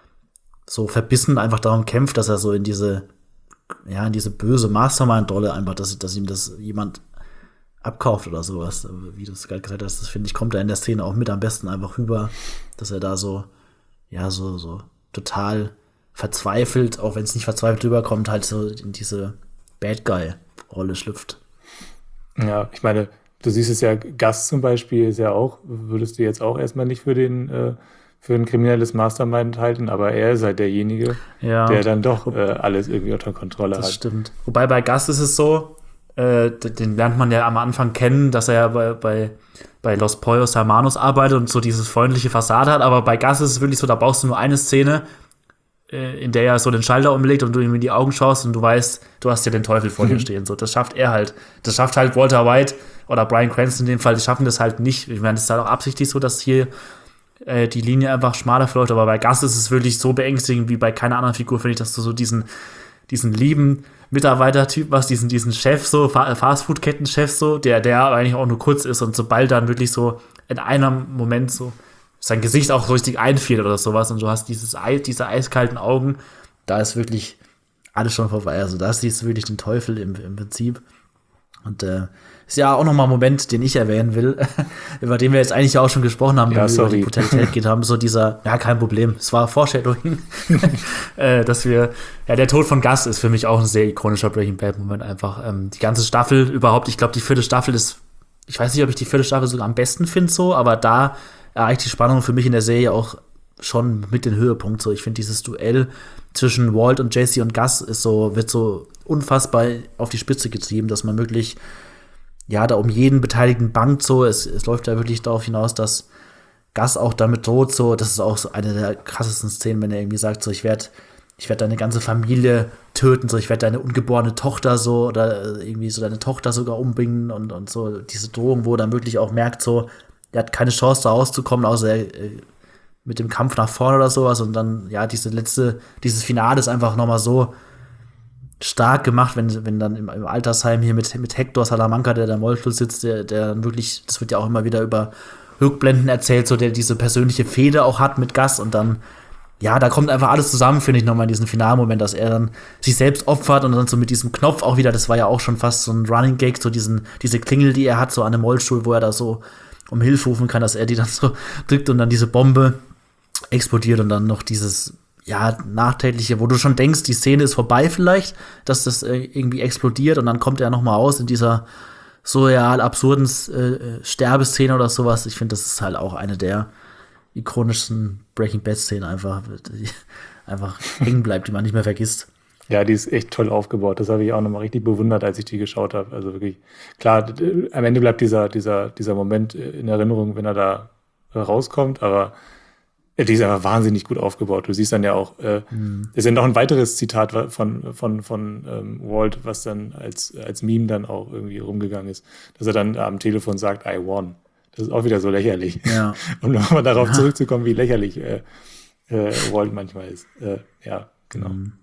so verbissen einfach darum kämpft, dass er so in diese, ja, in diese böse Mastermind-Rolle einfach, dass, dass ihm das jemand abkauft oder sowas, wie du es gerade gesagt hast, das finde ich, kommt da in der Szene auch mit am besten einfach rüber, dass er da so, ja, so, so total verzweifelt, auch wenn es nicht verzweifelt rüberkommt, halt so in diese Bad Guy-Rolle schlüpft. Ja, ich meine, du siehst es ja, Gus zum Beispiel ist ja auch, würdest du jetzt auch erstmal nicht für den, äh, für ein kriminelles Mastermind halten, aber er ist halt derjenige, ja, der dann doch äh, alles irgendwie unter Kontrolle das hat. Das stimmt. Wobei bei Gus ist es so, äh, den lernt man ja am Anfang kennen, dass er ja bei, bei, bei Los Pollos Hermanos arbeitet und so dieses freundliche Fassade hat, aber bei Gus ist es wirklich so, da brauchst du nur eine Szene, äh, in der er so den Schalter umlegt und du ihm in die Augen schaust und du weißt, du hast ja den Teufel vor dir stehen. So, das schafft er halt. Das schafft halt Walter White oder Bryan Cranston in dem Fall, die schaffen das halt nicht. Ich meine, das ist halt auch absichtlich so, dass hier äh, die Linie einfach schmaler verläuft, aber bei Gus ist es wirklich so beängstigend wie bei keiner anderen Figur, finde ich, dass du so diesen, diesen lieben Mitarbeitertyp was, diesen, diesen Chef, so, Fastfood-Ketten-Chef, so, der, der eigentlich auch nur kurz ist und sobald dann wirklich so in einem Moment so sein Gesicht auch richtig einfiel oder sowas und du hast dieses Eis, diese eiskalten Augen, da ist wirklich alles schon vorbei. Also da siehst du wirklich den Teufel im, im Prinzip. Und äh, ist ja auch nochmal ein Moment, den ich erwähnen will, über den wir jetzt eigentlich auch schon gesprochen haben, ja, wenn sorry. wir über die Brutalität geht haben, so dieser, ja, kein Problem, es war Foreshadowing, äh, dass wir, ja, der Tod von Gus ist für mich auch ein sehr ikonischer Breaking Bad-Moment einfach. Ähm, die ganze Staffel überhaupt, ich glaube, die vierte Staffel ist, ich weiß nicht, ob ich die vierte Staffel sogar am besten finde so, aber da erreicht die Spannung für mich in der Serie auch schon mit den Höhepunkt so. Ich finde dieses Duell zwischen Walt und Jesse und Gus ist so, wird so unfassbar auf die Spitze getrieben, dass man wirklich, ja, da um jeden Beteiligten bangt so. Es, es läuft ja wirklich darauf hinaus, dass Gus auch damit droht so. Das ist auch so eine der krassesten Szenen, wenn er irgendwie sagt so, ich werde ich werde deine ganze Familie töten, so, ich werde deine ungeborene Tochter so oder irgendwie so deine Tochter sogar umbringen und, und so. Diese Drohung, wo er dann wirklich auch merkt so, er hat keine Chance da rauszukommen, außer er, äh, mit dem Kampf nach vorne oder sowas und dann, ja, diese letzte, dieses Finale ist einfach nochmal so stark gemacht, wenn, wenn dann im, im Altersheim hier mit, mit Hector Salamanca, der da im Rollstuhl sitzt, der, der dann wirklich, das wird ja auch immer wieder über Rückblenden erzählt, so der diese persönliche Fehde auch hat mit Gus und dann, ja, da kommt einfach alles zusammen, finde ich, nochmal in diesem Finalmoment, dass er dann sich selbst opfert und dann so mit diesem Knopf auch wieder, das war ja auch schon fast so ein Running Gag, so diesen, diese Klingel, die er hat, so an einem Rollstuhl, wo er da so um Hilfe rufen kann, dass er die dann so drückt und dann diese Bombe explodiert und dann noch dieses, ja, nachträgliche, wo du schon denkst, die Szene ist vorbei vielleicht, dass das äh, irgendwie explodiert und dann kommt er noch mal aus in dieser surreal absurden äh, Sterbeszene oder sowas. Ich finde, das ist halt auch eine der ikonischsten Breaking Bad-Szenen einfach, die einfach hängen bleibt, die man nicht mehr vergisst. Ja, die ist echt toll aufgebaut. Das habe ich auch nochmal richtig bewundert, als ich die geschaut habe. Also wirklich, klar, am Ende bleibt dieser, dieser, dieser Moment in Erinnerung, wenn er da rauskommt, aber die ist einfach wahnsinnig gut aufgebaut. Du siehst dann ja auch, äh, mhm. ist ja noch ein weiteres Zitat von, von, von ähm, Walt, was dann als, als Meme dann auch irgendwie rumgegangen ist, dass er dann am Telefon sagt, I won. Das ist auch wieder so lächerlich. Ja. Und nochmal darauf ja. zurückzukommen, wie lächerlich äh, äh, Walt manchmal ist. Äh, ja, genau. Mhm.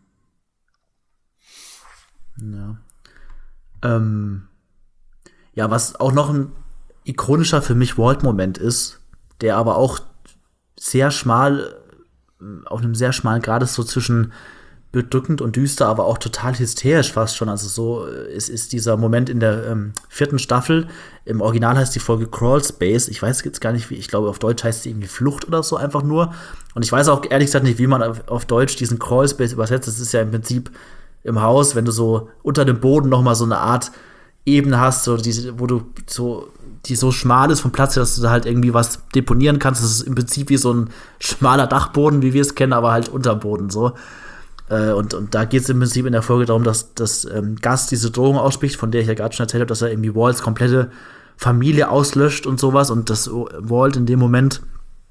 Ja. Ähm, ja, was auch noch ein ikonischer für mich Walt-Moment ist, der aber auch sehr schmal, auf einem sehr schmalen Grad ist, so zwischen bedrückend und düster, aber auch total hysterisch fast schon. Also so, es ist dieser Moment in der ähm, vierten Staffel. Im Original heißt die Folge Crawl Space. Ich weiß jetzt gar nicht, wie, ich glaube, auf Deutsch heißt sie irgendwie Flucht oder so einfach nur. Und ich weiß auch ehrlich gesagt nicht, wie man auf, auf Deutsch diesen Crawl Space übersetzt. Das ist ja im Prinzip im Haus, wenn du so unter dem Boden noch mal so eine Art Ebene hast, so diese, wo du so, die so schmal ist vom Platz her, dass du da halt irgendwie was deponieren kannst. Das ist im Prinzip wie so ein schmaler Dachboden, wie wir es kennen, aber halt unterm Boden so. Äh, und, und da geht es im Prinzip in der Folge darum, dass, dass ähm, Gus diese Drohung ausspricht, von der ich ja gerade schon erzählt habe, dass er irgendwie Walts komplette Familie auslöscht und sowas und dass Walt in dem Moment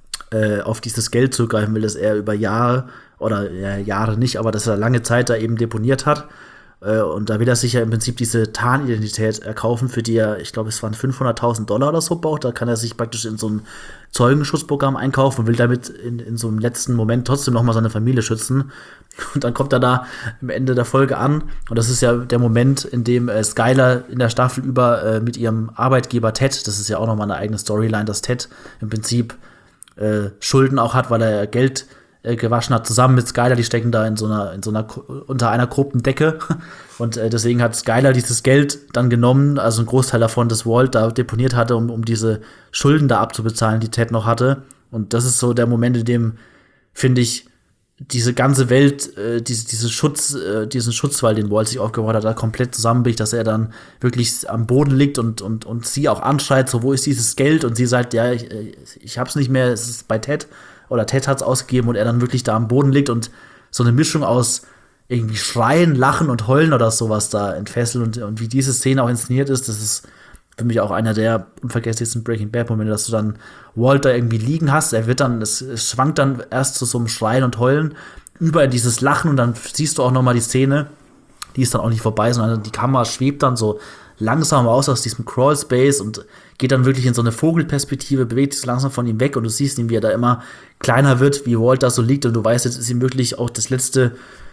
äh, auf dieses Geld zugreifen will, das er über Jahre oder ja, Jahre nicht, aber dass er lange Zeit da eben deponiert hat. Äh, und da will er sich ja im Prinzip diese Tarnidentität erkaufen, für die er, ich glaube, es waren fünfhunderttausend Dollar oder so braucht. Da kann er sich praktisch in so ein Zeugenschutzprogramm einkaufen und will damit in, in so einem letzten Moment trotzdem noch mal seine Familie schützen. Und dann kommt er da am Ende der Folge an. Und das ist ja der Moment, in dem äh, Skyler in der Staffel über äh, mit ihrem Arbeitgeber Ted, das ist ja auch noch mal eine eigene Storyline, dass Ted im Prinzip äh, Schulden auch hat, weil er Geld äh, gewaschen hat, zusammen mit Skyler. Die stecken da in so einer, in so einer, unter einer korrupten Decke. Und äh, deswegen hat Skyler dieses Geld dann genommen, also ein Großteil davon, das Walt da deponiert hatte, um, um diese Schulden da abzubezahlen, die Ted noch hatte. Und das ist so der Moment, in dem, finde ich, diese ganze Welt, äh, diese, diese Schutz, äh, diesen Schutzwall, den Walt sich aufgebaut hat, da komplett zusammenbricht, dass er dann wirklich am Boden liegt und, und, und sie auch anschreit, so, wo ist dieses Geld? Und sie sagt, ja, ich, ich hab's nicht mehr, es ist bei Ted. Oder Ted hat's ausgegeben und er dann wirklich da am Boden liegt und so eine Mischung aus irgendwie Schreien, Lachen und Heulen oder sowas da entfesselt. Und, und wie diese Szene auch inszeniert ist, das ist für mich auch einer der unvergesslichsten Breaking Bad-Momente, dass du dann Walt da irgendwie liegen hast. Er wird dann, es, es schwankt dann erst zu so einem Schreien und Heulen über in dieses Lachen und dann siehst du auch noch mal die Szene, die ist dann auch nicht vorbei, sondern die Kamera schwebt dann so langsam raus aus diesem Crawl-Space und geht dann wirklich in so eine Vogelperspektive, bewegt sich so langsam von ihm weg und du siehst ihn, wie er da immer kleiner wird, wie Walt da so liegt und du weißt, jetzt ist ihm wirklich auch das letzte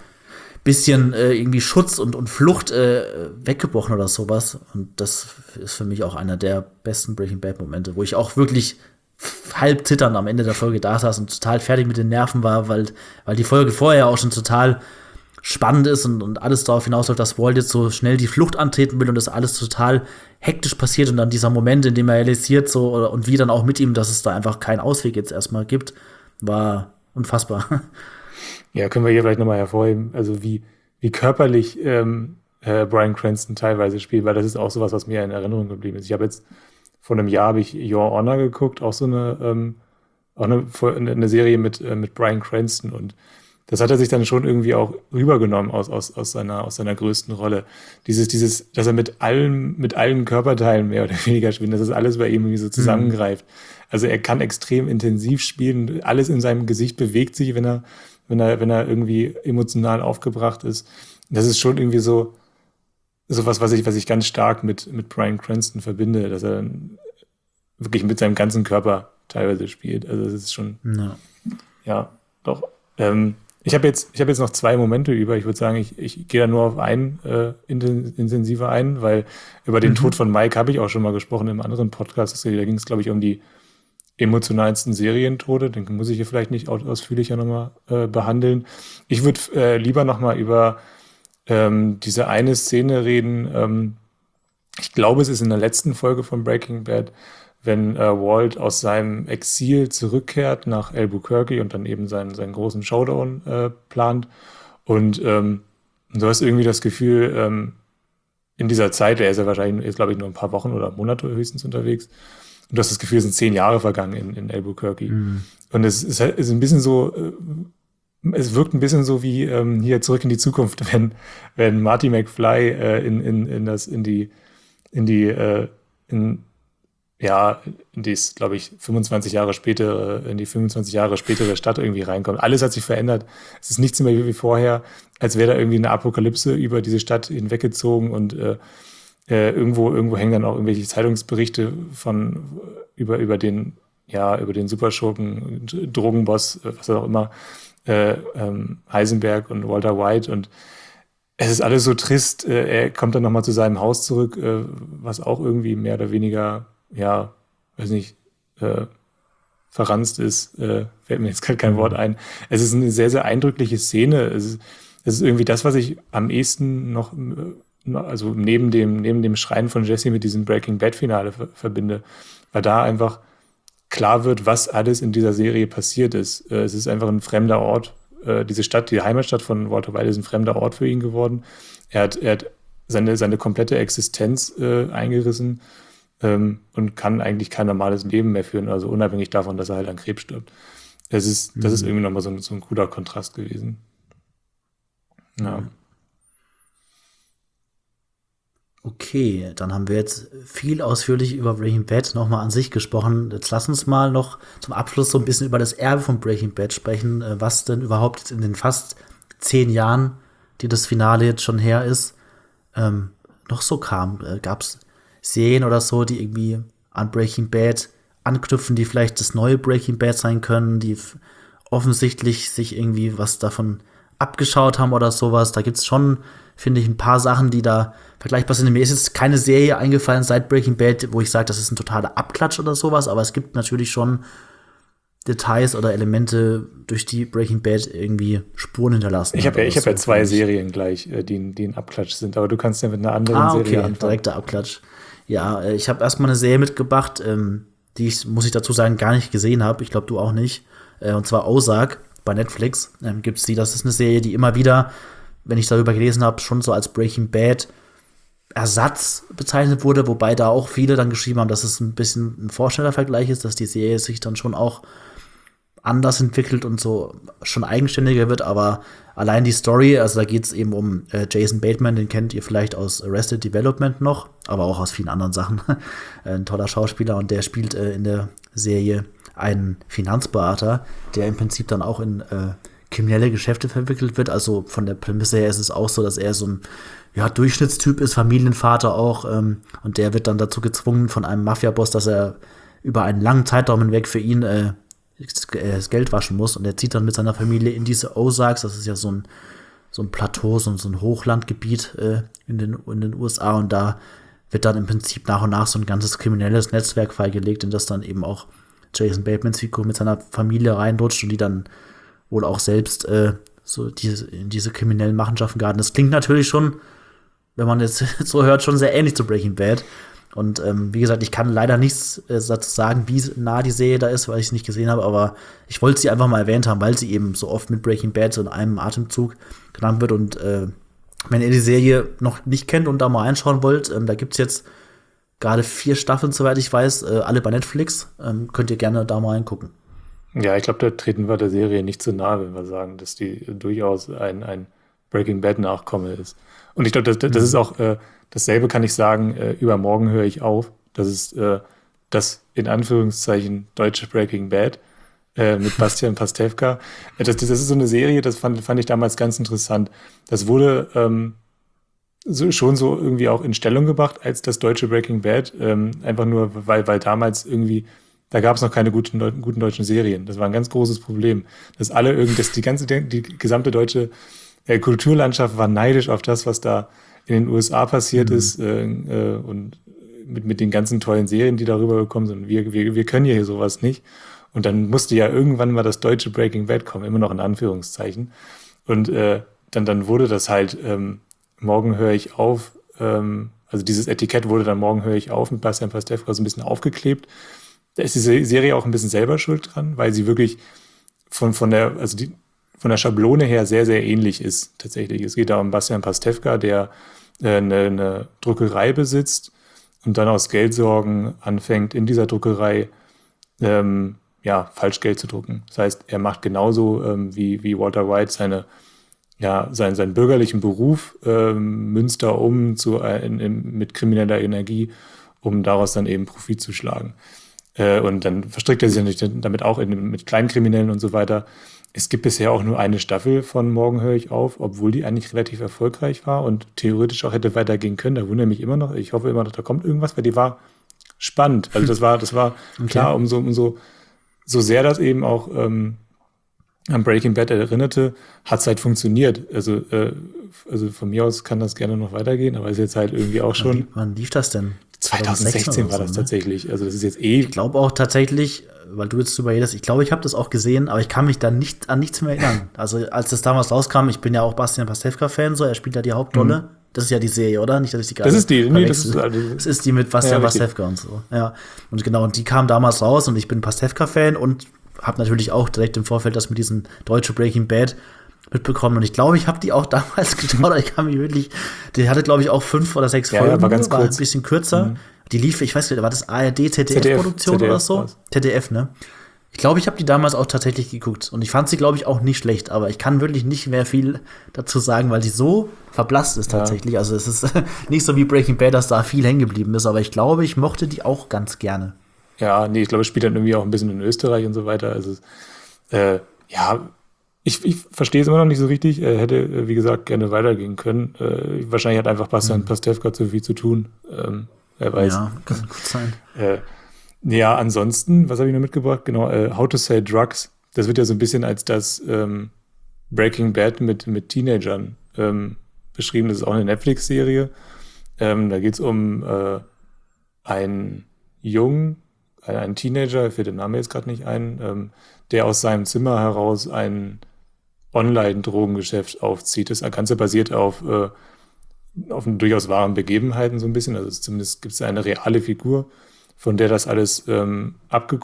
bisschen äh, irgendwie Schutz und, und Flucht äh, weggebrochen oder sowas. Und das ist für mich auch einer der besten Breaking Bad-Momente, wo ich auch wirklich halb zitternd am Ende der Folge da saß und total fertig mit den Nerven war, weil, weil die Folge vorher auch schon total spannend ist und, und alles darauf hinausläuft, dass Walt jetzt so schnell die Flucht antreten will und das alles total hektisch passiert und dann dieser Moment, in dem er realisiert so oder, und wie dann auch mit ihm, dass es da einfach keinen Ausweg jetzt erstmal gibt, war unfassbar. Ja, können wir hier vielleicht nochmal hervorheben, also wie, wie körperlich ähm, äh, Bryan Cranston teilweise spielt, weil das ist auch sowas, was mir in Erinnerung geblieben ist. Ich habe jetzt vor einem Jahr habe ich Your Honor geguckt, auch so eine, ähm, auch eine, eine Serie mit, äh, mit Bryan Cranston und das hat er sich dann schon irgendwie auch rübergenommen aus, aus, aus, seiner, aus seiner größten Rolle. Dieses, dieses, dass er mit allen, mit allen Körperteilen mehr oder weniger spielt, dass das alles bei ihm irgendwie so zusammengreift. Mhm. Also er kann extrem intensiv spielen, alles in seinem Gesicht bewegt sich, wenn er wenn er, wenn er irgendwie emotional aufgebracht ist. Das ist schon irgendwie so, so was, was ich, was ich ganz stark mit, mit Bryan Cranston verbinde, dass er dann wirklich mit seinem ganzen Körper teilweise spielt. Also, das ist schon, no. ja, doch. Ähm, ich habe jetzt, ich habe jetzt noch zwei Momente über. Ich würde sagen, ich, ich gehe da nur auf einen äh, intensiver ein, weil über den mhm. Tod von Mike habe ich auch schon mal gesprochen im anderen Podcast. Da ging es, glaube ich, um die emotionalsten Serientode, den muss ich hier vielleicht nicht ausführlicher nochmal äh, behandeln. Ich würde äh, lieber nochmal über ähm, diese eine Szene reden. Ähm, ich glaube, es ist in der letzten Folge von Breaking Bad, wenn äh, Walt aus seinem Exil zurückkehrt nach Albuquerque und dann eben seinen, seinen großen Showdown äh, plant. Und ähm, du hast irgendwie das Gefühl, ähm, in dieser Zeit, er ist ja wahrscheinlich, jetzt glaube ich, nur ein paar Wochen oder Monate höchstens unterwegs, und du hast das Gefühl, es sind zehn Jahre vergangen in, in Albuquerque. Mhm. Und es ist, halt, ist ein bisschen so, es wirkt ein bisschen so wie ähm, hier Zurück in die Zukunft, wenn, wenn Marty McFly äh, in, in, in das, in die, in die, äh, in, ja, in dies, glaube ich, fünfundzwanzig Jahre später, in die fünfundzwanzig Jahre spätere Stadt irgendwie reinkommt. Alles hat sich verändert. Es ist nichts mehr wie vorher, als wäre da irgendwie eine Apokalypse über diese Stadt hinweggezogen und äh, Äh, irgendwo, irgendwo hängen dann auch irgendwelche Zeitungsberichte von über, über den, ja, über den Superschurken, Drogenboss, was auch immer, äh, ähm, Heisenberg und Walter White und es ist alles so trist. Äh, er kommt dann nochmal zu seinem Haus zurück, äh, was auch irgendwie mehr oder weniger, ja, weiß nicht, äh, verranzt ist, äh, fällt mir jetzt gerade kein Wort ein. Es ist eine sehr, sehr eindrückliche Szene. Es ist, das ist irgendwie das, was ich am ehesten noch, also neben dem, neben dem Schreien von Jesse mit diesem Breaking Bad-Finale ver- verbinde, weil da einfach klar wird, was alles in dieser Serie passiert ist. Äh, es ist einfach ein fremder Ort. Äh, diese Stadt, die Heimatstadt von Walter White ist ein fremder Ort für ihn geworden. Er hat, er hat seine, seine komplette Existenz äh, eingerissen ähm, und kann eigentlich kein normales Leben mehr führen, also unabhängig davon, dass er halt an Krebs stirbt. Das ist, das ist irgendwie nochmal so ein, so ein cooler Kontrast gewesen. Ja. Okay, dann haben wir jetzt viel ausführlich über Breaking Bad nochmal an sich gesprochen. Jetzt lass uns mal noch zum Abschluss so ein bisschen über das Erbe von Breaking Bad sprechen, äh, was denn überhaupt jetzt in den fast zehn Jahren, die das Finale jetzt schon her ist, ähm, noch so kam. Äh, Gab es Serien oder so, die irgendwie an Breaking Bad anknüpfen, die vielleicht das neue Breaking Bad sein können, die f- offensichtlich sich irgendwie was davon abgeschaut haben oder sowas. Da gibt's schon, finde ich, ein paar Sachen, die da vergleichbar sind. Mir ist jetzt keine Serie eingefallen seit Breaking Bad, wo ich sage, das ist ein totaler Abklatsch oder sowas, aber es gibt natürlich schon Details oder Elemente, durch die Breaking Bad irgendwie Spuren hinterlassen. Ich habe ja, hat ich oder hab ja so, zwei finde ich. Serien gleich, äh, die, die ein Abklatsch sind, aber du kannst ja mit einer anderen Ah, Serie okay, anfangen. direkter Abklatsch. Ja, äh, ich habe erstmal eine Serie mitgebracht, ähm, die ich, muss ich dazu sagen, gar nicht gesehen habe. Ich glaube, du auch nicht. Äh, und zwar Ozark bei Netflix. Ähm, gibt's die, das ist eine Serie, die immer wieder, wenn ich darüber gelesen habe, schon so als Breaking Bad Ersatz bezeichnet wurde, wobei da auch viele dann geschrieben haben, dass es ein bisschen ein Vorstellervergleich ist, dass die Serie sich dann schon auch anders entwickelt und so schon eigenständiger wird, aber allein die Story, also da geht es eben um äh, Jason Bateman, den kennt ihr vielleicht aus Arrested Development noch, aber auch aus vielen anderen Sachen. Ein toller Schauspieler und der spielt äh, in der Serie einen Finanzberater, der im Prinzip dann auch in äh, kriminelle Geschäfte verwickelt wird. Also von der Prämisse her ist es auch so, dass er so ein ja, Durchschnittstyp ist, Familienvater auch, ähm, und der wird dann dazu gezwungen von einem Mafia-Boss, dass er über einen langen Zeitraum hinweg für ihn äh, das Geld waschen muss, und er zieht dann mit seiner Familie in diese Ozarks, das ist ja so ein, so ein Plateau, so ein, so ein Hochlandgebiet äh, in, den, in den U S A, und da wird dann im Prinzip nach und nach so ein ganzes kriminelles Netzwerk freigelegt, in das dann eben auch Jason Batemans Figur mit seiner Familie reinrutscht und die dann wohl auch selbst äh, so diese, in diese kriminellen Machenschaften geraten. Das klingt natürlich schon, wenn man jetzt so hört, schon sehr ähnlich zu Breaking Bad. Und ähm, wie gesagt, ich kann leider nichts äh, dazu sagen, wie nah die Serie da ist, weil ich es nicht gesehen habe, aber ich wollte sie einfach mal erwähnt haben, weil sie eben so oft mit Breaking Bad so in einem Atemzug genannt wird. Und äh, wenn ihr die Serie noch nicht kennt und da mal einschauen wollt, ähm, da gibt's jetzt gerade vier Staffeln, soweit ich weiß, äh, alle bei Netflix. Ähm, könnt ihr gerne da mal reingucken. Ja, ich glaube, da treten wir der Serie nicht zu nahe, wenn wir sagen, dass die durchaus ein, ein Breaking Bad Nachkomme ist. Und ich glaube, das, das ist auch, äh, dasselbe kann ich sagen, äh, übermorgen höre ich auf. Das ist äh, das in Anführungszeichen deutsche Breaking Bad äh, mit Bastian Pastewka. Äh, das, das ist so eine Serie, das fand, fand ich damals ganz interessant. Das wurde ähm, so, schon so irgendwie auch in Stellung gebracht als das deutsche Breaking Bad. Ähm, einfach nur, weil, weil damals irgendwie, da gab es noch keine guten, guten deutschen Serien. Das war ein ganz großes Problem. Dass alle irgendwie, dass die ganze, die gesamte deutsche äh, Kulturlandschaft war neidisch auf das, was da in den U S A passiert mhm. ist äh, äh, und mit, mit den ganzen tollen Serien, die darüber gekommen sind. Wir, wir, wir können hier sowas nicht. Und dann musste ja irgendwann mal das deutsche Breaking Bad kommen, immer noch in Anführungszeichen. Und äh, dann, dann wurde das halt, ähm, morgen höre ich auf, ähm, also dieses Etikett wurde dann morgen höre ich auf mit Bastian Pastewka so ein bisschen aufgeklebt. Da ist diese Serie auch ein bisschen selber schuld dran, weil sie wirklich von, von der, also die, von der Schablone her sehr, sehr ähnlich ist tatsächlich. Es geht da um Bastian Pastewka, der äh, eine, eine Druckerei besitzt und dann aus Geldsorgen anfängt, in dieser Druckerei ähm, ja, Falschgeld zu drucken. Das heißt, er macht genauso ähm, wie, wie Walter White seine, ja, seinen, seinen bürgerlichen Beruf, ähm, münzt er um zu, äh, in, in, mit krimineller Energie, um daraus dann eben Profit zu schlagen. Äh, und dann verstrickt er sich natürlich damit auch in, mit Kleinkriminellen und so weiter. Es gibt bisher auch nur eine Staffel von Morgen höre ich auf, obwohl die eigentlich relativ erfolgreich war und theoretisch auch hätte weitergehen können. Da wundere mich immer noch. Ich hoffe immer noch, da kommt irgendwas, weil die war spannend. Also das war, das war okay. Klar, umso, umso so sehr das eben auch ähm, an Breaking Bad erinnerte, hat es halt funktioniert. Also, äh, also von mir aus kann das gerne noch weitergehen, aber ist jetzt halt irgendwie auch schon. Wann, wann lief das denn? zwanzig sechzehn war das so, ne? tatsächlich. Also das ist jetzt eh. Ich glaube auch tatsächlich, weil du jetzt drüber redest, ich glaube, ich habe das auch gesehen, aber ich kann mich da nicht an nichts mehr erinnern. Also als das damals rauskam, ich bin ja auch Bastian Pastewka-Fan, so, er spielt da die Hauptrolle. Mhm. Das ist ja die Serie, oder? Nicht, dass ich die gerade Das ist die, nee, das ist, das ist die mit Bastian ja, Pastewka und so. Ja, und genau, und die kam damals raus und ich bin Pastewka-Fan und habe natürlich auch direkt im Vorfeld das mit diesem deutsche Breaking Bad mitbekommen. Und ich glaube, ich habe die auch damals geschaut. Ich kann mich wirklich, die hatte, glaube ich, auch fünf oder sechs ja, Folgen. Ja, war ganz war kurz. ein bisschen kürzer. Mhm. Die lief, ich weiß nicht, war das A R D, Z D F-Produktion oder so? Was? Z D F, ne? Ich glaube, ich habe die damals auch tatsächlich geguckt. Und ich fand sie, glaube ich, auch nicht schlecht. Aber ich kann wirklich nicht mehr viel dazu sagen, weil die so verblasst ist tatsächlich. Ja. Also es ist nicht so wie Breaking Bad, dass da viel hängen geblieben ist. Aber ich glaube, ich mochte die auch ganz gerne. Ja, nee, ich glaube, es spielt dann irgendwie auch ein bisschen in Österreich und so weiter. Also, äh, ja, ich, ich verstehe es immer noch nicht so richtig. Er hätte, wie gesagt, gerne weitergehen können. Äh, wahrscheinlich hat einfach Bastian mhm. Pastewka zu viel zu tun. Ähm, wer weiß. Ja, kann gut sein. Äh, ja, ansonsten, was habe ich noch mitgebracht? Genau, äh, How to Sell Drugs. Das wird ja so ein bisschen als das ähm, Breaking Bad mit, mit Teenagern ähm, beschrieben. Das ist auch eine Netflix-Serie. Ähm, da geht es um äh, einen Jungen, ein Teenager, fällt der Name jetzt gerade nicht ein, ähm, der aus seinem Zimmer heraus ein Online-Drogengeschäft aufzieht. Das Ganze basiert auf, äh, auf durchaus wahren Begebenheiten so ein bisschen. Also zumindest gibt es eine reale Figur, von der das alles ähm,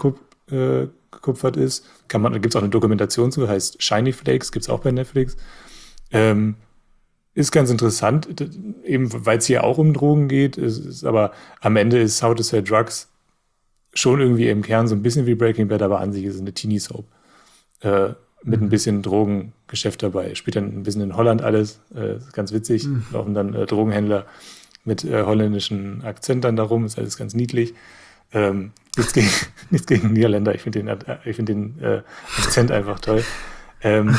abgekupfert äh, ist. Kann man, da gibt es auch eine Dokumentation zu, heißt Shiny Flakes, gibt es auch bei Netflix. Ähm, ist ganz interessant, eben weil es hier auch um Drogen geht, ist, ist, aber am Ende ist How to Sell Drugs schon irgendwie im Kern so ein bisschen wie Breaking Bad, aber an sich ist es eine Teenie-Soap. Äh, mit mhm. ein bisschen Drogengeschäft dabei. Spielt dann ein bisschen in Holland alles, äh, ist ganz witzig. Mhm. Laufen dann äh, Drogenhändler mit äh, holländischem Akzent dann darum, ist alles ganz niedlich. Ähm, nichts, gegen, nichts gegen Niederländer, ich finde den, äh, ich find den äh, Akzent einfach toll. Ähm,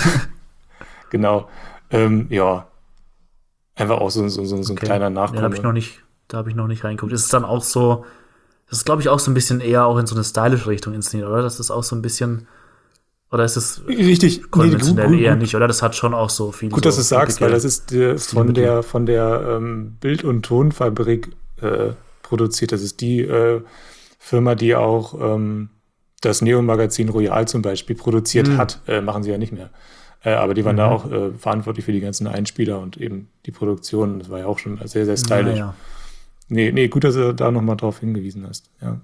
genau. Ähm, ja, einfach auch so, so, so, so ein okay. kleiner Nachkomme. Ja, da habe ich noch nicht, da habe ich noch nicht reingeguckt. Ist es dann auch so, das ist, glaube ich, auch so ein bisschen eher auch in so eine stylische Richtung inszeniert, oder? Das ist auch so ein bisschen, oder ist es richtig konventionell nee, gut, eher gut. nicht, oder? Das hat schon auch so viel. Gut, so dass du es sagst, weil das ist äh, von der, von der ähm, Bild- und Tonfabrik äh, produziert. Das ist die äh, Firma, die auch ähm, das Neo-Magazin Royal zum Beispiel produziert mhm. hat. Äh, machen sie ja nicht mehr. Äh, aber die waren mhm. da auch äh, verantwortlich für die ganzen Einspieler und eben die Produktion. Das war ja auch schon sehr, sehr stylisch. Ja, ja. Nee, nee, gut, dass du da nochmal drauf hingewiesen hast. Ja.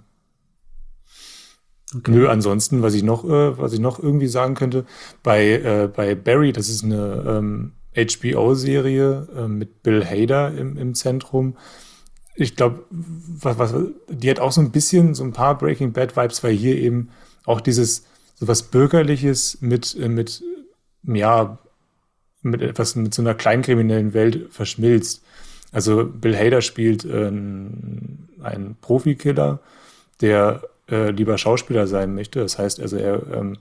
Okay. Nö, ansonsten, was ich noch, äh, was ich noch irgendwie sagen könnte, bei, äh, bei Barry, das ist eine ähm, H B O-Serie äh, mit Bill Hader im, im Zentrum. Ich glaube, was, was, die hat auch so ein bisschen, so ein paar Breaking Bad-Vibes, weil hier eben auch dieses, so was Bürgerliches mit, äh, mit, ja, mit etwas, mit so einer kleinkriminellen Welt verschmilzt. Also Bill Hader spielt äh, einen Profikiller, der äh, lieber Schauspieler sein möchte. Das heißt also, er ähm,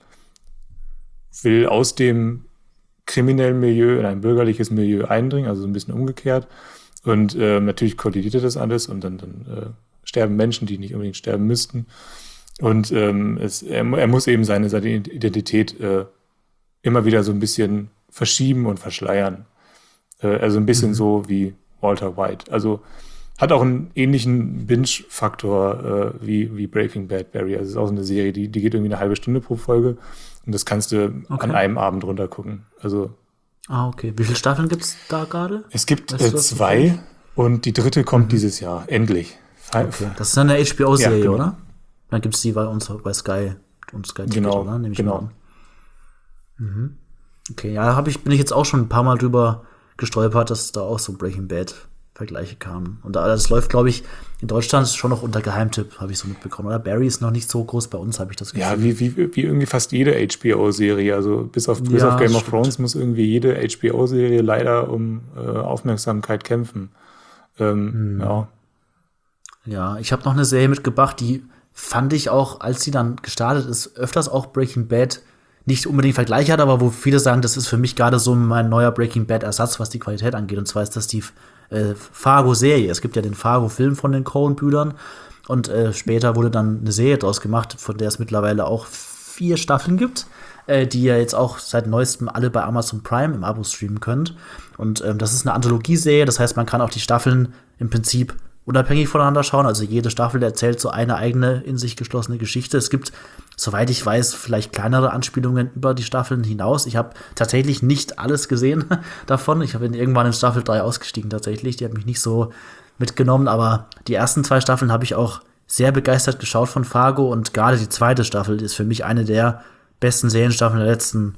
will aus dem kriminellen Milieu in ein bürgerliches Milieu eindringen, also so ein bisschen umgekehrt. Und äh, natürlich kollidiert das alles und dann, dann äh, sterben Menschen, die nicht unbedingt sterben müssten. Und ähm, es, er, er muss eben seine, seine Identität äh, immer wieder so ein bisschen verschieben und verschleiern. Äh, also ein bisschen mhm. so wie Walter White. Also hat auch einen ähnlichen Binge-Faktor äh, wie, wie Breaking Bad Barry. Also es ist auch so eine Serie, die, die geht irgendwie eine halbe Stunde pro Folge und das kannst du okay. an einem Abend runter gucken. Also ah, okay. Wie viele Staffeln gibt es da gerade? Es gibt weißt äh, zwei und die dritte kommt mhm. dieses Jahr. Endlich. Okay. Das ist dann eine H B O-Serie, ja, genau. oder? Dann gibt es die bei uns bei Sky und Sky Ticket, genau, oder? Nehme ich genau. mal an. Mhm. Okay, ja, hab ich, bin ich jetzt auch schon ein paar Mal drüber gestolpert, dass da auch so Breaking Bad Vergleiche kamen. Und das läuft, glaube ich, in Deutschland schon noch unter Geheimtipp, habe ich so mitbekommen. Oder Barry ist noch nicht so groß bei uns, habe ich das Gefühl. Ja, wie, wie, wie irgendwie fast jede H B O-Serie. Also bis auf, bis ja, auf Game of stimmt. Thrones muss irgendwie jede H B O-Serie leider um äh, Aufmerksamkeit kämpfen. Ähm, hm. Ja. Ja, ich habe noch eine Serie mitgebracht, die fand ich auch, als sie dann gestartet ist, öfters auch Breaking Bad nicht unbedingt Vergleich hat, aber wo viele sagen, das ist für mich gerade so mein neuer Breaking Bad-Ersatz, was die Qualität angeht. Und zwar ist das die äh, Fargo-Serie. Es gibt ja den Fargo-Film von den Coen-Brüdern und äh, später wurde dann eine Serie draus gemacht, von der es mittlerweile auch vier Staffeln gibt, äh, die ihr jetzt auch seit neuestem alle bei Amazon Prime im Abo streamen könnt. Und ähm, das ist eine Anthologieserie, das heißt, man kann auch die Staffeln im Prinzip unabhängig voneinander schauen. Also jede Staffel erzählt so eine eigene, in sich geschlossene Geschichte. Es gibt, soweit ich weiß, vielleicht kleinere Anspielungen über die Staffeln hinaus. Ich habe tatsächlich nicht alles gesehen davon. Ich bin irgendwann in Staffel drei ausgestiegen tatsächlich. Die hat mich nicht so mitgenommen, aber die ersten zwei Staffeln habe ich auch sehr begeistert geschaut von Fargo und gerade die zweite Staffel ist für mich eine der besten Serienstaffeln der letzten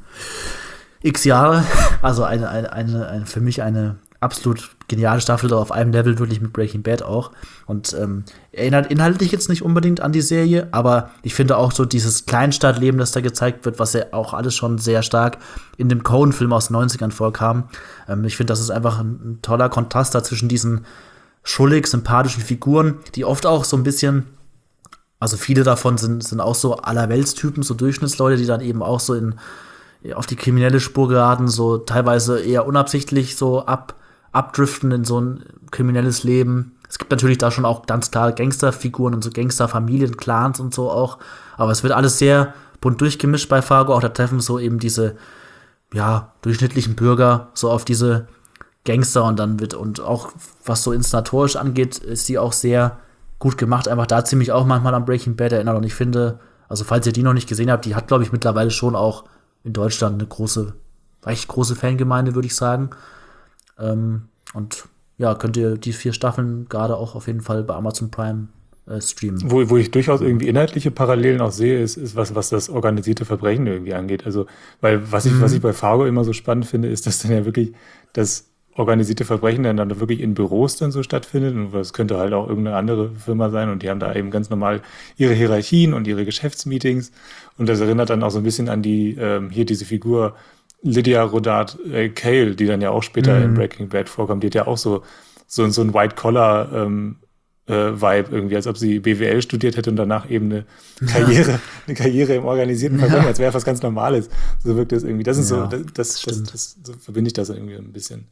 x Jahre. Also eine, eine, eine, eine für mich eine absolut geniale Staffel, auf einem Level wirklich mit Breaking Bad auch. Und ähm, erinnert inhaltlich jetzt nicht unbedingt an die Serie, aber ich finde auch so dieses Kleinstadtleben, das da gezeigt wird, was ja auch alles schon sehr stark in dem Coen-Film aus den neunzigern vorkam. Ähm, ich finde, das ist einfach ein, ein toller Kontrast da zwischen diesen schuldig, sympathischen Figuren, die oft auch so ein bisschen, also viele davon sind, sind auch so Allerweltstypen, so Durchschnittsleute, die dann eben auch so in auf die kriminelle Spur geraten, so teilweise eher unabsichtlich so ab abdriften in so ein kriminelles Leben. Es gibt natürlich da schon auch ganz klar Gangsterfiguren und so Gangsterfamilien, Clans und so auch. Aber es wird alles sehr bunt durchgemischt bei Fargo. Auch da treffen so eben diese, ja, durchschnittlichen Bürger so auf diese Gangster und dann wird, und auch was so inszenatorisch angeht, ist die auch sehr gut gemacht. Einfach da ziemlich auch manchmal an Breaking Bad erinnert. Und ich finde, also falls ihr die noch nicht gesehen habt, die hat, glaube ich, mittlerweile schon auch in Deutschland eine große, recht große Fangemeinde, würde ich sagen. Ähm, und ja, könnt ihr die vier Staffeln gerade auch auf jeden Fall bei Amazon Prime äh, streamen. Wo, wo ich durchaus irgendwie inhaltliche Parallelen auch sehe, ist, ist was, was das organisierte Verbrechen irgendwie angeht. Also, weil was ich, mhm. was ich bei Fargo immer so spannend finde, ist, dass dann ja wirklich das organisierte Verbrechen dann, dann wirklich in Büros dann so stattfindet. Und das könnte halt auch irgendeine andere Firma sein. Und die haben da eben ganz normal ihre Hierarchien und ihre Geschäftsmeetings. Und das erinnert dann auch so ein bisschen an die, ähm, hier diese Figur Lydia Rodard äh, Cale, die dann ja auch später mm. in Breaking Bad vorkommt, die hat ja auch so, so, so ein White-Collar ähm, äh, Vibe irgendwie, als ob sie B W L studiert hätte und danach eben eine Karriere, ja. eine Karriere im organisierten Verbrechen, ja. als wäre was ganz Normales. So wirkt das irgendwie. Das ist ja, so, das, das, das, das so verbinde ich das irgendwie ein bisschen.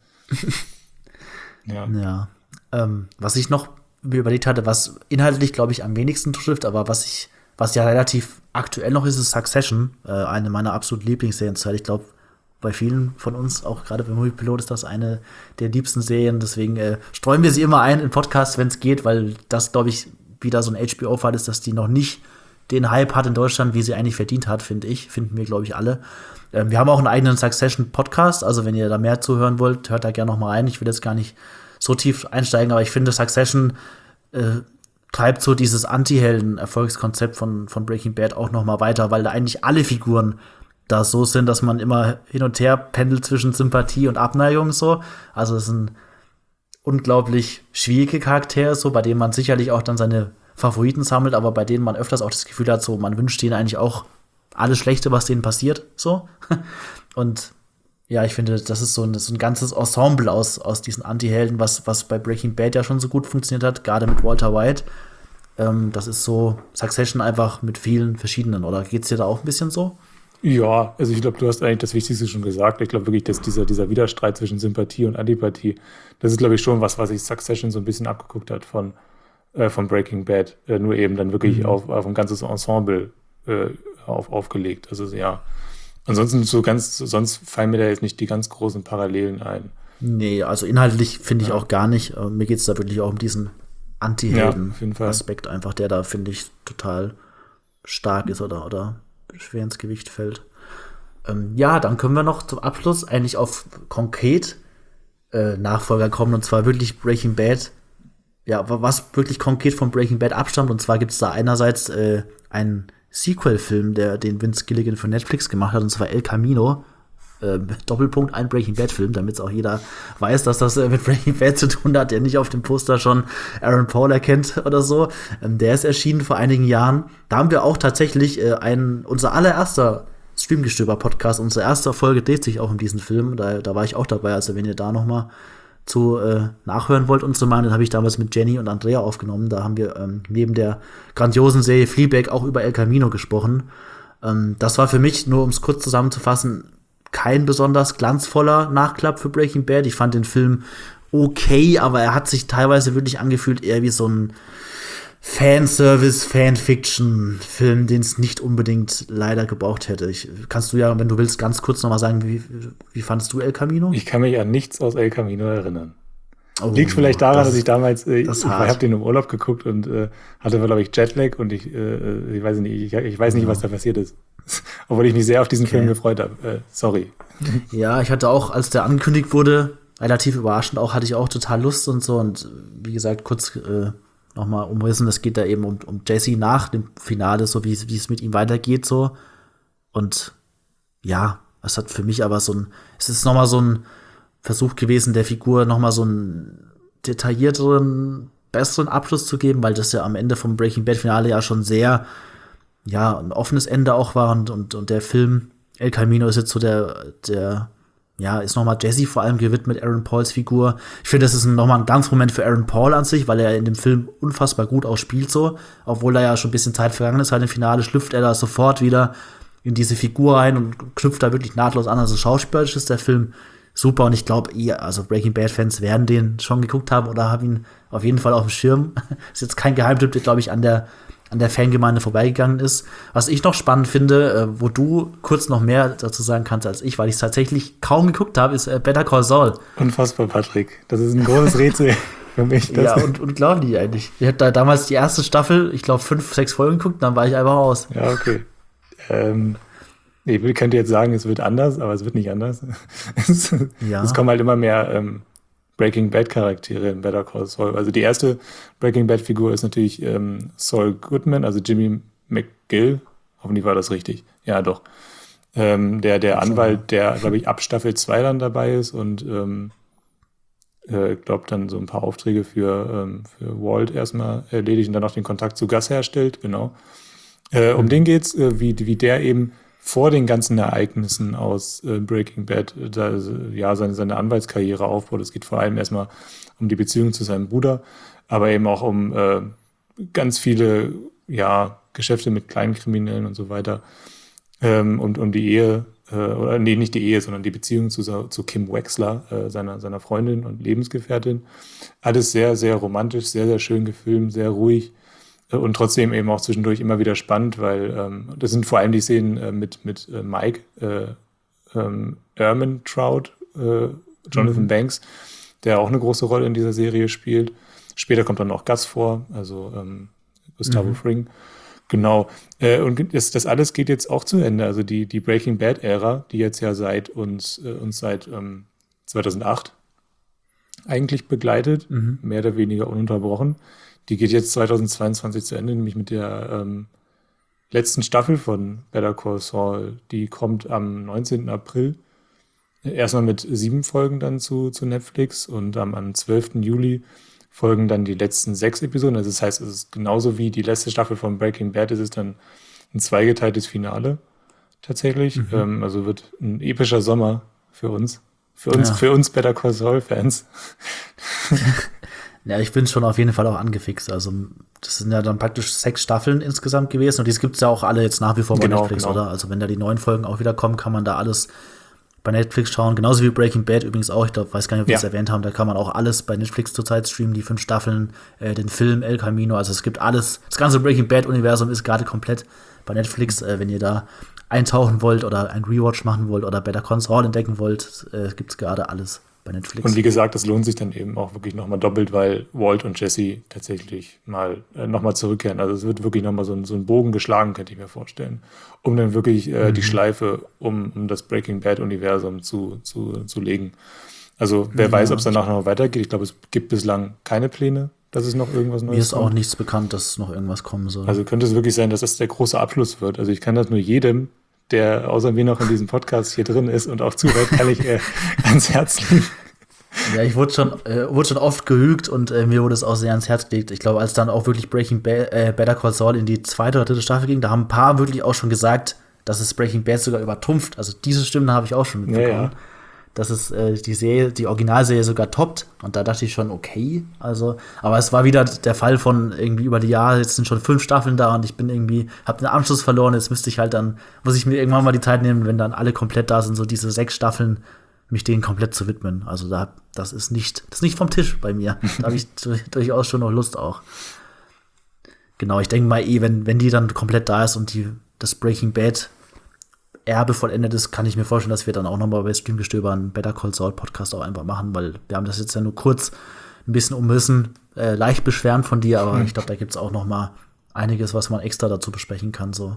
ja. ja. Ähm, was ich noch mir überlegt hatte, was inhaltlich, glaube ich, am wenigsten trifft, aber was ich, was ja relativ aktuell noch ist, ist Succession, äh, eine meiner absoluten Lieblingsserien. Ich glaube, bei vielen von uns, auch gerade bei Moviepilot, ist das eine der liebsten Serien. Deswegen äh, streuen wir sie immer ein in Podcasts, wenn es geht, weil das, glaube ich, wieder so ein H B O-Fall ist, dass die noch nicht den Hype hat in Deutschland, wie sie eigentlich verdient hat, finde ich. Finden wir, glaube ich, alle. Ähm, wir haben auch einen eigenen Succession-Podcast. Also, wenn ihr da mehr zuhören wollt, hört da gerne noch mal rein. Ich will jetzt gar nicht so tief einsteigen, aber ich finde, Succession äh, treibt so dieses Anti-Helden-Erfolgskonzept von, von Breaking Bad auch noch mal weiter, weil da eigentlich alle Figuren da so sind, dass man immer hin und her pendelt zwischen Sympathie und Abneigung so. Also es sind unglaublich schwierige Charaktere, so, bei denen man sicherlich auch dann seine Favoriten sammelt, aber bei denen man öfters auch das Gefühl hat, so, man wünscht denen eigentlich auch alles Schlechte, was denen passiert, so. Und ja, ich finde, das ist so ein, das ist ein ganzes Ensemble aus, aus diesen Anti-Helden, was, was bei Breaking Bad ja schon so gut funktioniert hat, gerade mit Walter White. Ähm, das ist so Succession einfach mit vielen verschiedenen, oder geht's dir da auch ein bisschen so? Ja, also ich glaube, du hast eigentlich das Wichtigste schon gesagt. Ich glaube wirklich, dass dieser, dieser Widerstreit zwischen Sympathie und Antipathie, das ist, glaube ich, schon was, was sich Succession so ein bisschen abgeguckt hat von, äh, von Breaking Bad. Äh, nur eben dann wirklich mhm. auf, auf ein ganzes Ensemble äh, auf, aufgelegt. Also ja. Ansonsten so ganz, sonst fallen mir da jetzt nicht die ganz großen Parallelen ein. Nee, also inhaltlich finde ich ja. auch gar nicht. Äh, mir geht es da wirklich auch um diesen Anti-Helden-Aspekt ja, einfach, der da, finde ich, total stark ist oder, oder schwer ins Gewicht fällt. Ähm, ja, dann können wir noch zum Abschluss eigentlich auf konkret äh, Nachfolger kommen, und zwar wirklich Breaking Bad. Ja, was wirklich konkret von Breaking Bad abstammt, und zwar gibt es da einerseits äh, einen Sequel-Film, der den Vince Gilligan für Netflix gemacht hat, und zwar El Camino. Äh, Doppelpunkt, ein Breaking Bad-Film, damit es auch jeder weiß, dass das äh, mit Breaking Bad zu tun hat, der nicht auf dem Poster schon Aaron Paul erkennt oder so. Ähm, der ist erschienen vor einigen Jahren. Da haben wir auch tatsächlich äh, einen, unser allererster Streamgestöber-Podcast, unsere erste Folge dreht sich auch um diesen Film. Da, da war ich auch dabei, also wenn ihr da noch mal zu äh, nachhören wollt und so mal, dann habe ich damals mit Jenny und Andrea aufgenommen. Da haben wir ähm, neben der grandiosen Serie Fleabag auch über El Camino gesprochen. Ähm, das war für mich, nur um es kurz zusammenzufassen, kein besonders glanzvoller Nachklapp für Breaking Bad. Ich fand den Film okay, aber er hat sich teilweise wirklich angefühlt eher wie so ein Fanservice, Fanfiction-Film, den es nicht unbedingt leider gebraucht hätte. Ich, kannst du ja, wenn du willst, ganz kurz noch mal sagen, wie, wie fandest du El Camino? Ich kann mich an nichts aus El Camino erinnern. Oh, Liegt vielleicht daran, das, dass ich damals, äh, ich, ich habe den im Urlaub geguckt und äh, hatte, glaube ich, Jetlag und ich, äh, ich weiß nicht, ich, ich weiß nicht, ja. was da passiert ist. Obwohl ich mich sehr auf diesen okay. Film gefreut habe. Äh, sorry. Ja, ich hatte auch, als der angekündigt wurde, relativ überraschend auch, hatte ich auch total Lust und so. Und wie gesagt, kurz äh, nochmal umrissen, es geht da eben um, um Jesse nach dem Finale, so wie, wie es mit ihm weitergeht, so. Und ja, es hat für mich aber so ein, es ist nochmal so ein Versuch gewesen, der Figur nochmal so einen detaillierteren, besseren Abschluss zu geben, weil das ja am Ende vom Breaking Bad Finale ja schon sehr, ja, ein offenes Ende auch war und, und, und der Film El Camino ist jetzt so der, der, ja, ist nochmal Jesse vor allem gewidmet, Aaron Pauls Figur. Ich finde, das ist nochmal ein Glanzmoment für Aaron Paul an sich, weil er in dem Film unfassbar gut auch spielt so, obwohl da ja schon ein bisschen Zeit vergangen ist, halt im Finale schlüpft er da sofort wieder in diese Figur rein und knüpft da wirklich nahtlos an. Also schauspielerisch ist der Film super und ich glaube, ihr, also Breaking Bad-Fans werden den schon geguckt haben oder haben ihn auf jeden Fall auf dem Schirm. Ist jetzt kein Geheimtipp, der, glaube ich, an der, an der Fangemeinde vorbeigegangen ist. Was ich noch spannend finde, äh, wo du kurz noch mehr dazu sagen kannst als ich, weil ich es tatsächlich kaum geguckt habe, ist äh, Better Call Saul. Unfassbar, Patrick. Das ist ein großes Rätsel für mich. Ja, und unglaublich eigentlich. Ich hatte da damals die erste Staffel, ich glaube, fünf, sechs Folgen geguckt, dann war ich einfach raus. Ja, okay. Ähm, ich könnte jetzt sagen, es wird anders, aber es wird nicht anders. es, ja. es kommen halt immer mehr ähm, Breaking Bad Charaktere in Better Call Saul. Also die erste Breaking Bad Figur ist natürlich ähm, Saul Goodman, also Jimmy McGill. Hoffentlich war das richtig. Ja, doch. Ähm, der der Anwalt, der, glaube ich, ab Staffel zwei dann dabei ist und ähm, äh, glaube dann so ein paar Aufträge für, ähm, für Walt erstmal erledigt und dann auch den Kontakt zu Gus herstellt. Genau. Äh, um mhm. den geht's, äh, wie, wie der eben vor den ganzen Ereignissen aus äh, Breaking Bad äh, da, ja, seine, seine Anwaltskarriere aufbaut. Es geht vor allem erstmal um die Beziehung zu seinem Bruder, aber eben auch um äh, ganz viele ja, Geschäfte mit Kleinkriminellen und so weiter. Ähm, und um die Ehe, äh, oder nee, nicht die Ehe, sondern die Beziehung zu, zu Kim Wexler, äh, seiner, seiner Freundin und Lebensgefährtin. Alles sehr, sehr romantisch, sehr, sehr schön gefilmt, sehr ruhig. Und trotzdem eben auch zwischendurch immer wieder spannend, weil ähm, das sind vor allem die Szenen äh, mit, mit äh, Mike äh, ähm, Ehrmantraut, äh, Jonathan mhm. Banks, der auch eine große Rolle in dieser Serie spielt. Später kommt dann auch Gus vor, also ähm, Gustavo mhm. Fring. Genau. Äh, und das, das alles geht jetzt auch zu Ende. Also die, die Breaking Bad-Ära, die jetzt ja seit uns, äh, uns seit ähm, zweitausendacht eigentlich begleitet, mhm. mehr oder weniger ununterbrochen. Die geht jetzt zweitausendzweiundzwanzig zu Ende, nämlich mit der ähm, letzten Staffel von Better Call Saul. Die kommt am neunzehnten April. Erstmal mit sieben Folgen dann zu, zu Netflix und am, am zwölften Juli folgen dann die letzten sechs Episoden. Also das heißt, es ist genauso wie die letzte Staffel von Breaking Bad, es ist dann ein zweigeteiltes Finale tatsächlich. Mhm. Ähm, also wird ein epischer Sommer für uns. Für uns, ja. für uns Better Call Saul-Fans. Ja, ich bin schon auf jeden Fall auch angefixt. Also, das sind ja dann praktisch sechs Staffeln insgesamt gewesen. Und die gibt es ja auch alle jetzt nach wie vor bei genau, Netflix, genau. oder? Also, wenn da die neuen Folgen auch wieder kommen, kann man da alles bei Netflix schauen. Genauso wie Breaking Bad übrigens auch. Ich glaub, weiß gar nicht, ob wir es ja. erwähnt haben. Da kann man auch alles bei Netflix zurzeit streamen. Die fünf Staffeln, äh, den Film El Camino. Also, es gibt alles. Das ganze Breaking Bad-Universum ist gerade komplett bei Netflix. Äh, wenn ihr da eintauchen wollt oder ein Rewatch machen wollt oder Better Call Saul entdecken wollt, äh, gibt es gerade alles. Netflix. Und wie gesagt, das lohnt sich dann eben auch wirklich nochmal doppelt, weil Walt und Jesse tatsächlich mal äh, nochmal zurückkehren. Also es wird wirklich nochmal so ein, so ein Bogen geschlagen, könnte ich mir vorstellen, um dann wirklich äh, mhm. die Schleife um, um das Breaking Bad-Universum zu, zu, zu legen. Also wer ja. weiß, ob es danach noch weitergeht. Ich glaube, es gibt bislang keine Pläne, dass es noch irgendwas Neues Mir ist kommt. Auch nichts bekannt, dass noch irgendwas kommen soll. Also könnte es wirklich sein, dass das der große Abschluss wird. Also ich kann das nur jedem, der außer mir noch in diesem Podcast hier drin ist und auch zuhört, kann ich äh, ans Herz legen. Ja, ich wurde schon, äh, wurde schon oft gehügt und äh, mir wurde es auch sehr ans Herz gelegt. Ich glaube, als dann auch wirklich Breaking Bad, äh, Better Call Saul in die zweite oder dritte Staffel ging, da haben ein paar wirklich auch schon gesagt, dass es Breaking Bad sogar übertrumpft. Also diese Stimmen habe ich auch schon mitbekommen. Ja, ja. Dass es äh, die Serie, die Originalserie sogar toppt. Und da dachte ich schon, okay. Also, aber es war wieder der Fall von irgendwie über die Jahre, jetzt sind schon fünf Staffeln da und ich bin irgendwie, habe den Anschluss verloren. Jetzt müsste ich halt dann, muss ich mir irgendwann mal die Zeit nehmen, wenn dann alle komplett da sind, so diese sechs Staffeln, mich denen komplett zu widmen. Also da, das ist nicht, das ist nicht vom Tisch bei mir. Da habe ich durchaus schon noch Lust auch. Genau, ich denke mal eh, wenn, wenn die dann komplett da ist und die, das Breaking Bad Erbe vollendet ist, kann ich mir vorstellen, dass wir dann auch nochmal bei Streamgestöber einen Better Call Saul Podcast auch einfach machen, weil wir haben das jetzt ja nur kurz ein bisschen umrissen, äh, leicht beschweren von dir, aber hm. ich glaube, da gibt es auch noch mal einiges, was man extra dazu besprechen kann. So.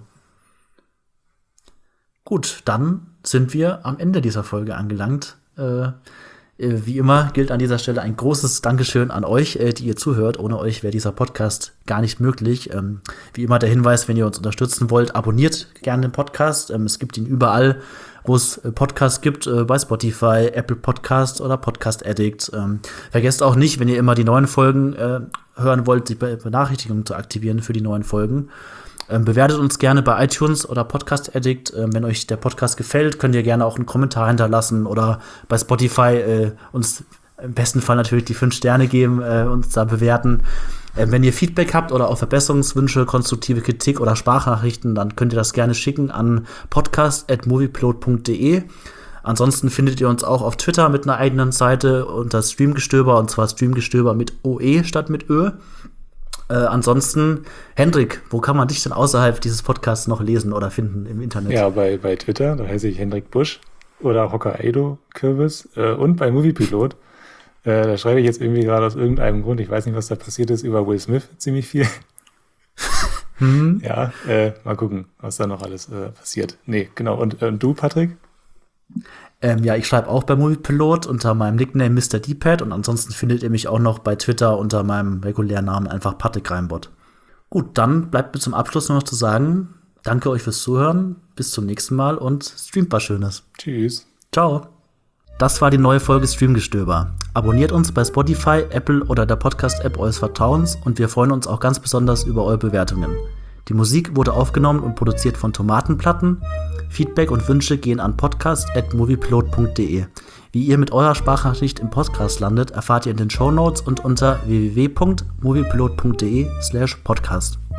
Gut, dann sind wir am Ende dieser Folge angelangt. Äh, Wie immer gilt an dieser Stelle ein großes Dankeschön an euch, die ihr zuhört. Ohne euch wäre dieser Podcast gar nicht möglich. Wie immer der Hinweis, wenn ihr uns unterstützen wollt, abonniert gerne den Podcast. Es gibt ihn überall, wo es Podcasts gibt, bei Spotify, Apple Podcasts oder Podcast Addict. Vergesst auch nicht, wenn ihr immer die neuen Folgen hören wollt, die Benachrichtigungen zu aktivieren für die neuen Folgen. Ähm, bewertet uns gerne bei iTunes oder Podcast Addict. Ähm, wenn euch der Podcast gefällt, könnt ihr gerne auch einen Kommentar hinterlassen oder bei Spotify äh, uns im besten Fall natürlich die fünf Sterne geben, äh, uns da bewerten. Ähm, wenn ihr Feedback habt oder auch Verbesserungswünsche, konstruktive Kritik oder Sprachnachrichten, dann könnt ihr das gerne schicken an podcast at moviepilot punkt de. Ansonsten findet ihr uns auch auf Twitter mit einer eigenen Seite unter Streamgestöber, und zwar Streamgestöber mit O E statt mit Ö. Äh, ansonsten, Hendrik, wo kann man dich denn außerhalb dieses Podcasts noch lesen oder finden im Internet? Ja, bei, bei Twitter, da heiße ich Hendrik Busch oder Hokkaido Kürbis äh, und bei Moviepilot. Äh, da schreibe ich jetzt irgendwie gerade aus irgendeinem Grund, ich weiß nicht, was da passiert ist, über Will Smith ziemlich viel. hm. Ja, äh, mal gucken, was da noch alles äh, passiert. Nee, genau. Und, äh, und du, Patrick? Ähm, ja, ich schreibe auch bei Moviepilot unter meinem Nickname Mister D-Pad und ansonsten findet ihr mich auch noch bei Twitter unter meinem regulären Namen einfach Patrick Reimbott. Gut, dann bleibt mir zum Abschluss nur noch zu sagen, danke euch fürs Zuhören, bis zum nächsten Mal und streamt was Schönes. Tschüss. Ciao. Das war die neue Folge Streamgestöber. Abonniert uns bei Spotify, Apple oder der Podcast-App eures Vertrauens und wir freuen uns auch ganz besonders über eure Bewertungen. Die Musik wurde aufgenommen und produziert von Tomatenplatten. Feedback und Wünsche gehen an podcast at moviepilot punkt de. Wie ihr mit eurer Sprachnachricht im Podcast landet, erfahrt ihr in den Shownotes und unter w w w punkt moviepilot punkt de slash podcast.